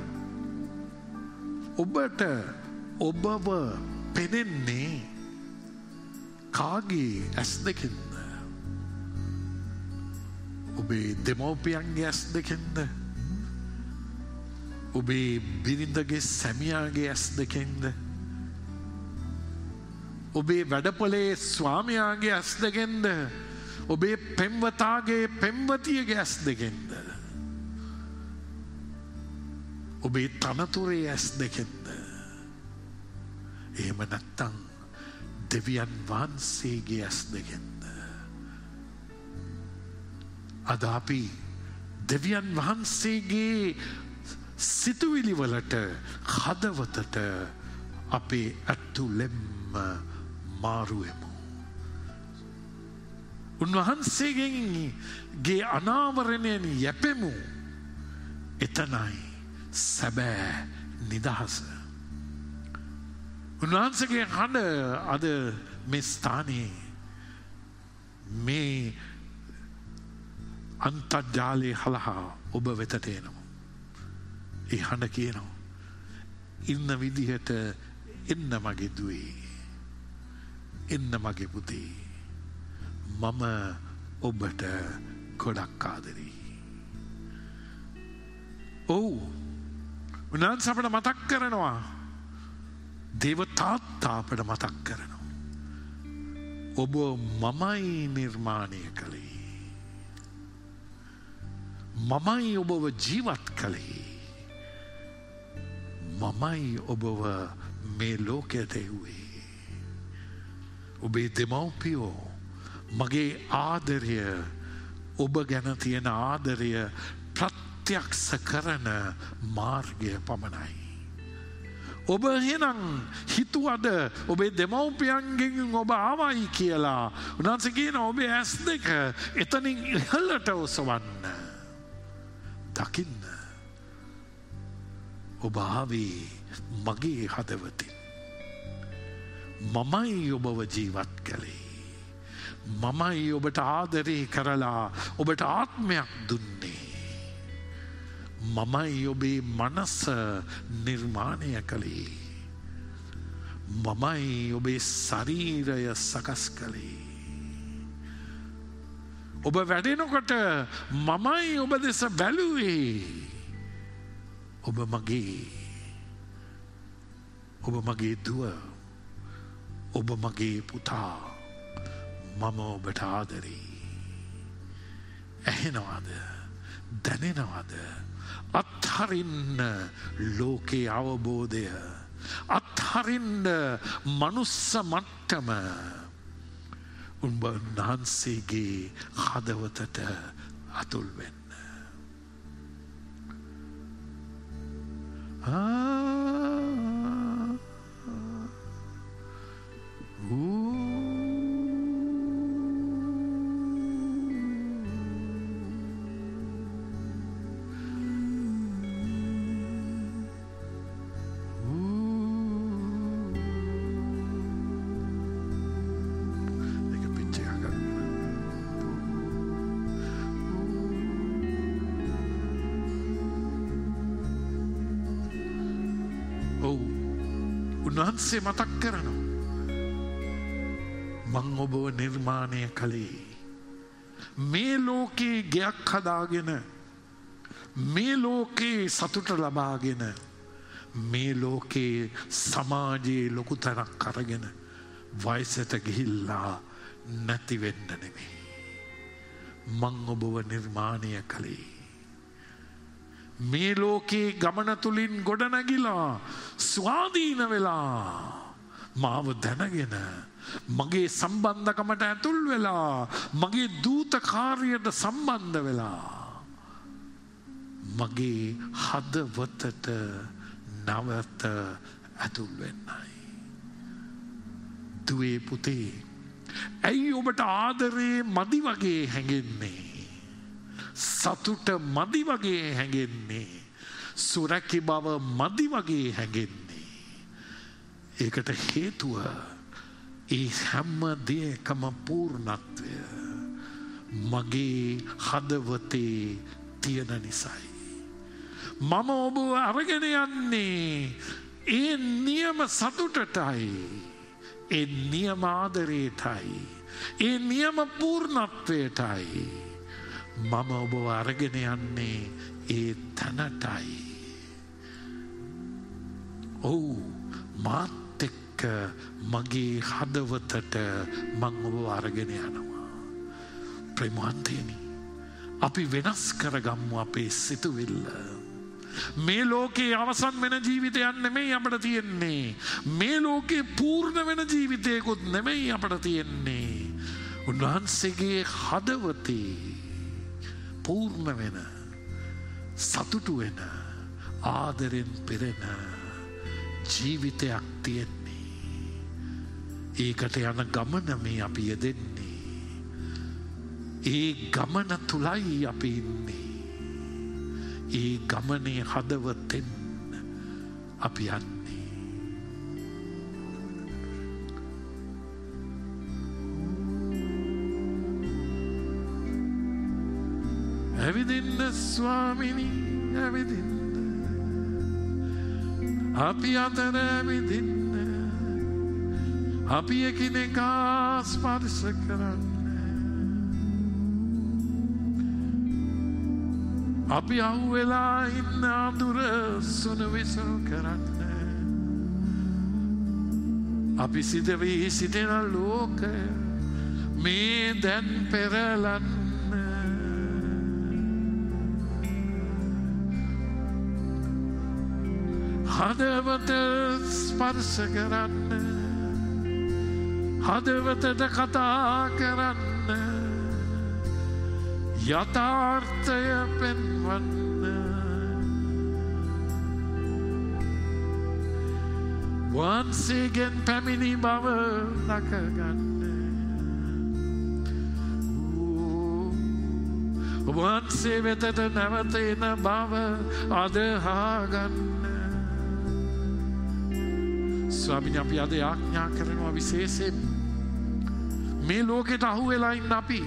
ඔබට ඔබව පෙනෙන්නේ කාගේ ඇස් දෙකින්ද? ඔබේ දෙමව්පියන්ගේ ඇස් දෙකින්ද? ඔබේ බිරිඳගේ සැමියාගේ ඇස් දෙකින්ද? ඔබේ වැඩපොලේ ස්වාමියාගේ ඇස් දෙකින්ද? ඔබේ පෙම්වතාගේ පෙම්වතියගේ ඇස් දෙකින්ද? ඔබේ තනතුරේ ඇස් දෙකෙන්ද? එහෙම නැත්තං දෙවියන් වහන්සේගේ ඇස් දෙකෙන්ද? අද අපි දෙවියන් වහන්සේගේ සිතුවිලිවලට හදවතට අපේ ඇතුළෙම්ම මාරුවෙමු. උන්වහන්සේගේ අනාවරණයෙන් යැපෙමු. එතනයි සැබෑ නිදහස. උන්වහන්සේගේ හඬ අද මේ ස්ථානයේ මේ අන්තර්ජාලය හලහා ඔබ වෙතට එනවා. ඒ හඬ කියනවා ඉන්න විදිහට එන්න මගේ දුවේ, එන්න මගේ පුතේ, මම ඔබට ගොඩක් ආදරෙයි. ඔව්, උන්වහන්සේ අපට මතක් කරනවා, දේව තාත්තා අපට මතක් කරනවා, ඔබ මමයි නිර්මාණය කළේ, මමයි ඔබව ජීවත් කළේ, මමයි ඔබව මේ ලෝකයට එව්වේ. ඔබේ දෙමව්පියෝ මගේ ආදරය, ඔබ ගැන තියෙන ආදරය ප්‍රත්‍යක්ෂ කරන මාර්ගය පමණයි. ඔබ එහෙනම් හිතුවද ඔබේ දෙමව්පියන්ගෙන් ඔබ ආවයි කියලා? උන්වහන්සේ කියනවා ඔබේ ඇස් දෙක එතනින් ඉහළට ඔසවන්න, දකින්න. ඔබ ආවේ මගේ හදවතින්. මමයි ඔබව ජීවත් කළේ. මමයි ඔබට ආදරේ කරලා ඔබට ආත්මයක් දුන්නේ. මමයි ඔබේ මනස නිර්මාණය කළේ. මමයි ඔබේ ශරීරය සකස් කළේ. ඔබ වැඩෙනකොට මමයි ඔබ දෙස බැලුවේ. ඔබ මගේ, ඔබ මගේ දුව, ඔබ මගේ පුතා, මම ඔබට ආදරේ. ඇහෙනවාද? දැනෙනවාද? අත්හරින්න ලෝකේ අවබෝධය, අත්හරින්න මනුස්ස මට්ටම උඹ වහන්සේගේ හදවතට අතුල් වෙන්න. උන්වහන්සේ මතක් කරනවා මං ඔබව නිර්මාණය කළේ මේ ලෝකේ ගෙයක් හදාගෙන, මේ ලෝකේ සතුට ලබාගෙන, මේ ලෝකේ සමාජයේ ලොකු තැනක් අරගෙන වයසට ගිහිල්ලා නැති වෙන්න නෙමෙයි මං ඔබව නිර්මාණය කළේ. මේ ලෝකේ ගමන තුලින් ගොඩනැගිලා ස්වාධීන වෙලා මාව දැනගෙන මගේ සම්බන්ධකමට ඇතුල් වෙලා මගේ දූත කාර්යයට සම්බන්ධ වෙලා මගේ හදවතට නැවත ඇතුල් වෙන්නයි. දුවේ පුතේ, ඇයි ඔබට ආදරේ මදි වගේ හැඟෙන්නේ? සතුට මදි වගේ හැඟෙන්නේ? සුරැකි බව මදි වගේ හැඟෙන්නේ? ඒකට හේතුව ඒ හැම දෙයකම පූර්ණත්වය මගේ හදවතේ තියෙන නිසායි. මම ඔබ අරගෙන යන්නේ ඒ නියම සතුටටයි, ඒ නියම ආදරේටයි, ඒ නියම පූර්ණත්වයටයි. මම ඔබ අරගෙන යන්නේ ඒ තැනටයි. ඔව්, මාත් එක්ක මගේ හදවතට මං ඔබ අරගෙන යනවා. ප්‍රේමවන්තයනි, අපි වෙනස් කරගමු අපේ සිතුවිල්ල. මේ ලෝකේ අවසන් වෙන ජීවිතයක් නෙමෙයි අපිට තියෙන්නේ. මේ ලෝකේ පූර්ණ වෙන ජීවිතයකුත් නෙමෙයි අපිට තියෙන්නේ. උන්වහන්සේගේ හදවතේ පූර්ණ වෙන, සතුටු වෙන, ආදරෙන් පෙරෙන ජීවිතයක් තියෙන්නේ. ඒකට යන ගමන මේ අපි යෙදෙන්නේ. ඒ ගමන තුලයි අපි ඉන්නේ. ඒ ගමනේ හදවතෙන් අපි යන්නේ. ඇවිදින්න ස්වාමිනී, ඇවිදින්න අපි අතර ඇවිදින්න, අපි එකිනෙකා ස්පර්ශ කරන්න, අපි අහුවෙලා ඉන්න අඳුර සුනවිසු කරන්න, අපි සිත වී සිටින ලෝකය මේ දැන් පෙරලන්න, හදවත ස්පර්ශ කරන්න, හදවතට කතා කරන්න, යථාර්ථය පෙන්වන්න, වහන්සේගෙන් පැමිණි බව දකගන්න, වහන්සේ වෙතට නැවත එන බව අදහාගන්න. ස්වාමීනි, අපි අද ආඥා කරනවා විශේෂයෙන් මේ ලෝකෙට අහු වෙලා ඉන්න අපි,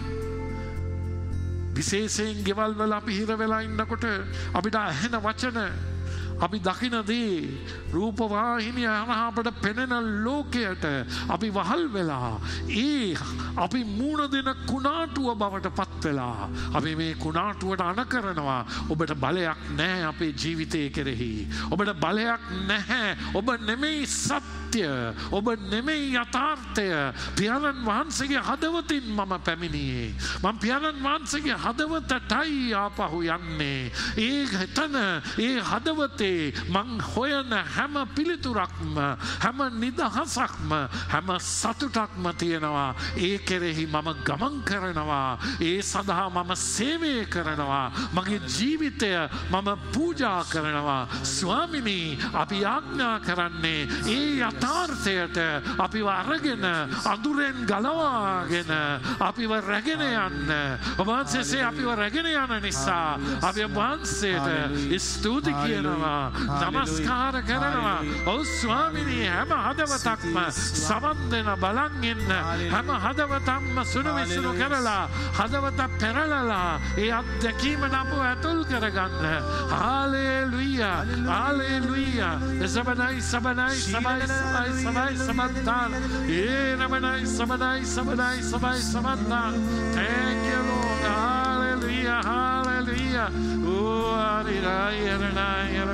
විශේෂයෙන් ගෙවල් වල අපි හිර වෙලා ඉන්නකොට අපිට ඇහෙන වචන, අපි දකින දේ රූපවාහිනිය හරහා අපට පෙනෙන ලෝකයට අපි වහල් වෙලා ඒ අපි මූණ දෙන කුණාටුව බවට පත් වෙලා අපි මේ කුණාටුවට අණ කරනවා. ඔබට බලයක් නැහැ අපේ ජීවිතය කෙරෙහි. ඔබට බලයක් නැහැ. ඔබ නෙමෙයි සත්‍ය. ඔබ නෙමෙයි යථාර්ථය. පියාණන් වහන්සේගේ හදවතින් මම පැමිණියේ. මම පියාණන් වහන්සේගේ හදවතටයි ආපහු යන්නේ. ඒ හිතන ඒ හදවතේ මං හොයන හැම පිළිතුරක්ම හැම නිදහසක්ම හැම සතුටක්ම තියෙනවා. ඒ කෙරෙහි මම ගමන් කරනවා. ඒ සඳහා මම සේවය කරනවා. මගේ ජීවිතය මම පූජා කරනවා. ස්වාමිනී අපි ආඥා කරන්නේ ඒ යථාර්ථයට අපිව අරගෙන අඳුරෙන් ගලවාගෙන අපිව රැගෙන යන්න. ඔබ වහන්සේ අපිව රැගෙන යන නිසා අපි ඔබ වහන්සේට ස්තුති කියනවා. නමස්කාර කරනවා. ඔව් ස්වාමිනී හැම හදවතක්ම සවන් දෙන බලන් ඉන්න හැම හදවතක්ම සුණු විසුණු කරලා හදවත පෙරලලා ඒ අත්දැකීම නපුව ඇතුල් කරගන්න. හාලෙලුයා හාලෙලුයා සබනයි සබනයි සබයි සබයි සබයි සමන්තාන ඒ නමනයි සබනයි සබනයි සබයි සමන්තාන. Thank you Lord. Hallelujah hallelujah. Oh hallelujah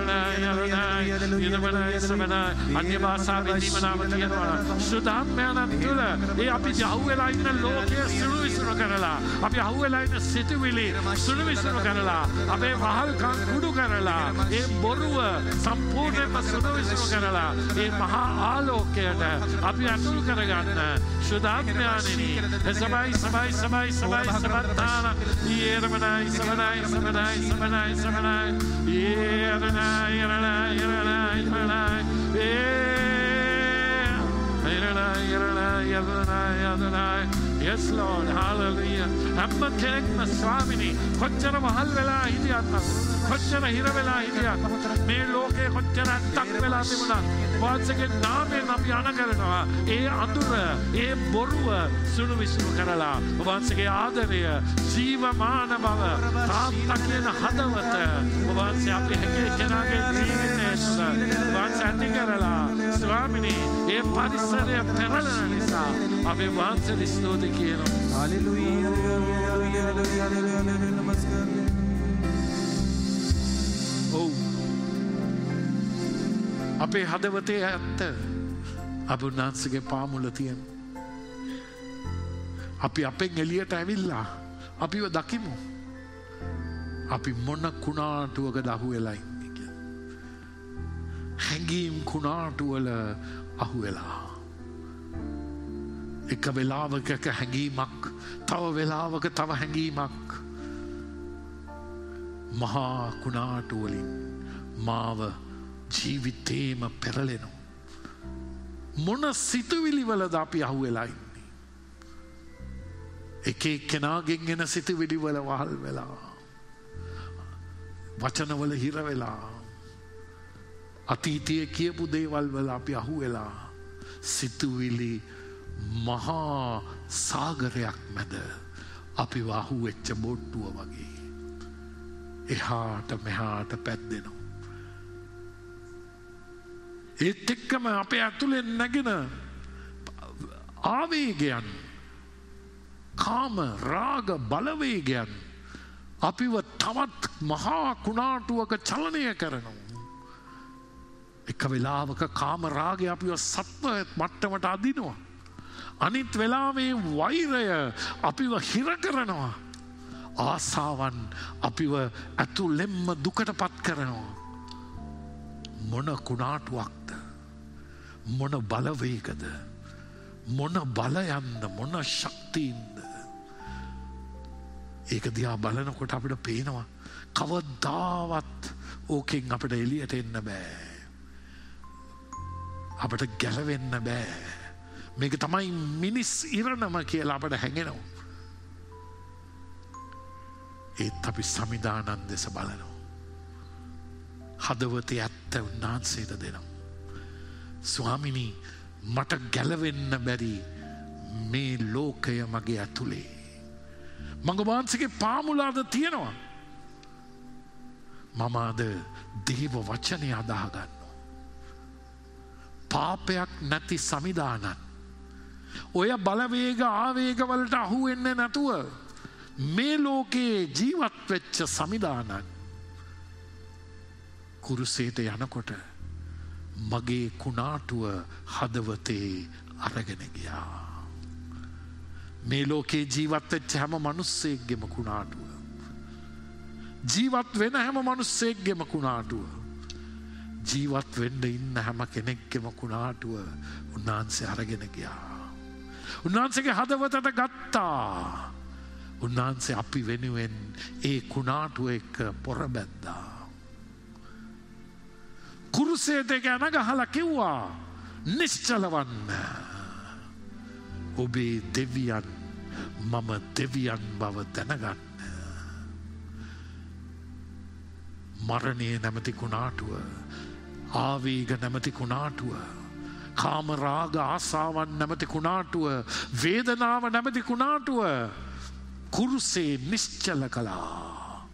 අන්‍ය භාෂාවෙන් දීමනාව කියනවා. සුදාම්මයන් තුළ ඒ අපි යහුවෙලා ඉන්න ලෝකයේ සුළු විසුණු කරලා අපි යහුවෙලා ඉන්න සිතුවිලි සුළු විසුණු කරලා අපේ වහල්කම් කුඩු කරලා ඒ බොරුව සම්පූර්ණයෙන්ම සුළු විසුණු කරලා ඒ මහා ආලෝකයට අපි අතුල් කරගන්න. සුදාම්මයන්නි සබයි සබයි සබයි සබයි සබතාන ඊරමනයි සබනයි සබනයි සබනයි සබනයි ඊරනයි ඊරනයි ඊරනයි ඊරනයි. Yes Lord, hallelujah. හැම කෙනෙක්ම ස්වාමිනී කොච්චර වහල් වෙලා හිටියත් කොච්චර හිර වෙලා හිටියත් මේ ලෝකේ කොච්චර අත්තක් වෙලා තිබුණත් වාසගේ නාමයෙන් අපි අණ කරනවා. ඒ අඳුර ඒ බොරුව සුණු විසුණු කරලා වාසගේ ආදරය ජීවමාන බව තාත්තා කියන හදවත වාසය අපි හැකේ කෙනාගේ ජීවිතේ වාසය ඇති කරලා ස්වාමිනී ඒ පරිසරය පෙරලන නිසා අපි වාසය ස්තුති කියනවා. ඔව් අපේ හදවතේ ඇත්ත අප උන්වහන්සේගේ පාමුල තියෙන. අපි අපෙන් එළියට ඇවිල්ලා අපිව දකිමු. අපි මොන කුණාටුවකද අහු වෙලා ඉන්නේ කියලා. හැඟීම් කුණාටුවල අහු වෙලා එක වෙලාවක හැඟීමක් තව වෙලාවක තව හැඟීමක් මහා කුණාටු වලින් මාව ජීවිතේම පෙරලෙනවා. මොන සිතුවිලි වලද අපි අහු වෙලා ඉන්නේ? එක එක්කෙනාගෙන් එන සිතුවිලි වල වහල් වෙලා වචනවල හිර වෙලා අතීතයේ කියපු දේවල් වල අපි අහු වෙලා සිතුවිලි මහා සාගරයක් මැද අපි වහු වෙච්ච බොට්ටුව වගේ එහාට මෙහාට පැද්දෙනවා. ඒත් එක්කම අපේ ඇතුලෙන් නැගෙන ආවේගයන් කාම රාග බලවේගයන් අපිව තවත් මහා කුණාටුවක චලනය කරනවා. එක වෙලාවක කාම රාගය අපිව සත්ව මට්ටමට අදිනවා. අනිත් වෙලාවේ වෛරය අපිව හිර කරනවා. ආසාවන් අපිව ඇතුළෙන්ම දුකට පත් කරනවා. මොන කුණාටුවක්ද? මොන බලවේගද? මොන බලයන්ද? මොන ශක්තියින්ද? ඒක දිහා බලනකොට අපිට පේනවා කවදාවත් ඕකෙන් අපිට එළියට එන්න බෑ. අපිට ගැලවෙන්න බෑ. මේක තමයි මිනිස් ඉරණම කියලා අපට හැඟෙනවා. ඒත් අපි සමිදානන් දෙස බලනවා. හදවතේ ඇත්ත උන්වහන්සේට දෙනවා. ස්වාමිනී මට ගැලවෙන්න බැරි මේ ලෝකය මගේ ඇතුලේ. මඟ වහන්සේගේ පාමුලාද තියෙනවා. මම අද දේව වචනය අදාහ ගන්නවා. පාපයක් නැති සමිදානන්. ඔය බලවේග ආවේගවලට අහු වෙන්නේ නැතුව මේ ලෝකයේ ජීවත් වෙච්ච සමිදානන් කුරුසේට යනකොට මගේ කුණාටුව හදවතේ අරගෙන ගියා. මේ ලෝකේ ජීවත් වෙච්ච හැම මිනිස්සෙක්ගේම කුණාටුව, ජීවත් වෙන හැම මිනිස්සෙක්ගේම කුණාටුව, ජීවත් වෙන්න ඉන්න හැම කෙනෙක්ගේම කුණාටුව උන්වහන්සේ අරගෙන ගියා. උන්වහන්සේගේ හදවතට ගත්තා. උන්වහන්සේ අපි වෙනුවෙන් ඒ කුණාටුව එක්ක පොරබැද්දා. කුරුසේට ගැන ගහලා කිව්වා නිශ්චල වන්න. ඔබේ දෙවියන් මම දෙවියන් බව දැනගන්න. මරණය නැමැති කුණාටුව, ආවේග නැමැති කුණාටුව, කාමරාග ආසාවන් නැමැති කුණාටුව, වේදනාව නැමැති කුණාටුව කුරුසේ නිශ්චල කළා.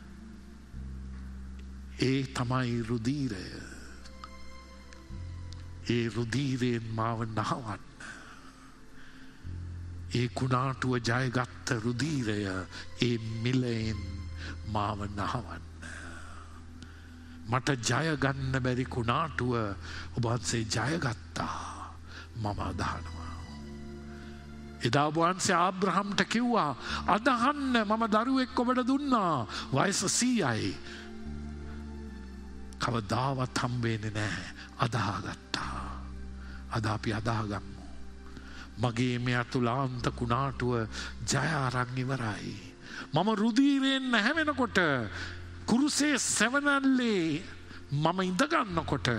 ඒ තමයි රුධීරය. ඒ රුධීරයෙන් මාව නහවන්න. ඒ කුණාටුව ජයගත්ත රුධීරය ඒ මිලයෙන් මාව නහවන්න. මට ජයගන්න බැරි කුණාටුව ඔබවහන්සේ ජයගත්තා. මම අදහනවා. එදා ඔබවහන්සේ ආබ්‍රහම්ට කිව්වා අදහන්න මම දරුවෙක් ඔබට දුන්නා වයස සීයයි. කවදාවත් හම්බෙන්නේ නැහැ. අදහාගත්තා. අද අපි අදහගමු. මගේ මේ අතුලාන්ත කුණාටුව ජය අරන් ඉවරයි. මම රුධීරයෙන් නැහැවෙනකොට කුරුසේ සෙවනල්ලේ මම ඉඳගන්නකොට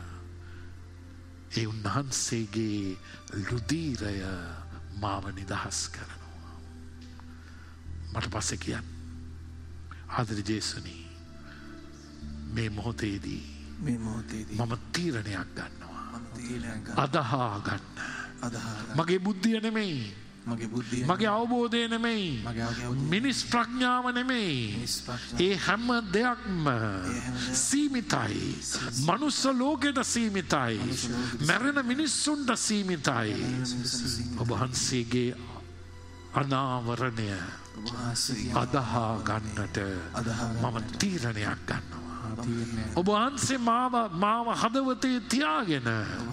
ඒ උන්වහන්සේගේ රුධීරය මාව නිදහස් කරනවා. මට පස්සේ කියන්න ආදරේ ජේසුනි මේ මොහොතේදී මේ මොහොතේදී මම තීරණයක් ගන්නවා. අදහා ගන්න. මගේ බුද්ධිය නෙමෙයි, මගේ බුද්ධිය මගේ අවබෝධය නෙමෙයි, මිනිස් ප්‍රඥාව නෙමෙයි. ඒ හැම දෙයක්ම සීමිතයි. මනුස්ස ලෝකෙට සීමිතයි. මැරෙන මිනිස්සුන්ට සීමිතයි. ඔබ වහන්සේගේ අනාවරණය අදහා ගන්නට මම තීරණයක් ගන්නවා. ඔබ වහන්සේ මාව මාව හදවතේ තියාගෙන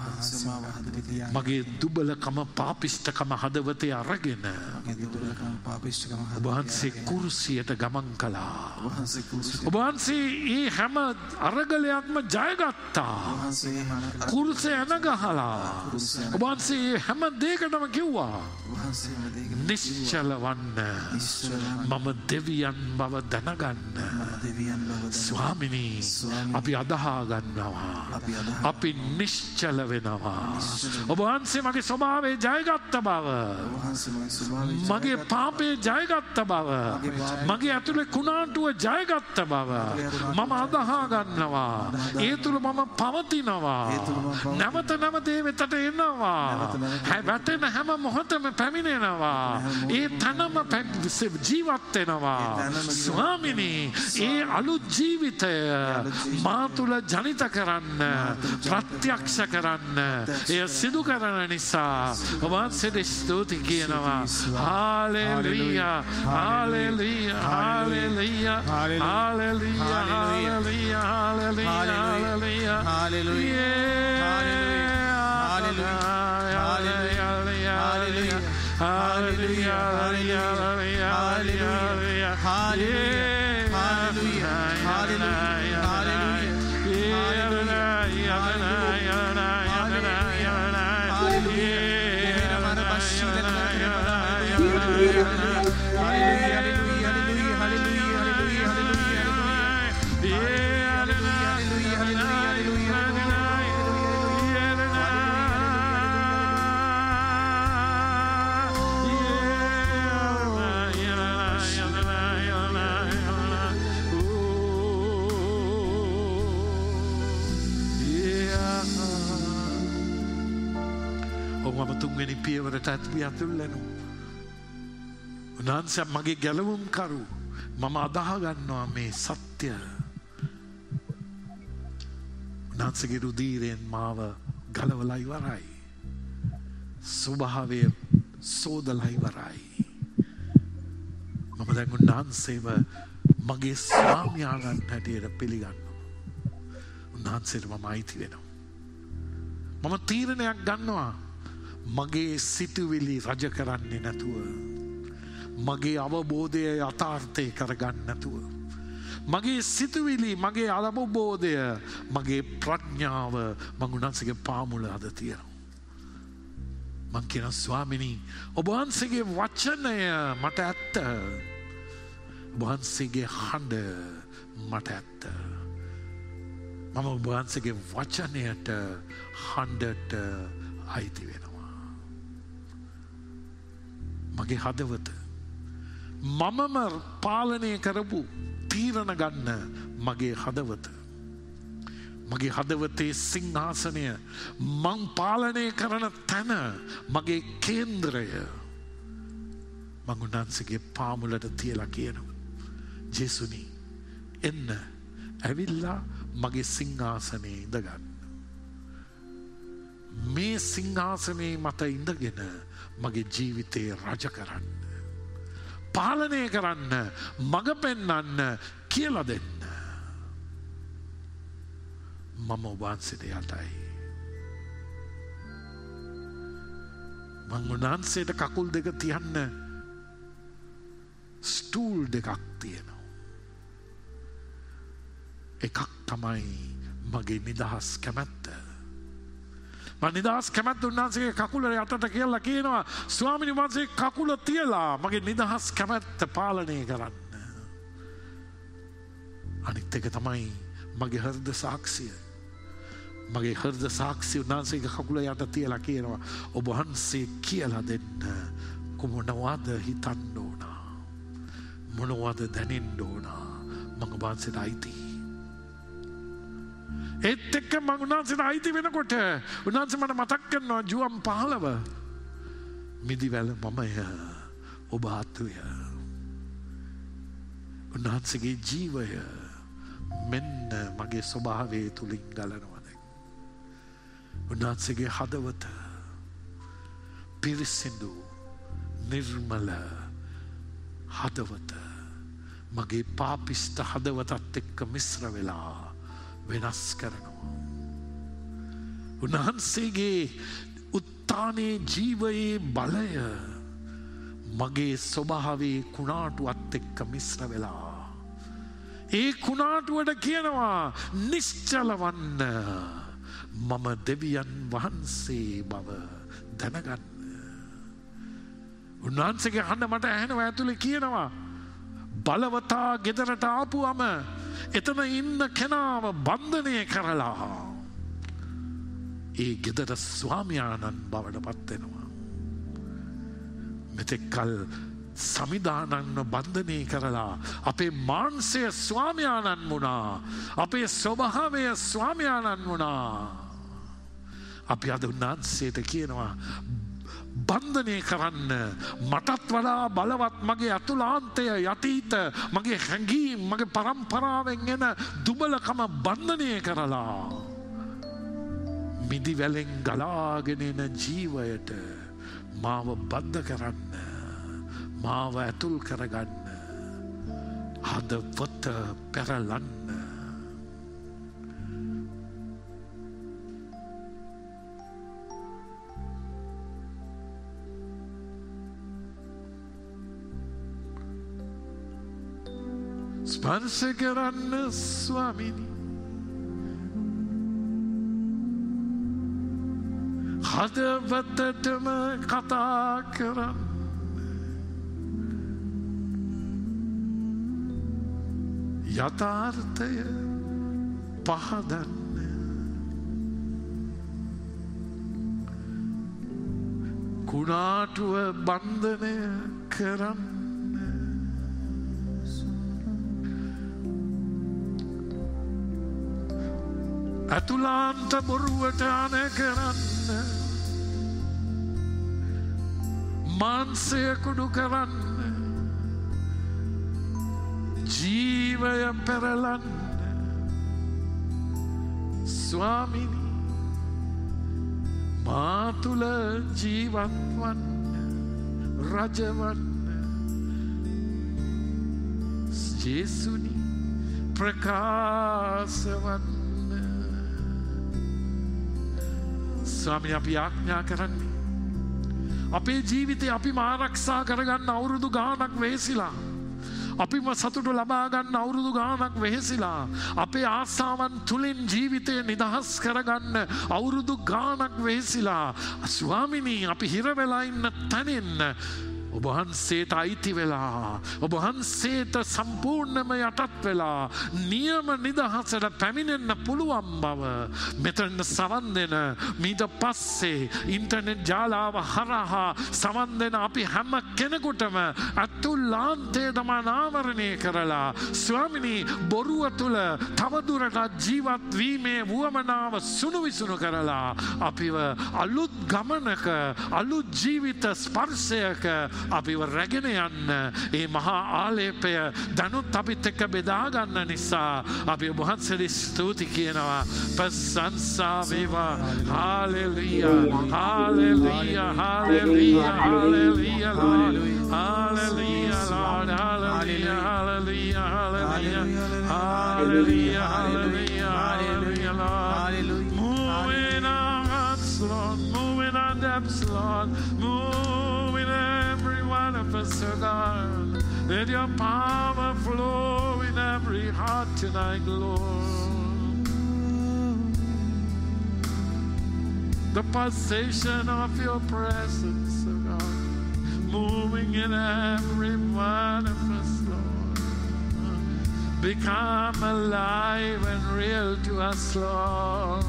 මගේ දුබලකම පාපිෂ්ඨකම හදවතේ අරගෙන ඔබ වහන්සේ කුරුසියට ගමන් කළා. ඔබ වහන්සේ ඒ හැම අරගලයක්ම ජයගත්තා. කුරුසේ ඇනගහලා ඔබ වහන්සේ හැම දෙයකටම කිව්වා නිශ්චල වන්න. මම දෙවියන් බව දැනගන්න. ස්වාමිනී අපි අදහා ගන්නවා. අපි නිශ්චල වෙනවා. ඔබ වහන්සේ මගේ ස්වභාවය ජයගත්ත බව, මගේ පාපේ ජයගත්ත බව, මගේ ඇතුලේ කුණාටුව ජයගත්ත බව මම අදහා ගන්නවා. ඒ තුල මම පවතිනවා. නැවත නැවත ඒ වෙතට එනවා. වැටෙන හැම මොහොතම පැමිණෙනවා. ඒ තනම ජීවත් වෙනවා. ස්වාමිනී ඒ අලුත් ජීවිතය මා තුළ ජනිත කරන්න, ප්‍රත්‍යක්ෂ කරන්න එය සිදු කරන නිසා ඔබ වහන්සේට ස්තුති කියනවා. හාලෙලූයා, හාලෙලූයා, හාලෙලූයා, හාලෙලූයා, හාලෙලූයා, හාලෙලූයා, තුන්වෙනි පියවරට අපි ඇතුල්ලෙනු. උන්වහන්සේ මගේ ගැලවුම් කරු. මම අදහා ගන්නවා මේ සත්‍ය උන්වහන්සේගේ රුධිරයෙන් මාව ගලවලා ඉවරයි. ස්වභාවය සෝදලා ඉවරයි. මම දැන් උන්වහන්සේව මගේ ස්වාමියාණන් හැටියට පිළිගන්නවා. උන්වහන්සේට මම අයිති වෙනවා. මම තීරණයක් ගන්නවා. මගේ සිතුවිලි රජ කරන්නේ නැතුව, මගේ අවබෝධය යථාර්ථය කරගන්න නැතුව, මගේ සිතුවිලි, මගේ අවබෝධය, මගේ ප්‍රඥාව මම උන්වහන්සේගේ පාමුල අද තියෙනවා. මං කියන ස්වාමිනී, ඔබ වහන්සේගේ වචනය මට ඇත්ත. ඔබ වහන්සේගේ හඬ මට ඇත්ත. මම ඔබ වහන්සේගේ වචනයට, හඬට අයිති වෙනවා. මගේ හදවත මමම පාලනය කරපු තීරණ ගන්න මගේ හදවත, මගේ හදවතේ සිංහාසනය, මං පාලනය කරන තැන, මගේ කේන්ද්‍රය මං උන්වහන්සේගේ පාමුලට තියලා කියනවා, ජේසුනි එන්න, ඇවිල්ලා මගේ සිංහාසනයේ ඉඳගන්න. මේ සිංහාසනයේ මත ඉඳගෙන මගේ ජීවිතේ රජ කරන්න, පාලනය කරන්න, මඟ පෙන්වන්න, කියලා දෙන්න. මම ඔබ වහන්සේට යටයි. මං උන්වහන්සේට කකුල් දෙක තියන්න ස්ටූල් දෙකක් තියෙනවා. එකක් තමයි මගේ නිදහස් කැමැත්ත. මම නිදහස් කැමැත්ත උන්වහන්සේගේ කකුල යටට කියලා කියනවා, ස්වාමීන් වහන්සේ කකුල තියලා මගේ නිදහස් කැමැත්ත පාලනය කරන්න. අනිත් එක තමයි මගේ හෘද සාක්ෂිය. මගේ හෘද සාක්ෂිය උන්වහන්සේගේ කකුල යට තියලා කියනවා, ඔබ වහන්සේ කියලා දෙන්න කොමනවද හිතන්න ඕන, මොනවද දැනෙන්න ඕන, මම ඔබ වහන්සේට අයිතියි. ඒත් එක්ක මම උන්වහන්සේට අයිති වෙනකොට උන්වහන්සේ මට මතක් කරනවා ජුවම් පහළව මිදිවැල මමය ඔබ ආත්මය. උන්වහන්සේගේ ජීවය මෙන්න මගේ ස්වභාවය තුලින් ගලනවා. දැන් උන්වහන්සේගේ හදවත පිරිසිදු නිර්මල හදවත මගේ පාපිෂ්ඨ හදවතත් එක්ක මිශ්‍ර වෙලා වෙනස් කරනවා. උන්වහන්සේගේ උත්ථානයේ ජීවයේ බලය මගේ ස්වභාවයේ කුණාටුවත් එක්ක මිශ්‍ර වෙලා ඒ කුණාටුවට කියනවා නිශ්චල වන්න, මම දෙවියන් වහන්සේ බව දැනගන්න. උන්වහන්සේගේ හඬ මට ඇහෙනවා ඇතුලේ කියනවා, බලවතා ගෙදරට ආපුවම එතන ඉන්න කෙනාව බන්ධනය කරලා ඒ ගෙදර ස්වාමියාණන් බවට පත් වෙනවා. මෙතෙක් කල සමිදානන්ව බන්ධනය කරලා අපේ මාංශය ස්වාමියාණන් වුණා, අපේ ස්වභාවය ස්වාමියාණන් වුණා. අපි අද උන්වහන්සේට කියනවා බන්ධනය කරන්න, මටත් වඩා බලවත් මගේ අතුලාන්තය යටීත, මගේ හැඟීම්, මගේ පරම්පරාවෙන් එන දුබලකම බන්ධනය කරලා මිදි වැලෙන් ගලාගෙන එන ජීවයට මාව බද්ධ කරන්න, මාව ඇතුල් කරගන්න, හදවත පෙරලන්න. ස්පර්ශ කරන්න ස්වාමිනී, හදවතටම කතා කරන්න, යථාර්ථය පහදන්න. කුණාටුව බන්ධනය කරන්න. අතුලාන්ත බොරුවට අන කරන්න, මාංශය කුඩු කරන්න, ජීවය පෙරලන්න, ස්වාමිනී මා තුල ජීවත් වන්න රජවන්න ජේසුනි ප්‍රකාශ වන්න ස්වාමී අපි ආඥා කරන්නේ අපේ ජීවිතේ අපි ආරක්ෂා කරගන්න අවුරුදු ගාණක් වෙහෙසිලා අපිම සතුට ලබා ගන්න අවුරුදු ගාණක් වෙහෙසිලා අපේ ආසාවන් තුලින් ජීවිතය නිදහස් කරගන්න අවුරුදු ගාණක් වෙහෙසිලා ස්වාමිනී අපි හිර වෙලා ඉන්න තැනින් ඔබ වහන්සේට අයිති වෙලා ඔබ වහන්සේට සම්පූර්ණයෙන්ම යටත් වෙලා නියම නිදහසට පැමිණෙන්න පුළුවන් බව මෙතන සවන් දෙන ඊට පස්සේ ඉන්ටර්නෙට් ජාලාව හරහා සවන් දෙන අපි හැම කෙනෙකුටම අතුලාන්තයේ දමනාවරණය කරලා ස්වාමිනී බොරුව තුල තවදුරටත් ජීවත් වීමේ වුවමනාව සුණු විසුණු කරලා අපිව අලුත් ගමනක අලුත් ජීවිත ස්පර්ශයක අපිව රැගෙන යන්න ඒ මහා ආලේපය දනුත් අපිත් එක්ක බෙදා ගන්න නිසා අපි ඔබ වහන්සේට ස්තුති කියනවා ප්‍රශංසා වේවා හාලෙලූයා හාලෙලූයා හාලෙලූයා හාලෙලූයා හාලෙලූයා Lord hallelujah hallelujah hallelujah hallelujah hallelujah hallelujah Lord move in our hearts Lord move in our depths Lord move in every one of us oh God let your power flow in every heart tonight Lord the pulsation of your presence oh God moving in every one of us Lord become alive and real to us Lord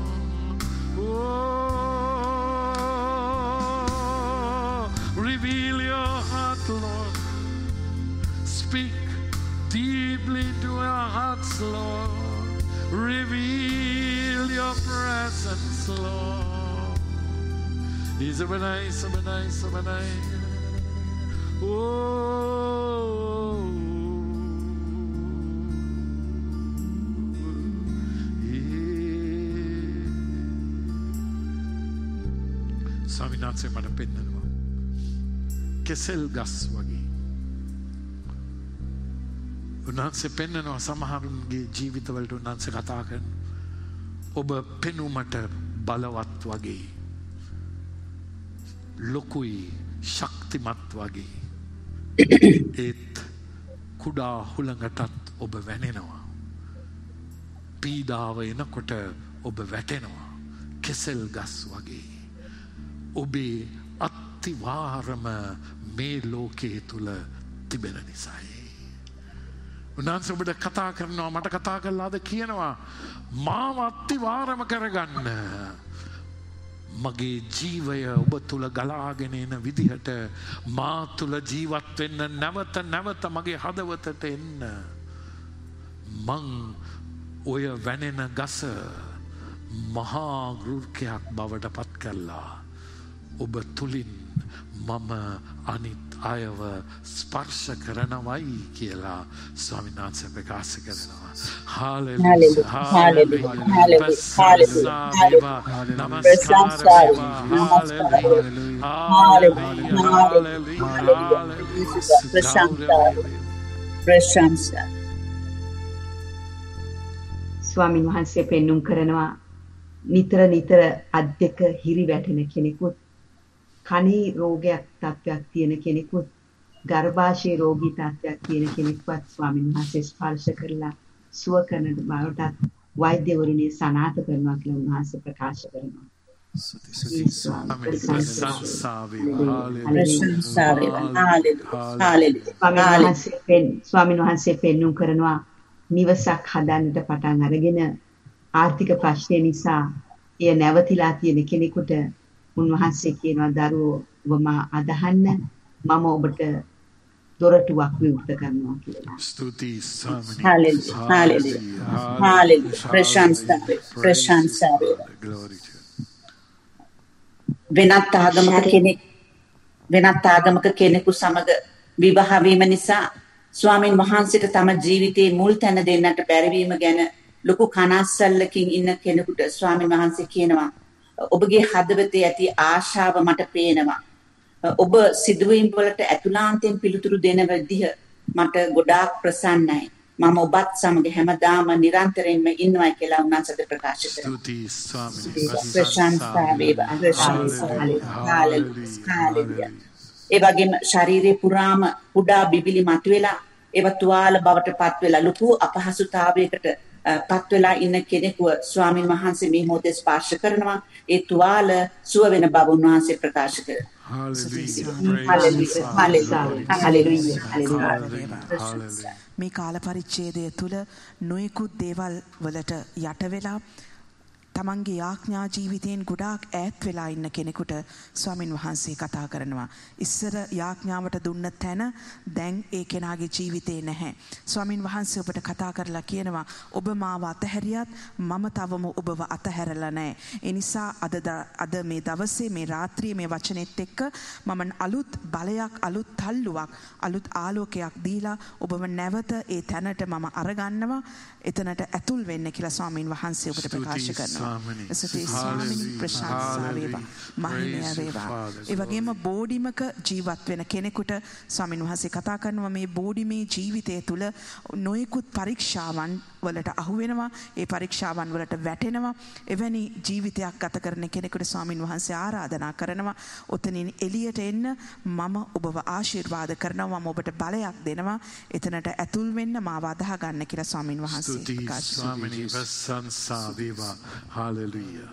oh reveal your heart Lord speak deeply to our hearts Lord reveal your presence Lord Isabanai Isabanai Isabanai oh ස්වාමීන් වහන්සේ මට පෙන්නනවා කෙසෙල් ගස් වගේ උන්වහන්සේ පෙන්නනවා සමහරුන්ගේ ජීවිතවලට උන්වහන්සේ කතා කරන ඔබ පෙනුමට බලවත් වගේ ලොකුයි ශක්තිමත් වගේ ඒත් කුඩා හුළඟටත් ඔබ වැනෙනවා පීඩාව එනකොට ඔබ වැටෙනවා කෙසෙල් ගස් වගේ ඔබේ අත්තිවාරම මේ ලෝකයේ තුල තිබෙන නිසායි. උන්වහන්සේ ඔබට කතා කරනවා මට කතා කළාද කියනවා මාව අත්තිවාරම කරගන්න මගේ ජීවය ඔබ තුල ගලාගෙන එන විදිහට මා තුල ජීවත් වෙන්න නැවත නැවත මගේ හදවතට එන්න මං ඔය වැනෙන ගස මහා ගෘහයක් බවට පත් කළා ඔබ තුලින් මම අනිත් අයව ස්පර්ශ කරනවයි කියලා ස්වාමීන් වහන්සේ ප්‍රකාශ කරනවා හාලෙලූයා හාලෙලූයා හාලෙලූයා ප්‍රශංසා ස්වාමීන් වහන්සේ පෙන්눔 කරනවා නිතර නිතර අත් දෙක හිරි වැටෙන කෙනෙකුත් කණී රෝගයක් තත්ත්වයක් තියෙන කෙනෙකුත් ගර්භාෂයේ රෝගී තත්ත්වයක් තියෙන කෙනෙක්වත් ස්වාමීන් වහන්සේ ස්පර්ශ කරලා සුව කරන බවට වෛද්‍යවරුනි සනාථ කරනවා කියලා උන්වහන්සේ ප්‍රකාශ කරනවා. ස්වාමීන් වහන්සේ පෙන්눔 කරනවා නිවසක් හදන්නට පටන් අරගෙන ආර්ථික ප්‍රශ්න නිසා එය නැවතිලා තියෙන කෙනෙකුට උන්වහන්සේ කියනවා දරුවෝ ඔබ මා අදහන්න මම ඔබට දොරටුවක් විවෘත කරනවා කියලා. ස්තුතියි ස්වාමීනි. හාලෙලූයා. හාලෙලූයා. හාලෙලූයා. ප්‍රශංසා ප්‍රශංසා වෙනත් ආගමක කෙනෙක් වෙනත් ආගමක කෙනෙකු සමග විවාහ වීම නිසා ස්වාමීන් වහන්සේට තම ජීවිතයේ මුල් තැන දෙන්නට බැරිවීම ගැන ලොකු කනස්සල්ලකින් ඉන්න කෙනෙකුට ස්වාමීන් වහන්සේ කියනවා ඔබගේ හදවතේ ඇති ආශාව මට පේනවා. ඔබ සිදුවීම් වලට ඇතුළාන්තයෙන් පිළිතුරු දෙන විදිහ මට ගොඩාක් ප්‍රසන්නයි. මම ඔබත් සමග හැමදාම නිරන්තරයෙන්ම ඉන්නවා කියලා උන්වහන්සේ ප්‍රකාශ කරනවා. ස්තුතියි ස්වාමීනි. ප්‍රශංසා වේවා. ප්‍රශංසා හාලෙලූයා. ඒ වගේම ශරීරේ පුරාම කුඩා බිබිලි මතුවෙලා ඒව තුවාල බවට පත් වෙලා ලොකු අපහසුතාවයකට පත් වෙලා ඉන්න කෙනෙකුව ස්වාමීන් වහන්සේ මේ මොහොතේ ස්පර්ශ කරනවා. ඒ තුවාල සුව වෙන බව උන්වහන්සේ ප්‍රකාශ කරනවා. මේ කාල පරිච්ඡේදය තුල නොයෙකුත් දේවල් වලට යට වෙලා තමන්ගේ යාඥා ජීවිතයෙන් ගොඩාක් ඈත් වෙලා ඉන්න කෙනෙකුට ස්වාමින් වහන්සේ කතා කරනවා. ඉස්සර යාඥාවට දුන්න තැන දැන් ඒ කෙනාගේ ජීවිතේ නැහැ. ස්වාමින් වහන්සේ ඔබට කතා කරලා කියනවා ඔබ මාව අතහැරියත් මම තවම ඔබව අතහැරලා නැහැ. ඒ නිසා අද අද මේ දවසේ මේ රාත්‍රියේ මේ වචනෙත් එක්ක මම අලුත් බලයක් අලුත් තල්ලුවක් අලුත් ආලෝකයක් දීලා ඔබව නැවත ඒ තැනට මම අරගන්නවා. එතනට ඇතුල් වෙන්න කියලා ස්වාමින් වහන්සේ ඔබට ප්‍රකාශ කරනවා. ස්වාමිනී ප්‍රශංසා වේවා මහිමය වේවා. ඒ වගේම බෝඩිමක ජීවත් වෙන කෙනෙකුට ස්වාමින් වහන්සේ කතා කරනවා මේ බෝඩිමේ ජීවිතය තුළ නොයෙකුත් පරීක්ෂාවන් වලට අහු වෙනවා. ඒ පරීක්ෂාවන් වලට වැටෙනවා. එවැනි ජීවිතයක් ගත කරන කෙනෙකුට ස්වාමින් වහන්සේ ආරාධනා කරනවා ඔතනින් එළියට එන්න මම ඔබව ආශිර්වාද කරනවා මම ඔබට බලයක් දෙනවා එතනට ඇතුල් වෙන්න මාව අදහ ගන්න කියලා ස්වාමින් වහන්සේ ප්‍රකාශ කරනවා. Hallelujah.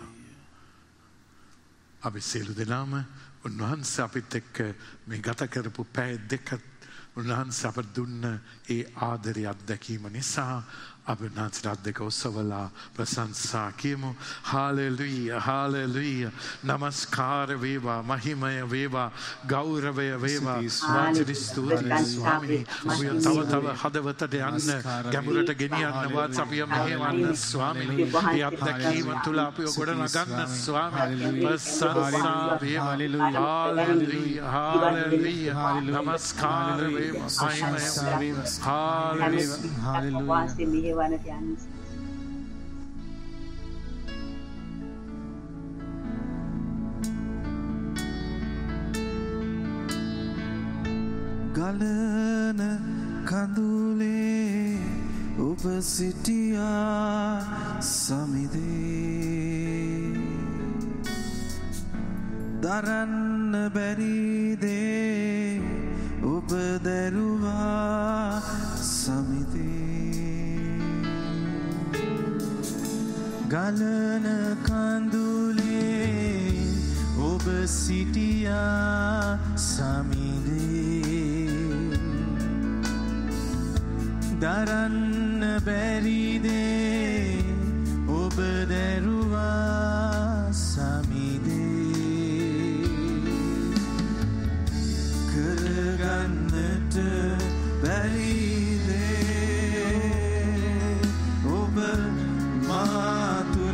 අපි සියලු දෙනාම උන්වහන්සේ අපිත් එක්ක මේ ගත කරපු පැය දෙක උන්වහන්සේ අපට දුන්න ඒ ආදරය අත්දැකීම නිසා අපි උන්වහන්සේට අත් දෙක ඔසවලා ප්‍රශංසා කියමු. Hallelujah, hallelujah. නමස්කාර වේවා, මහිමය වේවා, ගෞරවය වේවා. වාචික ස්තුතියි ස්වාමීනි. ඔබ තව තව හදවතට යන්න ගැඹුරට ගෙනියන්න වාත් අපිව මෙහෙවන්න ස්වාමීනි. මේ අත්දැකීම තුල අපිව ගොඩනගන්න ස්වාමීනි. ප්‍රශංසා වේවා. Hallelujah, hallelujah. නමස්කාර වේවා, මහිමය වේවා. Hallelujah, hallelujah. වනට යන්න ගලන කඳුලේ ඔබ සිටියා සමිදේ දරන්න බැරි දේ ඔබ දැරුවා සමිදේ ගලන කඳුලේ ඔබ සිටියා සමිදේ දරන්න බැරි දේ ඔබ දැරුවා සමිදේ කරගන්නට බැරි දේ ඔබ මා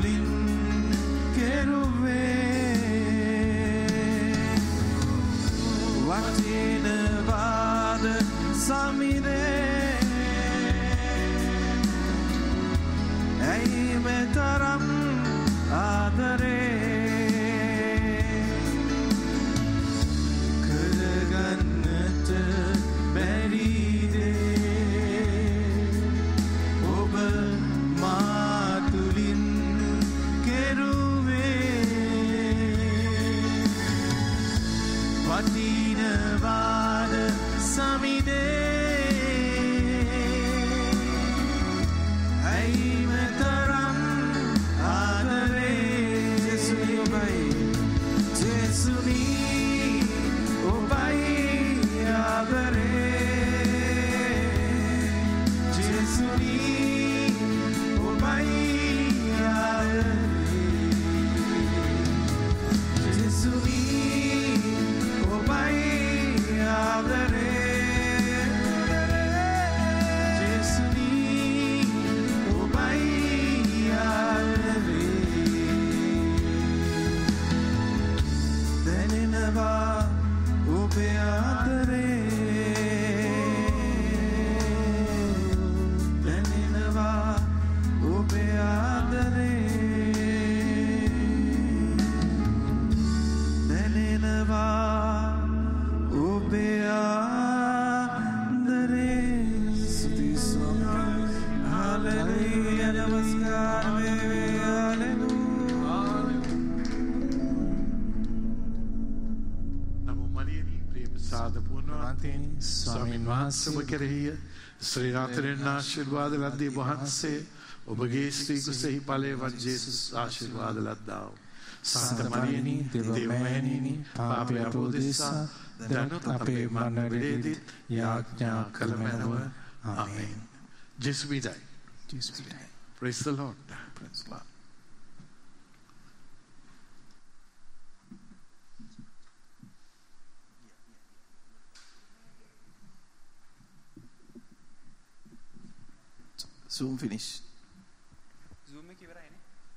වටිනවාද සමිදේ ඇයි මෙතරම් ආදරේ ස්වාමීන් වහන්සේ ඔබ කෙරෙහිය ශ්‍රී රාත්‍රියෙන් ආශිර්වාද ලද්දී වහන්සේ ඔබගේ ස්ත්‍රී කුසෙහි ඵලයේවත් ජේසුස් ආශිර්වාද ලද්දා වූ සන්ත මරියනි දේවමෑණිනි පාපය අපෝදෙසා දැනුත් අපේ මරණ වේදී යාඥා කළ මැනව ආමේන්. ජේසුස් විදායි. ජේසුස් විදායි. Praise the Lord. Praise the Lord. Zoom finish. Zoom එක ඉවරයිනේ.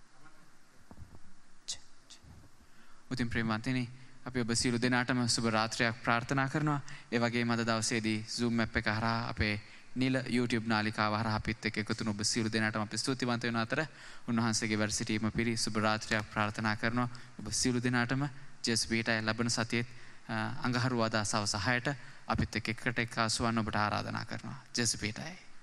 උතුම් ප්‍රේමවන්තනි අපි ඔබ සියලු දෙනාටම සුබ රාත්‍රියක් ප්‍රාර්ථනා කරනවා. ඒ වගේම අද දවසේදී Zoom app එක හරහා අපේ නිල YouTube නාලිකාව හරහා අපිත් එක්ක එකතු වුණු ඔබ සියලු දෙනාටම අපි ස්තුතිවන්ත වෙන අතර උන්වහන්සේගේ වැඩ සිටීම පිරි සුබ රාත්‍රියක් ප්‍රාර්ථනා කරනවා. ඔබ සියලු දෙනාටම ජේසුස් පිටයි ලබන සතියේ අඟහරුවාදා සවස හයට අපිත් එක්ක එකට එක්කාසු වන්න ඔබට ආරාධනා කරනවා. ජේසුස් පිටයි.